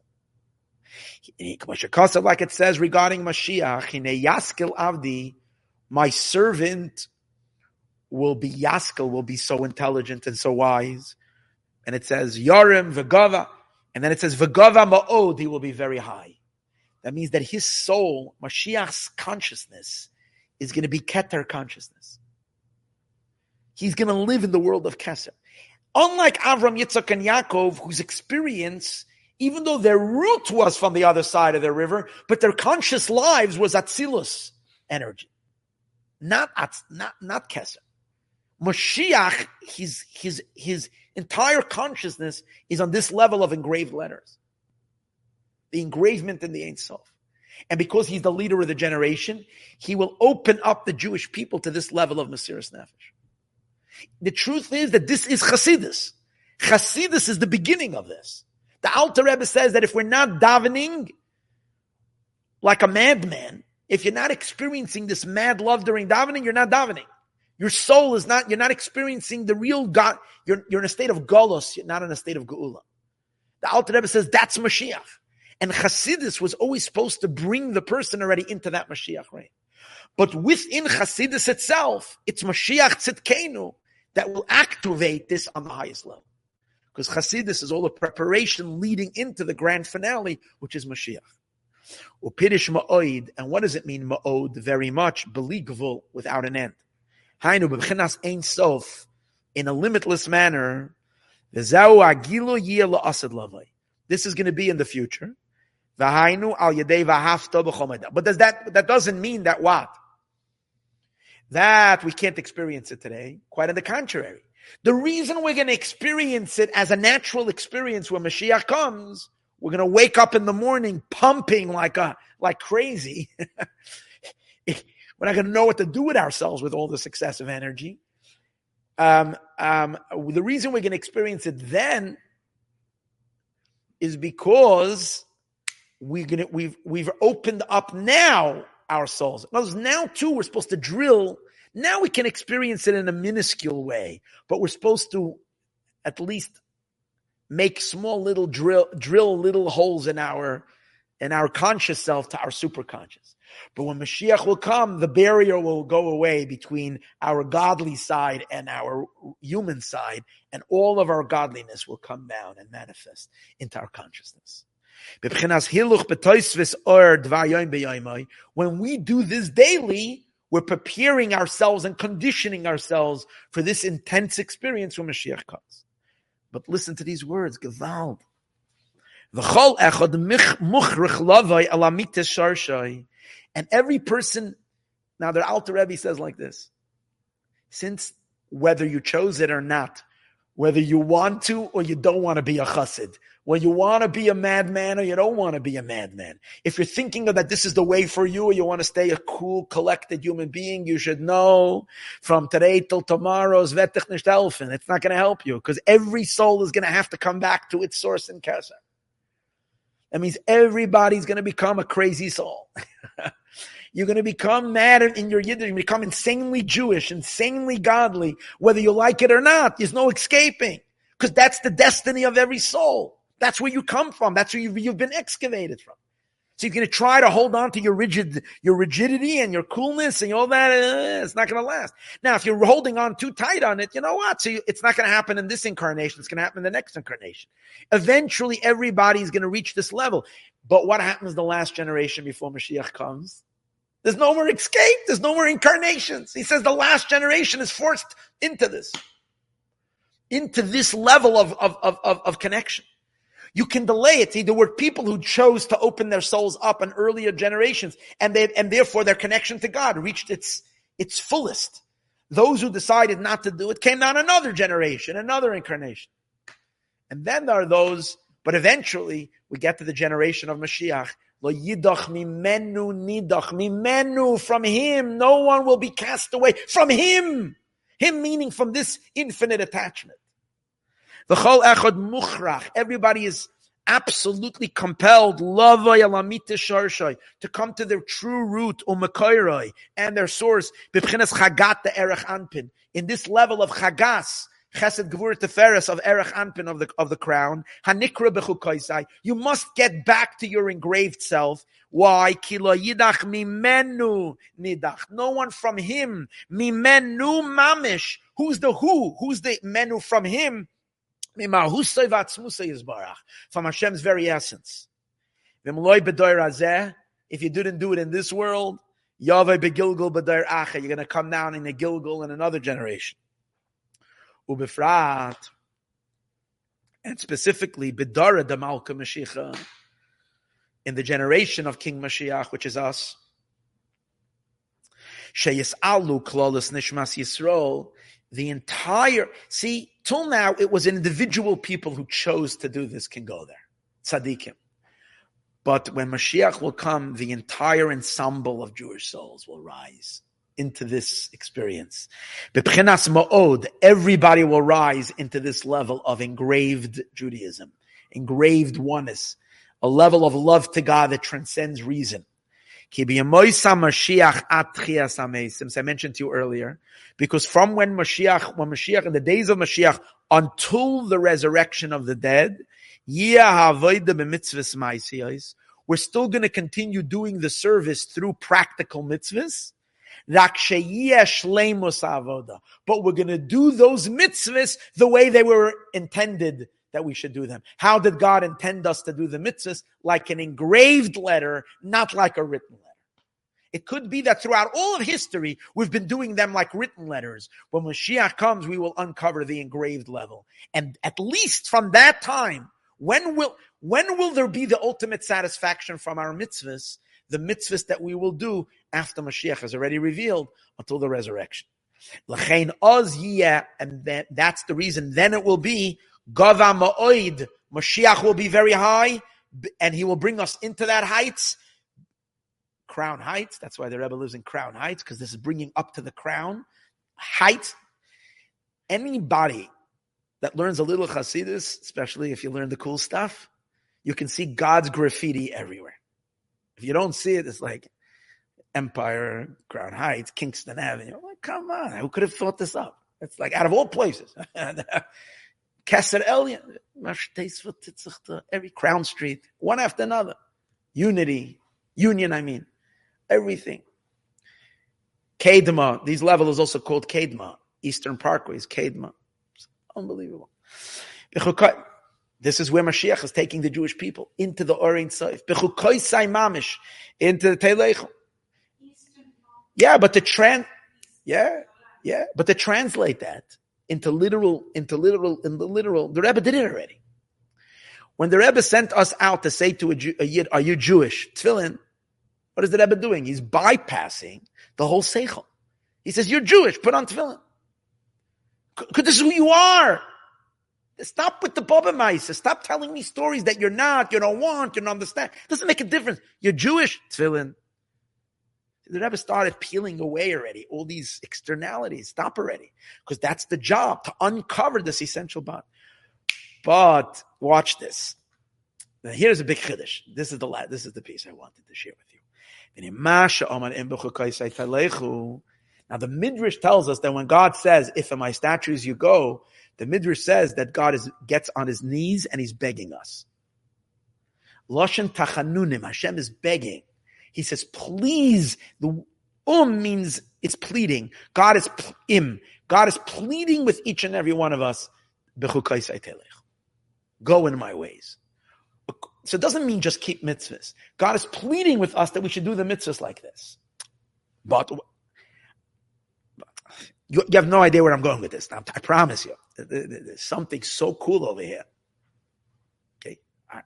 Like it says regarding Mashiach, Hine Yaskil Avdi, my servant will be Yaskil, will be so intelligent and so wise. And it says Yorim V'gava, and then it says V'gava Ma'od, he will be very high. That means that his soul, Mashiach's consciousness, is going to be Keter consciousness. He's going to live in the world of Keser. Unlike Avram, Yitzchak, and Yaakov, whose experience, even though their root was from the other side of the river, but their conscious lives was Atzilus energy. Not Keser. Mashiach, his entire consciousness is on this level of engraved letters. The engravement in the Ein Sof. And because he's the leader of the generation, he will open up the Jewish people to this level of Mesiras Nefesh. The truth is that this is Chassidus. Chassidus is the beginning of this. The Alter Rebbe says that if we're not davening like a madman, if you're not experiencing this mad love during davening, you're not davening. Your soul is not, you're not experiencing the real God. You're in a state of Golos, you're not in a state of Geula. The Alter Rebbe says that's Mashiach. And Chassidus was always supposed to bring the person already into that Mashiach reign. But within Chassidus itself, it's Mashiach Tzidkenu that will activate this on the highest level. Because Chassidus is all the preparation leading into the grand finale, which is Mashiach. Upirish ma'od, and what does it mean, ma'od? Very much, beligvul, without an end. Hainu b'chinas ein sof, in a limitless manner. V'zau agilu yeh la'asad lavai. This is going to be in the future. V'hainu al yedei v'hafta b'chomeda. But that doesn't mean that what? That we can't experience it today. Quite on the contrary. The reason we're going to experience it as a natural experience when Mashiach comes, we're going to wake up in the morning pumping like crazy. We're not going to know what to do with ourselves with all this excessive energy. The reason we're going to experience it then is because we've opened up now our souls. Now too we're supposed to drill. Now we can experience it in a minuscule way, but we're supposed to at least make small little drill little holes in our conscious self to our superconscious. But when Mashiach will come, the barrier will go away between our godly side and our human side, and all of our godliness will come down and manifest into our consciousness. When we do this daily, we're preparing ourselves and conditioning ourselves for this intense experience when Mashiach comes. But listen to these words, Gewalt. And every person, now the Alter Rebbe says like this, since whether you chose it or not, whether you want to or you don't want to be a chassid, whether you want to be a madman or you don't want to be a madman, if you're thinking that this is the way for you or you want to stay a cool, collected human being, you should know from today till tomorrow's vetech nicht helfen. It's not going to help you because every soul is going to have to come back to its source in Keser. That means everybody's going to become a crazy soul. You're going to become mad in your Yiddish. You become insanely Jewish, insanely godly. Whether you like it or not, there's no escaping. Because that's the destiny of every soul. That's where you come from. That's where you've been excavated from. So you're going to try to hold on to your rigidity and your coolness and all that. It's not going to last. Now, if you're holding on too tight on it, you know what? So it's not going to happen in this incarnation. It's going to happen in the next incarnation. Eventually, everybody's going to reach this level. But what happens the last generation before Mashiach comes? There's no more escape. There's no more incarnations. He says the last generation is forced into this level of connection. You can delay it. See, there were people who chose to open their souls up in earlier generations, and therefore their connection to God reached its fullest. Those who decided not to do it came down another generation, another incarnation. And then there are those, but eventually we get to the generation of Mashiach. Lo yidach mimenu nidach mimenu, from him no one will be cast away. From him. Him meaning from this infinite attachment. V'chol echad muchrach. Everybody is absolutely compelled to come to their true root u'mekoiroi and their source b'bchinas chagat the erech anpin, in this level of chagas, chesed gevurah teferes, of erech anpin, of the crown, hanikra b'chukoisai. You must get back to your engraved self. Why? Ki lo yidach mimenu nidach. No one from him. Mimenu mamish. Who's the who? Who's the menu from him? From Hashem's very essence. If you didn't do it in this world, you're going to come down in a Gilgal in another generation. And specifically, in the generation of King Mashiach, which is us, the entire, see, till now it was individual people who chose to do this can go there. Tzaddikim. But when Mashiach will come, the entire ensemble of Jewish souls will rise into this experience. B'pchinas ma'od, everybody will rise into this level of engraved Judaism, engraved oneness, a level of love to God that transcends reason. Since I mentioned to you earlier, because from when Mashiach, in the days of Mashiach, until the resurrection of the dead, we're still going to continue doing the service through practical mitzvahs. But we're going to do those mitzvahs the way they were intended that we should do them. How did God intend us to do the mitzvahs? Like an engraved letter, not like a written letter. It could be that throughout all of history, we've been doing them like written letters. When Mashiach comes, we will uncover the engraved level. And at least from that time, when will there be the ultimate satisfaction from our mitzvahs? The mitzvahs that we will do after Mashiach has already revealed until the resurrection. And then, that's the reason. Then it will be Gava Ma'oid. Mashiach will be very high, and he will bring us into that heights. Crown heights. That's why the Rebbe lives in Crown Heights, because this is bringing up to the crown height. Anybody that learns a little Hasidus, especially if you learn the cool stuff, you can see God's graffiti everywhere. If you don't see it, it's like Empire, Crown Heights, Kingston Avenue. Like, come on, who could have thought this up? It's like out of all places. Kesser Elyon, every Crown Street, one after another. Union, I mean. Everything. Kedma, these levels is also called Kedma. Eastern Parkways, Kedma. It's unbelievable. This is where Mashiach is taking the Jewish people into the Orein Seif. Bechukoisai mamish, into the Teilechim. Yeah, but to translate that into literal, the Rebbe did it already. When the Rebbe sent us out to say to a Yid, are you Jewish? Tefillin. What is the Rebbe doing? He's bypassing the whole seichel. He says, you're Jewish, put on tefillin. Because this is who you are. Stop with the Baba Maisa. Stop telling me stories that you're not, you don't want, you don't understand. It doesn't make a difference. You're Jewish, tefillin. The Rebbe started peeling away already, all these externalities. Stop already. Because that's the job, to uncover this essential bond. But watch this. Now here's a big chiddush. This is the piece I wanted to share with you. Now the Midrash tells us that when God says, if in my statues you go, The Midrash says that God gets on his knees and he's begging us. Loshen tachanunim, Hashem is begging. He says, please. The means it's pleading. God is God is pleading with each and every one of us. Go in my ways. So it doesn't mean just keep mitzvahs. God is pleading with us that we should do the mitzvahs like this. But you have no idea where I'm going with this. I promise you. There's something so cool over here. Okay.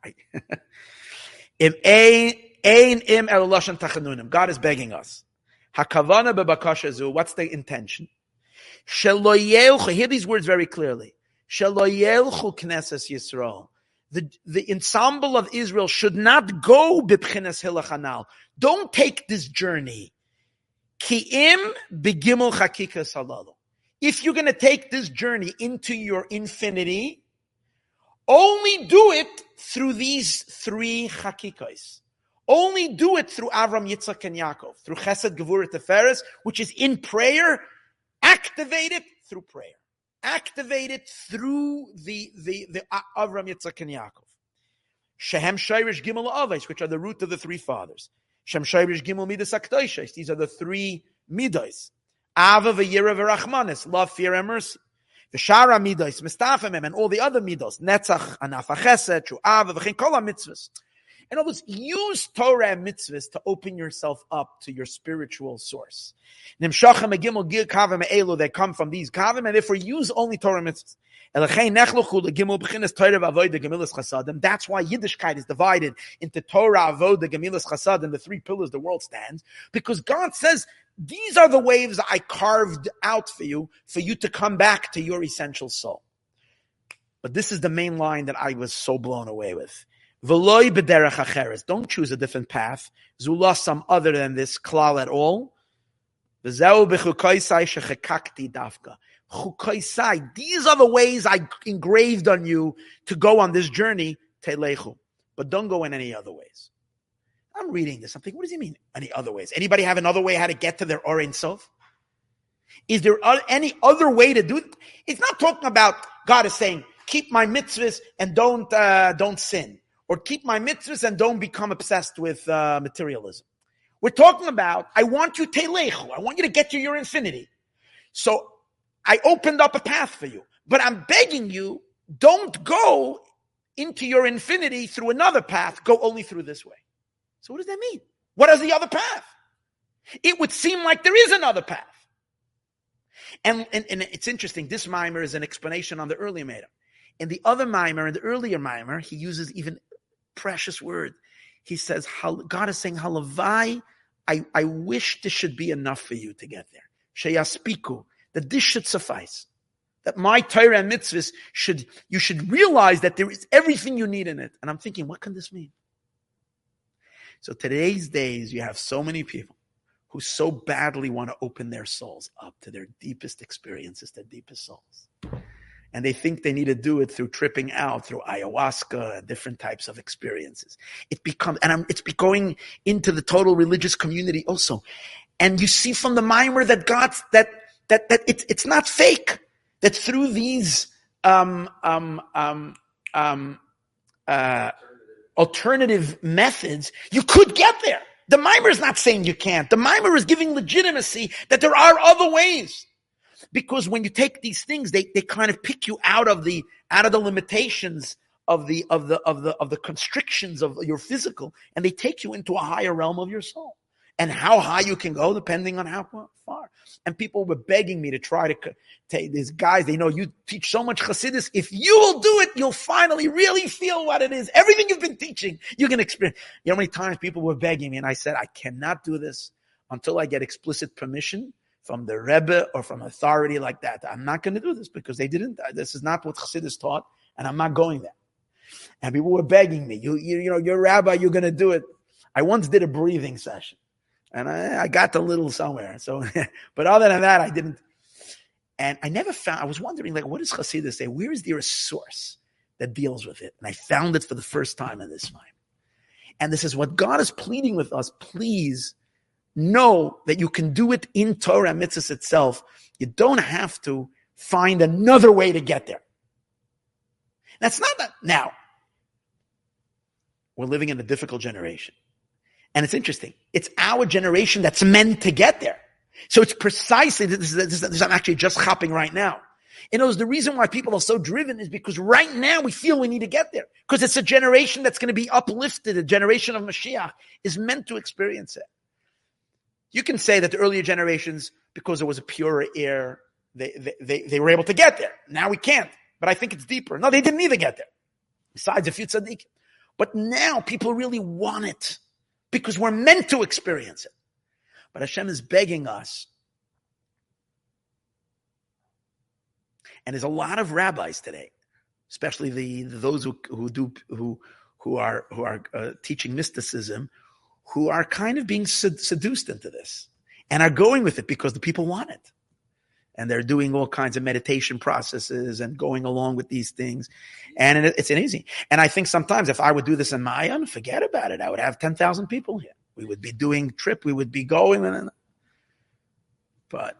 God is begging us. Hakavana bebakashazu. What's the intention? Hear these words very clearly. Shelo knesses Yisrael. The ensemble of Israel should not go b'pchinas hilachanal. Don't take this journey. Ki'im begimel chakika salalu. If you're going to take this journey into your infinity, only do it through these three chakikos. Only do it through Avram, Yitzchak, and Yaakov. Through Chesed, Gevurah, Teferes, which is in prayer. Activate it through prayer. Activate it through the Avram, Yitzchak, and Yaakov. Shehem Shirish Gimel Avos, which are the root of the three fathers. Shem Shirish Gimel Midas Akdoishes. These are the three midos. Ava v'yira v'rachmanis, love, fear, and mercy. V'shara midos, mistafemem, and all the other midos. Netzach, anaf hachesed, shu'ava, v'chein kol ha-mitzvahs. In other words, use Torah and mitzvahs to open yourself up to your spiritual source. They come from these kavim, and therefore use only Torah and mitzvahs. That's why Yiddishkeit is divided into Torah, Avodah, Gemilas Chasadim, the three pillars the world stands, because God says, these are the waves I carved out for you to come back to your essential soul. But this is the main line that I was so blown away with. V'loi b'derech acheres. Don't choose a different path. Zula some other than this klal at all. V'zeu b'chukaisai shechekakti dafka. Chukaisai. These are the ways I engraved on you to go on this journey. Telechu. But don't go in any other ways. I'm reading this. I'm thinking, what does he mean? Any other ways? Anybody have another way how to get to their Or Ein Sof? Is there any other way to do it? It's not talking about God is saying, keep my mitzvahs and don't sin. Or keep my mitzvahs and don't become obsessed with materialism. We're talking about, I want you telechu. I want you to get to your infinity. So I opened up a path for you. But I'm begging you, don't go into your infinity through another path. Go only through this way. So what does that mean? What is the other path? It would seem like there is another path. And it's interesting. This mimer is an explanation on the earlier Maimon. In the other mimer, in the earlier mimer, he uses even precious word. He says, God is saying, Halavai, I wish this should be enough for you to get there. Sheyaspiku, that this should suffice. That my Torah and mitzvahs you should realize that there is everything you need in it. And I'm thinking, what can this mean? So today's days, you have so many people who so badly want to open their souls up to their deepest experiences, their deepest souls. And they think they need to do it through tripping out, through ayahuasca, different types of experiences. It's going into the total religious community also. And you see from the mimer that God's, that it's not fake. That through these, alternative methods, you could get there. The mimer is not saying you can't. The mimer is giving legitimacy that there are other ways. Because when you take these things, they kind of pick you out of the lemitations of the constrictions of your physical, and they take you into a higher realm of your soul. And how high you can go depending on how far. And people were begging me to try to take these guys. They know you teach so much Chassidus. If you will do it, you'll finally really feel what it is. Everything you've been teaching, you can experience. You know how many times people were begging me, and I said, I cannot do this until I get explicit permission from the Rebbe or from authority like that. I'm not going to do this because they didn't. This is not what Chassidus taught, and I'm not going there. And people were begging me, you're rabbi, you're going to do it. I once did a breathing session. And I got a little somewhere. So, but other than that, I didn't. And I never found, I was wondering, what does Chassidus say? Where is there a source that deals with it? And I found it for the first time in this time. And this is what God is pleading with us. Please know that you can do it in Torah mitzvahs itself. You don't have to find another way to get there. That's not that. Now, we're living in a difficult generation. And it's interesting. It's our generation that's meant to get there. So it's precisely, this I'm actually just hopping right now. In other words, the reason why people are so driven is because right now we feel we need to get there. Because it's a generation that's going to be uplifted. A generation of Mashiach is meant to experience it. You can say that the earlier generations, because there was a purer air, they were able to get there. Now we can't. But I think it's deeper. No, they didn't either get there. Besides a few tzaddikim. But now people really want it because we're meant to experience it. But Hashem is begging us. And there's a lot of rabbis today, especially those who are teaching mysticism, who are kind of being seduced into this and are going with it because the people want it. And they're doing all kinds of meditation processes and going along with these things. And it's easy. And I think sometimes if I would do this in Mayan, forget about it. I would have 10,000 people here. We would be doing trip. We would be going. But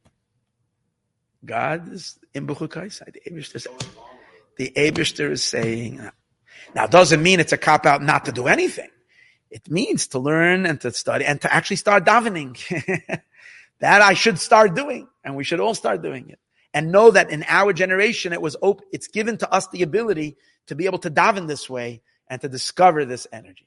God is in B'chukaisai. The Eibishter is saying, now it doesn't mean it's a cop-out not to do anything. It means to learn and to study and to actually start davening. That I should start doing, and we should all start doing it. And know that in our generation, it's given to us the ability to be able to daven this way and to discover this energy.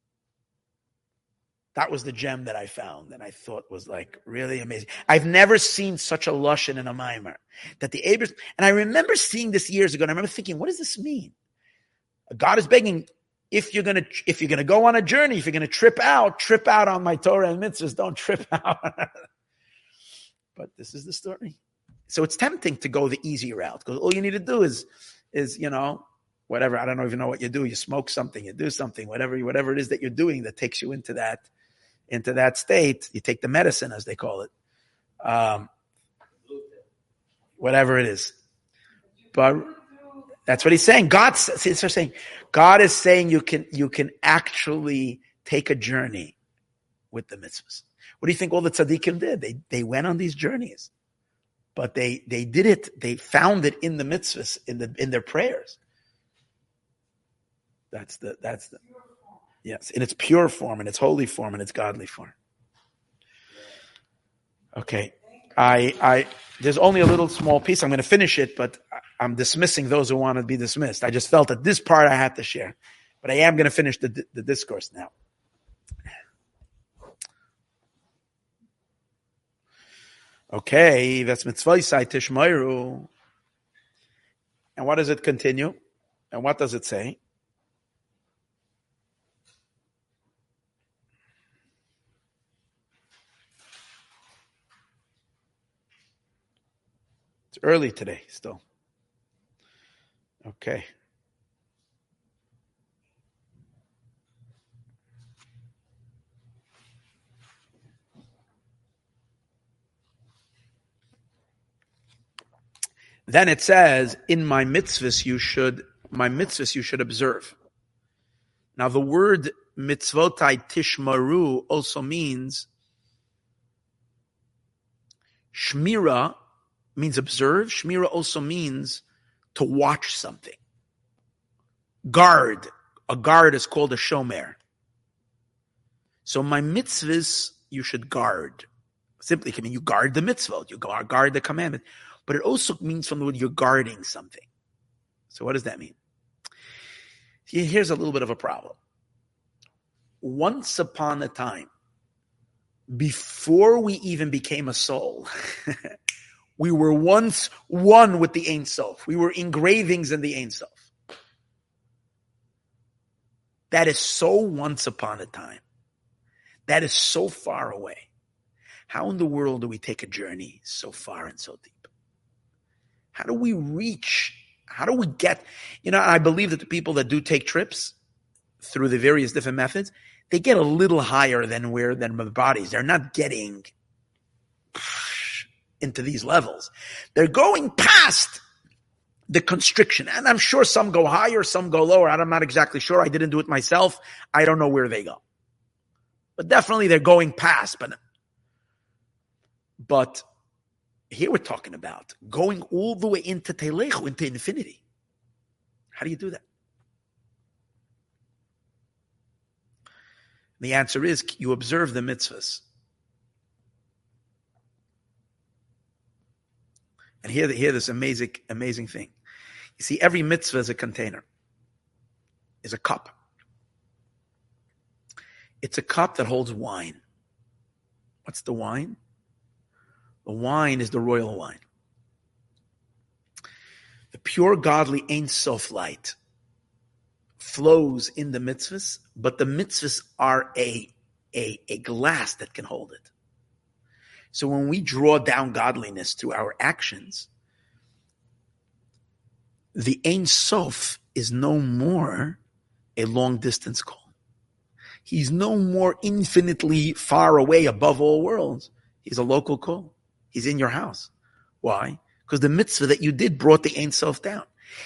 That was the gem that I found and I thought was like really amazing. I've never seen such a lashon in a maimer that the Abers, and I remember seeing this years ago, and I remember thinking, what does this mean? God is begging, if you're gonna go on a journey, if you're gonna trip out on my Torah and mitzvahs, don't trip out. But this is the story. So it's tempting to go the easy route because all you need to do is whatever. I don't even know what you do. You smoke something, you do something, whatever it is that you're doing that takes you into that state. You take the medicine, as they call it, whatever it is. But that's what he's saying. God is saying you can actually take a journey with the mitzvahs. What do you think all the tzaddikim did? They went on these journeys, but they did it. They found it in the mitzvahs, in their prayers. That's the yes, in its pure form, in its holy form, in its godly form. Okay, there's only a little small piece. I'm going to finish it, but I'm dismissing those who want to be dismissed. I just felt that this part I had to share, but I am going to finish the discourse now. Okay, that's mitzvah tishmeiru. And what does it continue? And what does it say? It's early today still. Okay. Then it says, in my mitzvahs you should observe. Now the word mitzvotai tishmaru also means shmira means observe. Shmira also means to watch something. Guard. A guard is called a shomer. So my mitzvahs you should guard. Simply can mean you guard the mitzvah, you guard the commandment. But it also means from the word you're guarding something. So what does that mean? Here's a little bit of a problem. Once upon a time, before we even became a soul, we were once one with the Ein Sof. We were engravings in the Ein Sof. That is so once upon a time. That is so far away. How in the world do we take a journey so far and so deep? How do we reach? How do we get? I believe that the people that do take trips through the various different methods, they get a little higher than the bodies. They're not getting into these levels. They're going past the constriction. And I'm sure some go higher, some go lower. I'm not exactly sure. I didn't do it myself. I don't know where they go. But definitely they're going past. But Here we're talking about going all the way into Telechu, into infinity. How do you do that? The answer is you observe the mitzvahs. And hear this amazing thing. You see, every mitzvah is a container, is a cup. It's a cup that holds wine. What's the wine? The wine is the royal wine. The pure godly Ein Sof light flows in the mitzvahs, but the mitzvahs are a glass that can hold it. So when we draw down godliness through our actions, the Ein Sof is no more a long distance call. He's no more infinitely far away above all worlds. He's a local call. He's in your house. Why? Because the mitzvah that you did brought the Ein Sof down.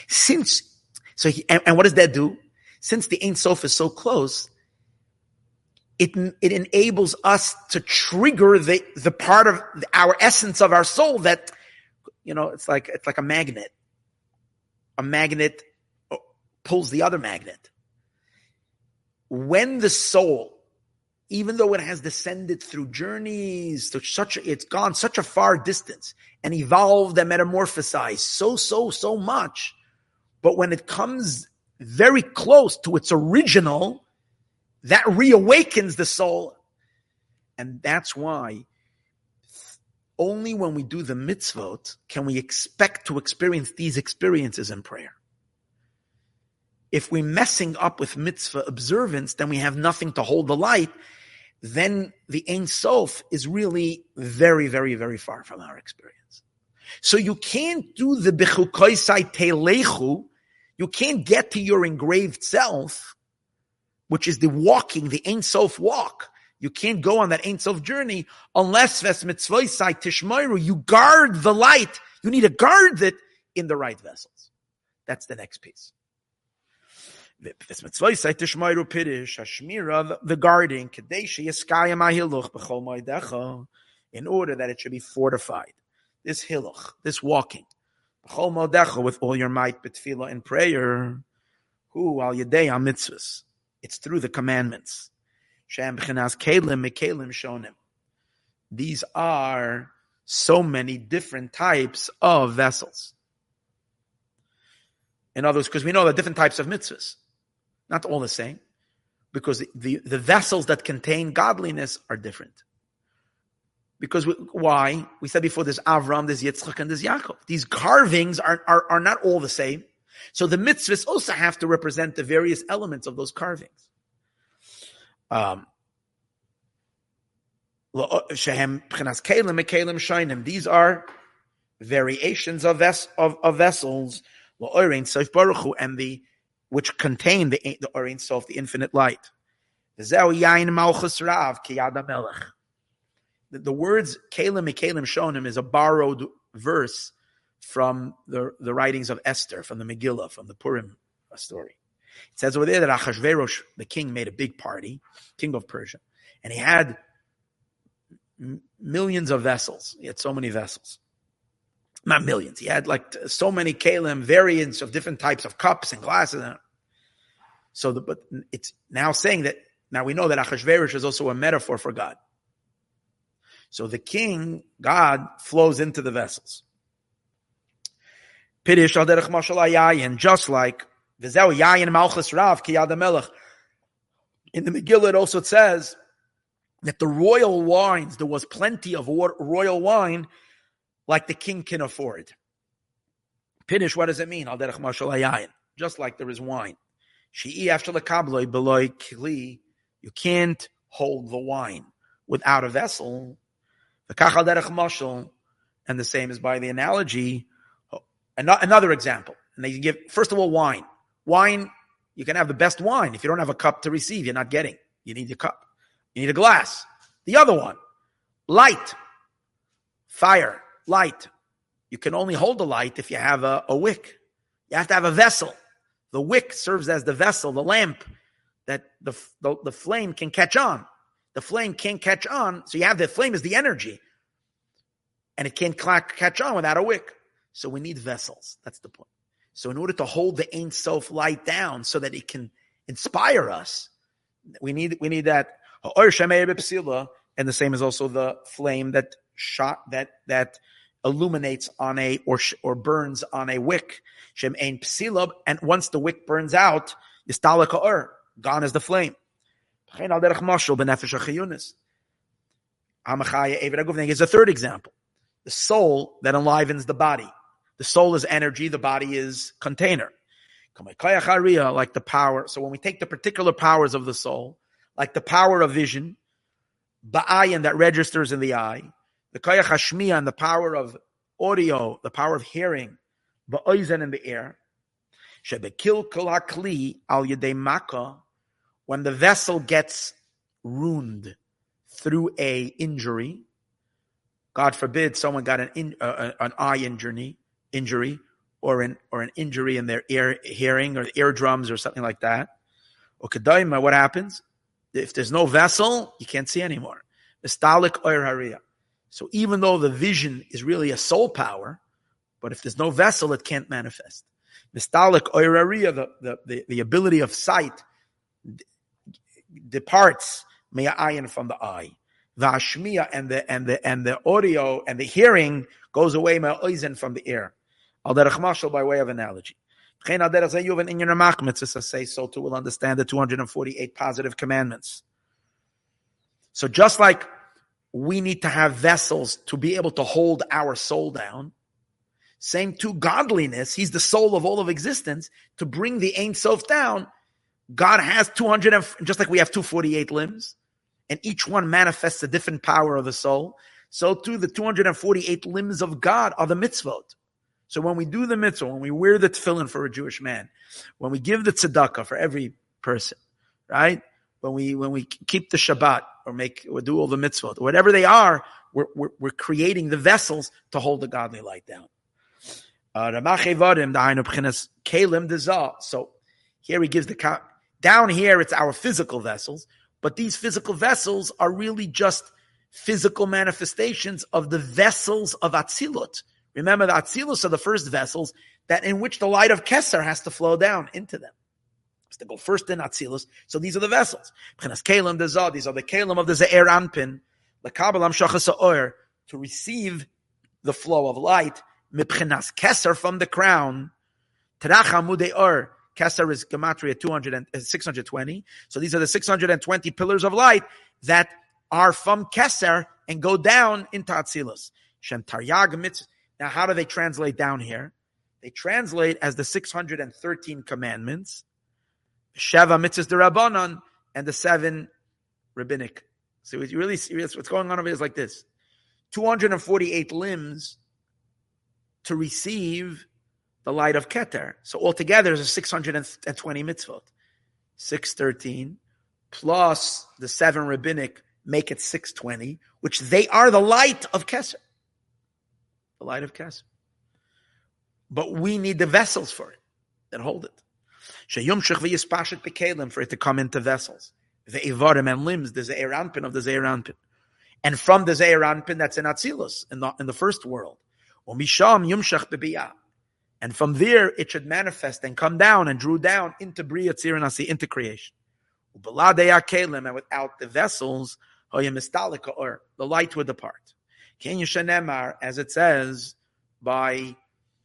And what does that do? Since the Ein Sof is so close, it enables us to trigger the part of our essence of our soul that, it's like a magnet. A magnet pulls the other magnet. When the soul, even though it has descended through journeys, it's gone such a far distance and evolved and metamorphosized so much, but when it comes very close to its original, that reawakens the soul. And that's why only when we do the mitzvot can we expect to experience these experiences in prayer. If we're messing up with mitzvah observance, then we have nothing to hold the light. Then the Ein Sof is really very, very, very far from our experience. So you can't do the Bechukoisai Telechu. You can't get to your engraved self, which is the walking, the Ein Sof walk. You can't go on that Ein Sof journey unless Ves Mitzvoisai Tishmoiru, you guard the light. You need to guard it in the right vessels. That's the next piece. The guarding, in order that it should be fortified. This hiluch, this walking, with all your might, betfilah in prayer, it's through the commandments. These are so many different types of vessels. In other words, because we know the different types of mitzvahs. Not all the same, because the vessels that contain godliness are different. Because why? We said before, there's Avram, there's Yitzchak, and there's Yaakov. These carvings are not all the same. So the mitzvahs also have to represent the various elements of those carvings. These are variations of vessels, and which contain the Ein Sof, the infinite light. The words Kalim Mekalim Shonim is a borrowed verse from the writings of Esther, from the Megillah, from the Purim story. It says over there that Achashverosh, the king, made a big party, king of Persia, and he had millions of vessels. He had so many vessels. Not millions. He had so many kalim, variants of different types of cups and glasses. But it's now saying that, now we know that Achashverosh is also a metaphor for God. So the king, God, flows into the vessels. Pidish al derech mashal hayayin, just like v'zeu yayin malchus rav ki yad hamelech. In the Megillah, it also says that the royal wines, there was plenty of royal wine like the king can afford. Pidish, what does it mean? Al derech mashal hayayin, just like there is wine. She'i after lekabloi beloy kli, you can't hold the wine without a vessel. V'kach al derech mashal, and the same is by the analogy. Another example, and they give, first of all, wine. Wine, you can have the best wine. If you don't have a cup to receive, you're not getting. You need a cup. You need a glass. The other one, light, fire, light. You can only hold the light if you have a wick. You have to have a vessel. The wick serves as the vessel, the lamp, that the flame can catch on. The flame can't catch on, so you have the flame as the energy. and it can't catch on without a wick. So we need vessels. That's the point. So in order to hold the Ein Sof light down so that it can inspire us, we need that. And the same is also the flame that illuminates on a or burns on a wick. Shem ein psilab, and once the wick burns out, yistalek ha'or, gone is the flame. Is a third example. The soul that enlivens the body. The soul is energy, the body is container. Like the power. So when we take the particular powers of the soul, like the power of vision, ba'ayin that registers in the eye, the koyach hashmiya and the power of audio, the power of hearing, ba'oizen in the ear, shebekil kol hakli al yedei makkah, when the vessel gets ruined through a injury, God forbid someone got an eye injury, or an injury in their hearing or eardrums or something like that. Or kedaima, what happens? If there's no vessel, you can't see anymore. Mistalik oir hariya. So even though the vision is really a soul power, but if there's no vessel, it can't manifest. Mistalik oir hariya, the ability of sight departs me'ayin from the eye. The hashmiya and the audio and the hearing goes away me'oizen from the ear. Al derech mashal, by way of analogy. Say so too will understand the 248 positive commandments. So just like we need to have vessels to be able to hold our soul down, same to godliness, he's the soul of all of existence, to bring the Ein Sof down. God has 200, just like we have 248 limbs, and each one manifests a different power of the soul, so too the 248 limbs of God are the mitzvot. So when we do the mitzvah, when we wear the tefillin for a Jewish man, when we give the tzedakah for every person, right? When we keep the Shabbat or do all the mitzvot, whatever they are, we're creating the vessels to hold the godly light down. So here he gives down here it's our physical vessels, but these physical vessels are really just physical manifestations of the vessels of Atzilut. Remember, the Atzilus are the first vessels that in which the light of Keser has to flow down into them. Has to go first in Atzilus. So these are the vessels. These are the Kalim of the Ze'er Anpin, to receive the flow of light, Mipchenas Keser from the crown. Keser is Gematria 620. So these are the 620 pillars of light that are from Keser and go down into Atzilus. Shem Taryag Mitzvah. Now, how do they translate down here? They translate as the 613 commandments, Sheva Mitzvahs D'Rabbanan, and the 7 rabbinic. So it's really serious. What's going on over here is like this. 248 limbs to receive the light of Keter. So altogether, there's a 620 mitzvot. 613 plus the 7 rabbinic make it 620, which they are the light of Keser. The light of Keser. But we need the vessels for it that hold it. For it to come into vessels. The Ivarim and limbs, the Ze'er Anpin of the Ze'er Anpin. And from the Ze'er Anpin, that's in Atzilus, in the first world. And from there, it should manifest and come down and drew down into Bria Tzir Nasi, into creation. And without the vessels, the light would depart. As it says by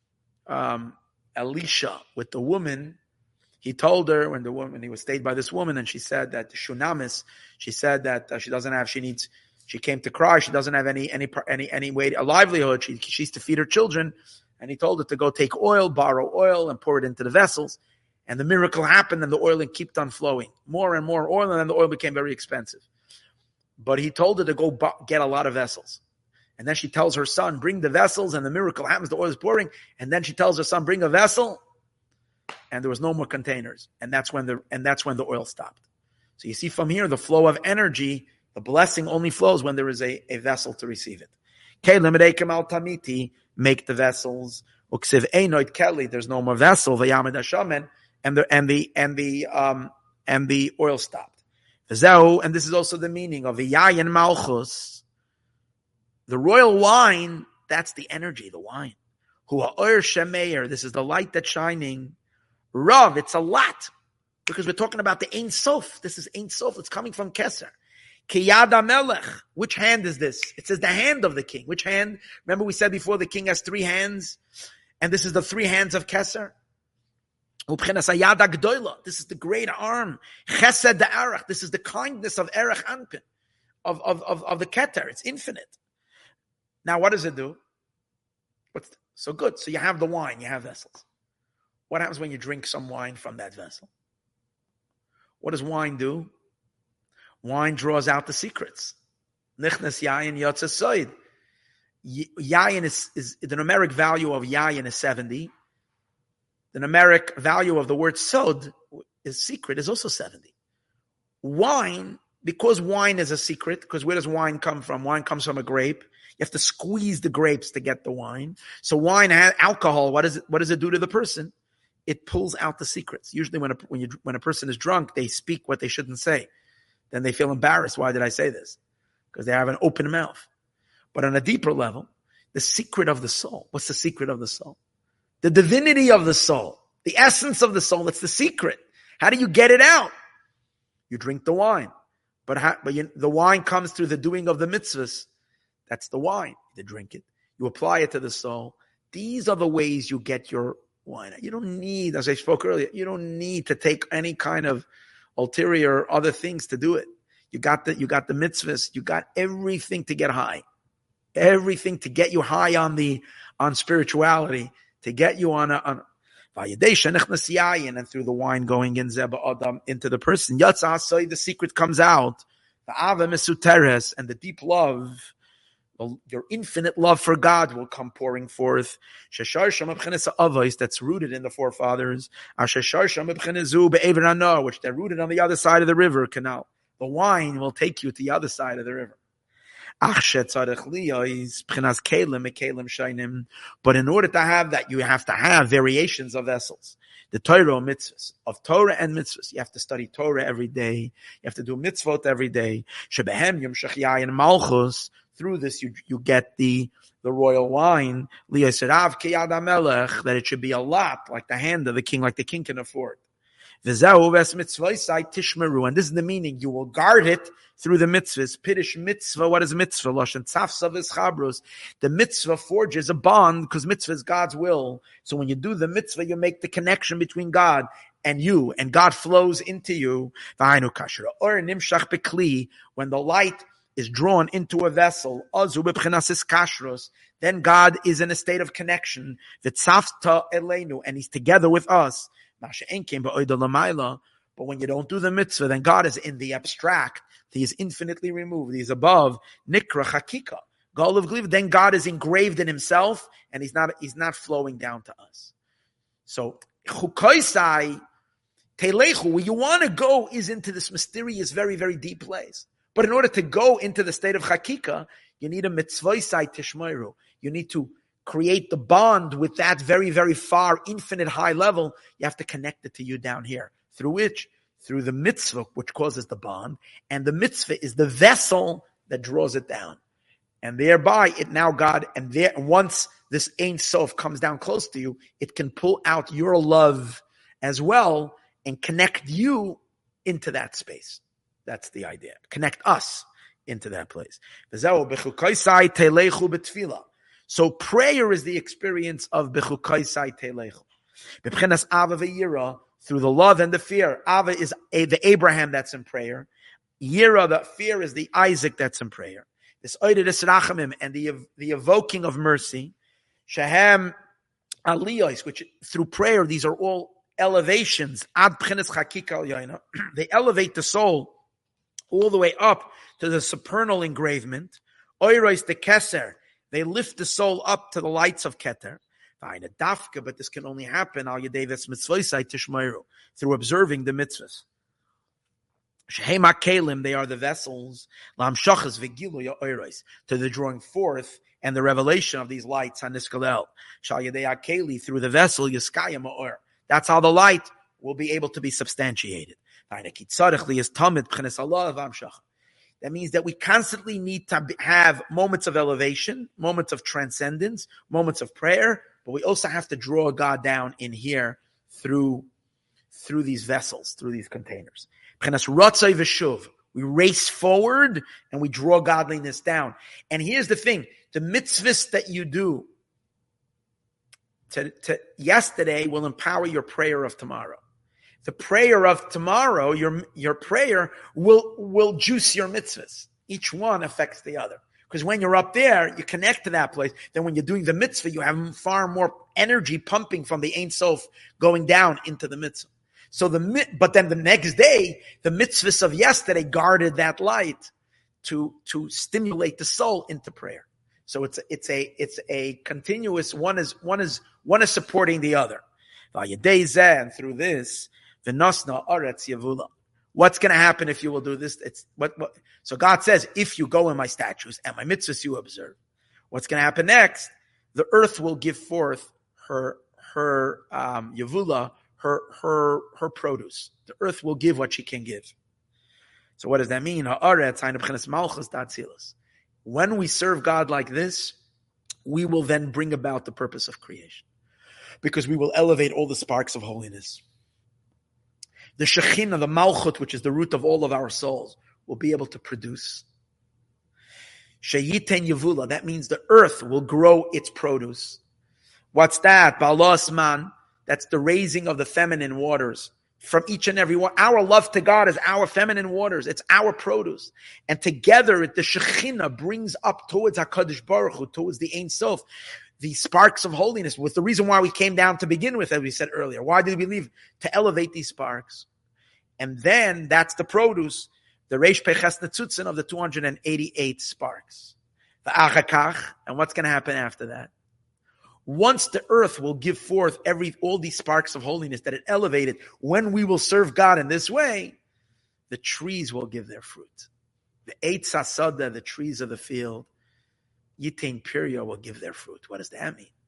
Elisha with the woman, he told her when he was stayed by this woman, and she said that Shunamis, she said that she came to cry, she doesn't have any way, a livelihood, she's to feed her children, and he told her to go take oil, borrow oil, and pour it into the vessels, and the miracle happened, and the oil kept on flowing, more and more oil, and then the oil became very expensive. But he told her to go get a lot of vessels. And then she tells her son, bring the vessels, and the miracle happens, the oil is pouring. And then she tells her son, bring a vessel, and there was no more containers. And that's when the oil stopped. So you see from here, the flow of energy, the blessing only flows when there is a vessel to receive it. Make the vessels. There's no more vessel, and the oil stopped. And this is also the meaning of the Yayin Malchus. The royal wine That's the energy, the wine. Hu ha'or shemeir. This is the light that's shining. Rav, it's a lot. Because we're talking about the Ein Sof. This is Ein Sof. It's coming from Keser. Kiyad HaMelech. Which hand is this? It says the hand of the king. Which hand? Remember we said before the king has 3 hands? And this is the 3 hands of Keser. This is the great arm. Chesed Arach. This is the kindness of Erech Anpin. Of the Keter. It's infinite. Now what does it do? So good. So you have the wine. You have vessels. What happens when you drink some wine from that vessel? What does wine do? Wine draws out the secrets. Nichnas yayin yotza soid. Yayin is the numeric value of yayin is 70. The numeric value of the word sod is secret is also 70. Wine, because wine is a secret, because where does wine come from? Wine comes from a grape. You have to squeeze the grapes to get the wine. So wine has alcohol. What does it do to the person? It pulls out the secrets. Usually when a person is drunk, they speak what they shouldn't say. Then they feel embarrassed. Why did I say this? Because they have an open mouth. But on a deeper level, the secret of the soul. What's the secret of the soul? The divinity of the soul. The essence of the soul. That's the secret. How do you get it out? You drink the wine. But the wine comes through the doing of the mitzvahs. That's the wine. You drink it. You apply it to the soul. These are the ways you get your wine. You don't need, as I spoke earlier, you don't need to take any kind of ulterior other things to do it. You got the mitzvahs. You got everything to get high. Everything to get you high on spirituality, to get you on and through the wine going in Zeba Adam into the person. The secret comes out. The Ava Mesuteres and the deep love, your infinite love for God will come pouring forth. That's rooted in the forefathers. Which they're rooted on the other side of the river canal. The wine will take you to the other side of the river. But in order to have that, you have to have variations of vessels. The Torah mitzvahs, of Torah and mitzvahs. You have to study Torah every day. You have to do mitzvot every day. Through this, you get the royal wine. That it should be a lot, like the hand of the king, like the king can afford. And this is the meaning. You will guard it through the mitzvahs. Piddish mitzvah. What is mitzvah? The mitzvah forges a bond because mitzvah is God's will. So when you do the mitzvah, you make the connection between God and you, and God flows into you. When the light is drawn into a vessel, then God is in a state of connection. And He's together with us. But when you don't do the mitzvah, then God is in the abstract. He is infinitely removed. He's above. Nikra Chakika. Then God is engraved in Himself, and He's not flowing down to us. So Chukaisai Telechu, where you want to go is into this mysterious, very, very deep place. But in order to go into the state of Chakika, you need a mitzvahsai tishmeiru. You need to create the bond with that very, very far, infinite high level. You have to connect it to you down here. Through the mitzvah, which causes the bond. And the mitzvah is the vessel that draws it down. And thereby, once this Ein Sof comes down close to you, it can pull out your love as well and connect you into that space. That's the idea. Connect us into that place. So prayer is the experience of Bechukaisai Telechu. B'pchenas Ava v'Yira, through the love and the fear. Ava is the Abraham that's in prayer. Yira, the fear, is the Isaac that's in prayer. This Oidedis Rachamim, and the evoking of mercy. Shehem Aliyos, which through prayer, these are all elevations. Ad B'chenas Chakika Al Yaina. They elevate the soul all the way up to the supernal engravement. Oiros the Keser, they lift the soul up to the lights of Keter. But this can only happen al Yedevis Mitzvosai Tishmeiru, through observing the mitzvahs. Shehema Kalim, they are the vessels, Lamshachas Vigilu Oiros, to the drawing forth and the revelation of these lights on Niskalel. Shal Yedei Keli, through the vessel Yiskayim Ma'or. That's how the light will be able to be substantiated. That means that we constantly need to have moments of elevation, moments of transcendence, moments of prayer, but we also have to draw God down in here through these vessels, through these containers. We race forward and we draw godliness down. And here's the thing, the mitzvahs that you do to yesterday will empower your prayer of tomorrow. The prayer of tomorrow, your prayer will juice your mitzvahs. Each one affects the other. Because when you're up there, you connect to that place. Then when you're doing the mitzvah, you have far more energy pumping from the Ein Sof going down into the mitzvah. But then the next day, the mitzvahs of yesterday guarded that light to stimulate the soul into prayer. So it's a continuous, one is supporting the other. And through this, what's going to happen if you will do this? So God says, if you go in my statutes and my mitzvahs you observe, what's going to happen next? The earth will give forth her yavula, her produce. The earth will give what she can give. So what does that mean? When we serve God like this, we will then bring about the purpose of creation, because we will elevate all the sparks of holiness. The Shekhinah, the Malchut, which is the root of all of our souls, will be able to produce. Sheyiten Yavula, that means the earth will grow its produce. What's that? Ba'alas man, that's the raising of the feminine waters from each and every one. Our love to God is our feminine waters. It's our produce. And together, the Shekhinah brings up towards HaKadosh Baruch Hu, towards the Ein Sof, the sparks of holiness, was the reason why we came down to begin with, as we said earlier. Why did we leave? To elevate these sparks. And then that's the produce, the Reish Peches Netzutzin of the 288 sparks. The Achakach, and what's going to happen after that? Once the earth will give forth all these sparks of holiness that it elevated, when we will serve God in this way, the trees will give their fruit. The Eitz HaSada, the trees of the field, Yitain Pirya will give their fruit. What does that mean?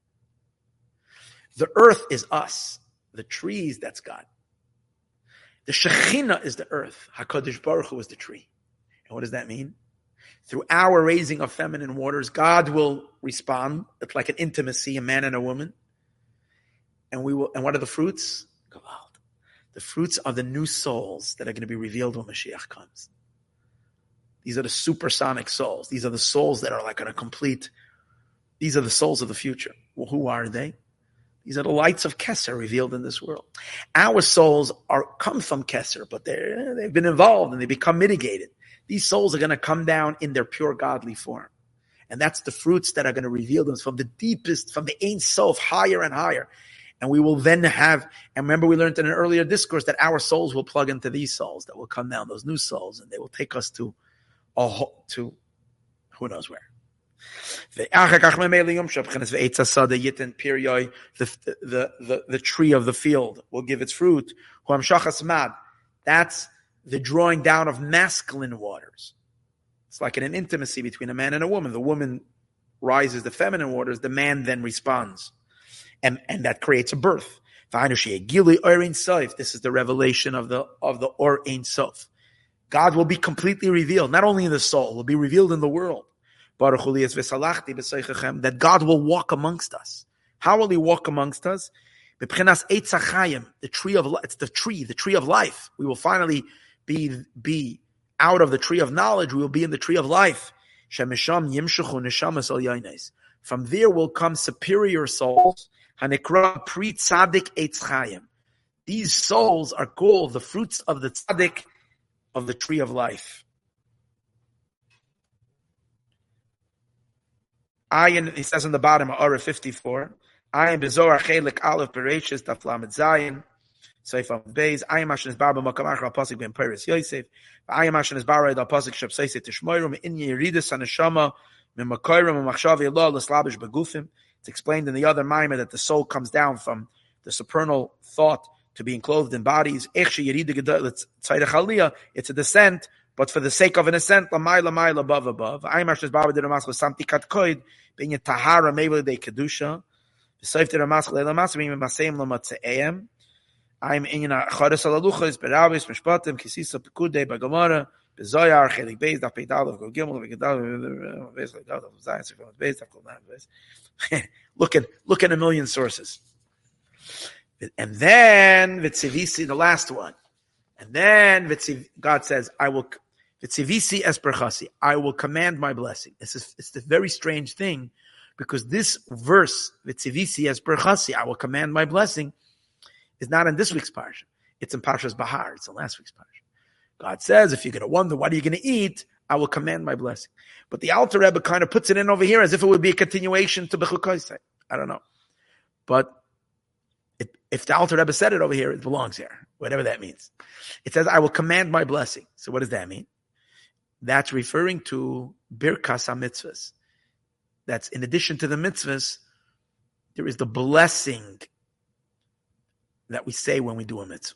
The earth is us. The trees, that's God. The Shekhinah is the earth. HaKadosh Baruch Hu is the tree. And what does that mean? Through our raising of feminine waters, God will respond. It's like an intimacy, a man and a woman. And what are the fruits? The fruits are the new souls that are going to be revealed when Mashiach comes. These are the supersonic souls. These are the souls that are like going to complete. These are the souls of the future. Well, who are they? These are the lights of Keser revealed in this world. Our souls come from Keser, but they've been involved and they become mitigated. These souls are going to come down in their pure godly form. And that's the fruits that are going to reveal them from the deepest, from the Ein Sof, higher and higher. And we will then have, and remember we learned in an earlier discourse that our souls will plug into these souls that will come down, those new souls, and they will take us to who knows where. The tree of the field will give its fruit. That's the drawing down of masculine waters. It's like an intimacy between a man and a woman. The woman rises the feminine waters, the man then responds. And that creates a birth. This is the revelation of the Or Ein Sof. God will be completely revealed, not only in the soul, will be revealed in the world. That God will walk amongst us. How will He walk amongst us? The tree of life. It's the tree of life. We will finally be out of the tree of knowledge. We will be in the tree of life. From there will come superior souls. These souls are called the fruits of the tzaddik of the tree of life. He says on the bottom of Orah 54, Ayin Bezoar Chelik Aleph Bereshis Daf Lamed Zayin Seif Av Beis Ayin Mashin is Barba Makam Achra Pasuk Ben Peres Yosef Ayin Mashin is Barba Dal Pasuk Shep Seisei Tishmoiru Me'in Yeridus HaNeshama Me'Makoiru Me'Machshav Yellah L'Slabish Begufim. It's explained in the other Maimah that the soul comes down from the supernal thought to being clothed in bodies. It's a descent, but for the sake of an ascent, above. Tahara Mabel de Kedusha. I'm in a Chodesh Alaluchas, Berabis, Mishpatim, Kisisa Pekude, Bagamara, Bezoyar, Chelik Beis, Daf Peidal, of Gimel, V'Gedal, Beis, V'Gedal, of Zayas, V'Gedal, Beis, Daf Kol Beis. Look at a million sources. And then, Vitzivisi, the last one. And then God says, I will, Vitzivisi es berchasi, I will command my blessing. It's a very strange thing, because this verse, Vitzivisi es berchasi, I will command my blessing, is not in this week's parsha. It's in Parshas Bahar. It's in last week's parsha. God says, if you're going to wonder what are you going to eat, I will command my blessing. But the Alter Rebbe kind of puts it in over here as if it would be a continuation to Bechukosai. I don't know. But if the Alter Rebbe said it over here, it belongs here, whatever that means. It says, I will command my blessing. So what does that mean? That's referring to Birkas HaMitzvahs. That's in addition to the mitzvahs, there is the blessing that we say when we do a mitzvah.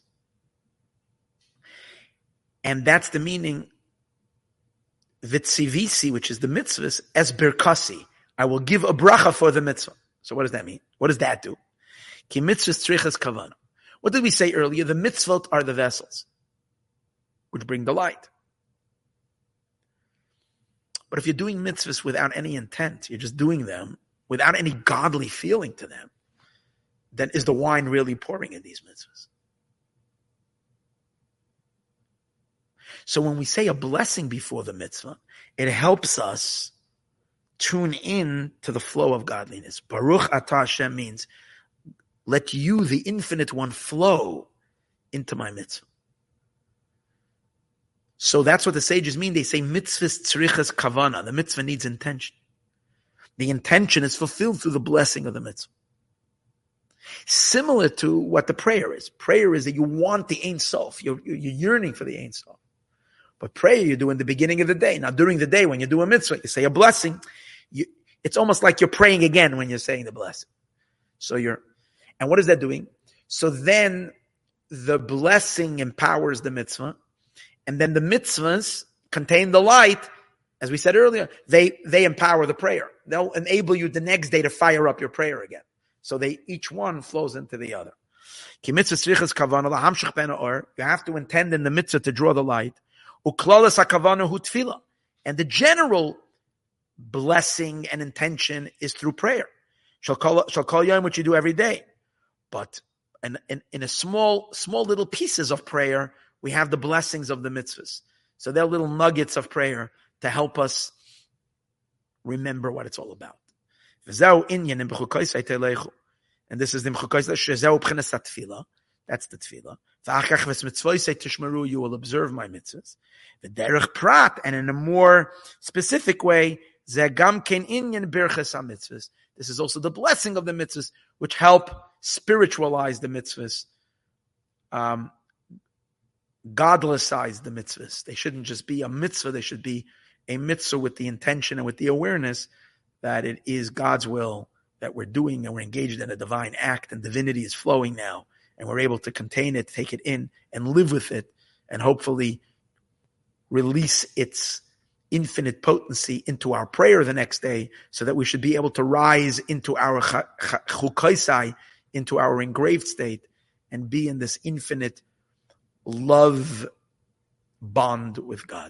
And that's the meaning, Vitzivisi, which is the mitzvahs, es birkasi. I will give a bracha for the mitzvah. So what does that mean? What does that do? Ki mitzvahs tzrichas kavana. What did we say earlier? The mitzvot are the vessels, which bring the light. But if you're doing mitzvahs without any intent, you're just doing them without any godly feeling to them, then is the wine really pouring in these mitzvahs? So when we say a blessing before the mitzvah, it helps us tune in to the flow of godliness. Baruch atah Hashem means, let you, the infinite one, flow into my mitzvah. So that's what the sages mean. They say mitzvahs tzrichas kavana. The mitzvah needs intention. The intention is fulfilled through the blessing of the mitzvah. Similar to what the prayer is. Prayer is that you want the Ein Sof. You're yearning for the Ein Sof. But prayer you do in the beginning of the day. Now during the day when you do a mitzvah, you say a blessing. It's almost like you're praying again when you're saying the blessing. And what is that doing? So then the blessing empowers the mitzvah. And then the mitzvahs contain the light. As we said earlier, they empower the prayer. They'll enable you the next day to fire up your prayer again. So each one flows into the other. You have to intend in the mitzvah to draw the light. And the general blessing and intention is through prayer. Shall call yom, which you do every day. But in a small little pieces of prayer, we have the blessings of the mitzvahs. So they're little nuggets of prayer to help us remember what it's all about. And this is the Mchukois. That's the tefillah. You will observe my mitzvahs. And in a more specific way, this is also the blessing of the mitzvahs, which help spiritualize the mitzvahs, godlessize the mitzvahs. They shouldn't just be a mitzvah, they should be a mitzvah with the intention and with the awareness that it is God's will that we're doing, and we're engaged in a divine act, and divinity is flowing now, and we're able to contain it, take it in, and live with it, and hopefully release its infinite potency into our prayer the next day, so that we should be able to rise into our chukaisai, into our engraved state, and be in this infinite love bond with God.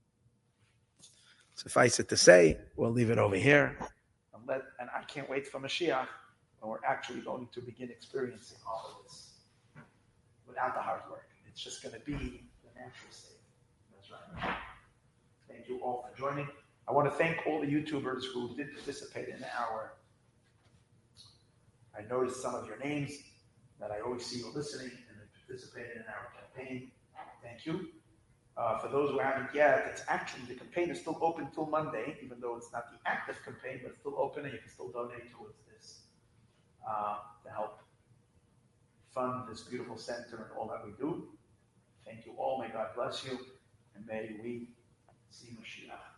Suffice it to say, we'll leave it over here. And I can't wait for Mashiach, when we're actually going to begin experiencing all of this without the hard work. It's just going to be the natural state. That's right. Thank you all for joining. I want to thank all the YouTubers who did participate in I noticed some of your names that I always see you listening and participated in our campaign. Thank you. For those who haven't yet, the campaign is still open till Monday, even though it's not the active campaign, but it's still open, and you can still donate towards this to help fund this beautiful center and all that we do. Thank you all. May God bless you, and may we see Mashiach.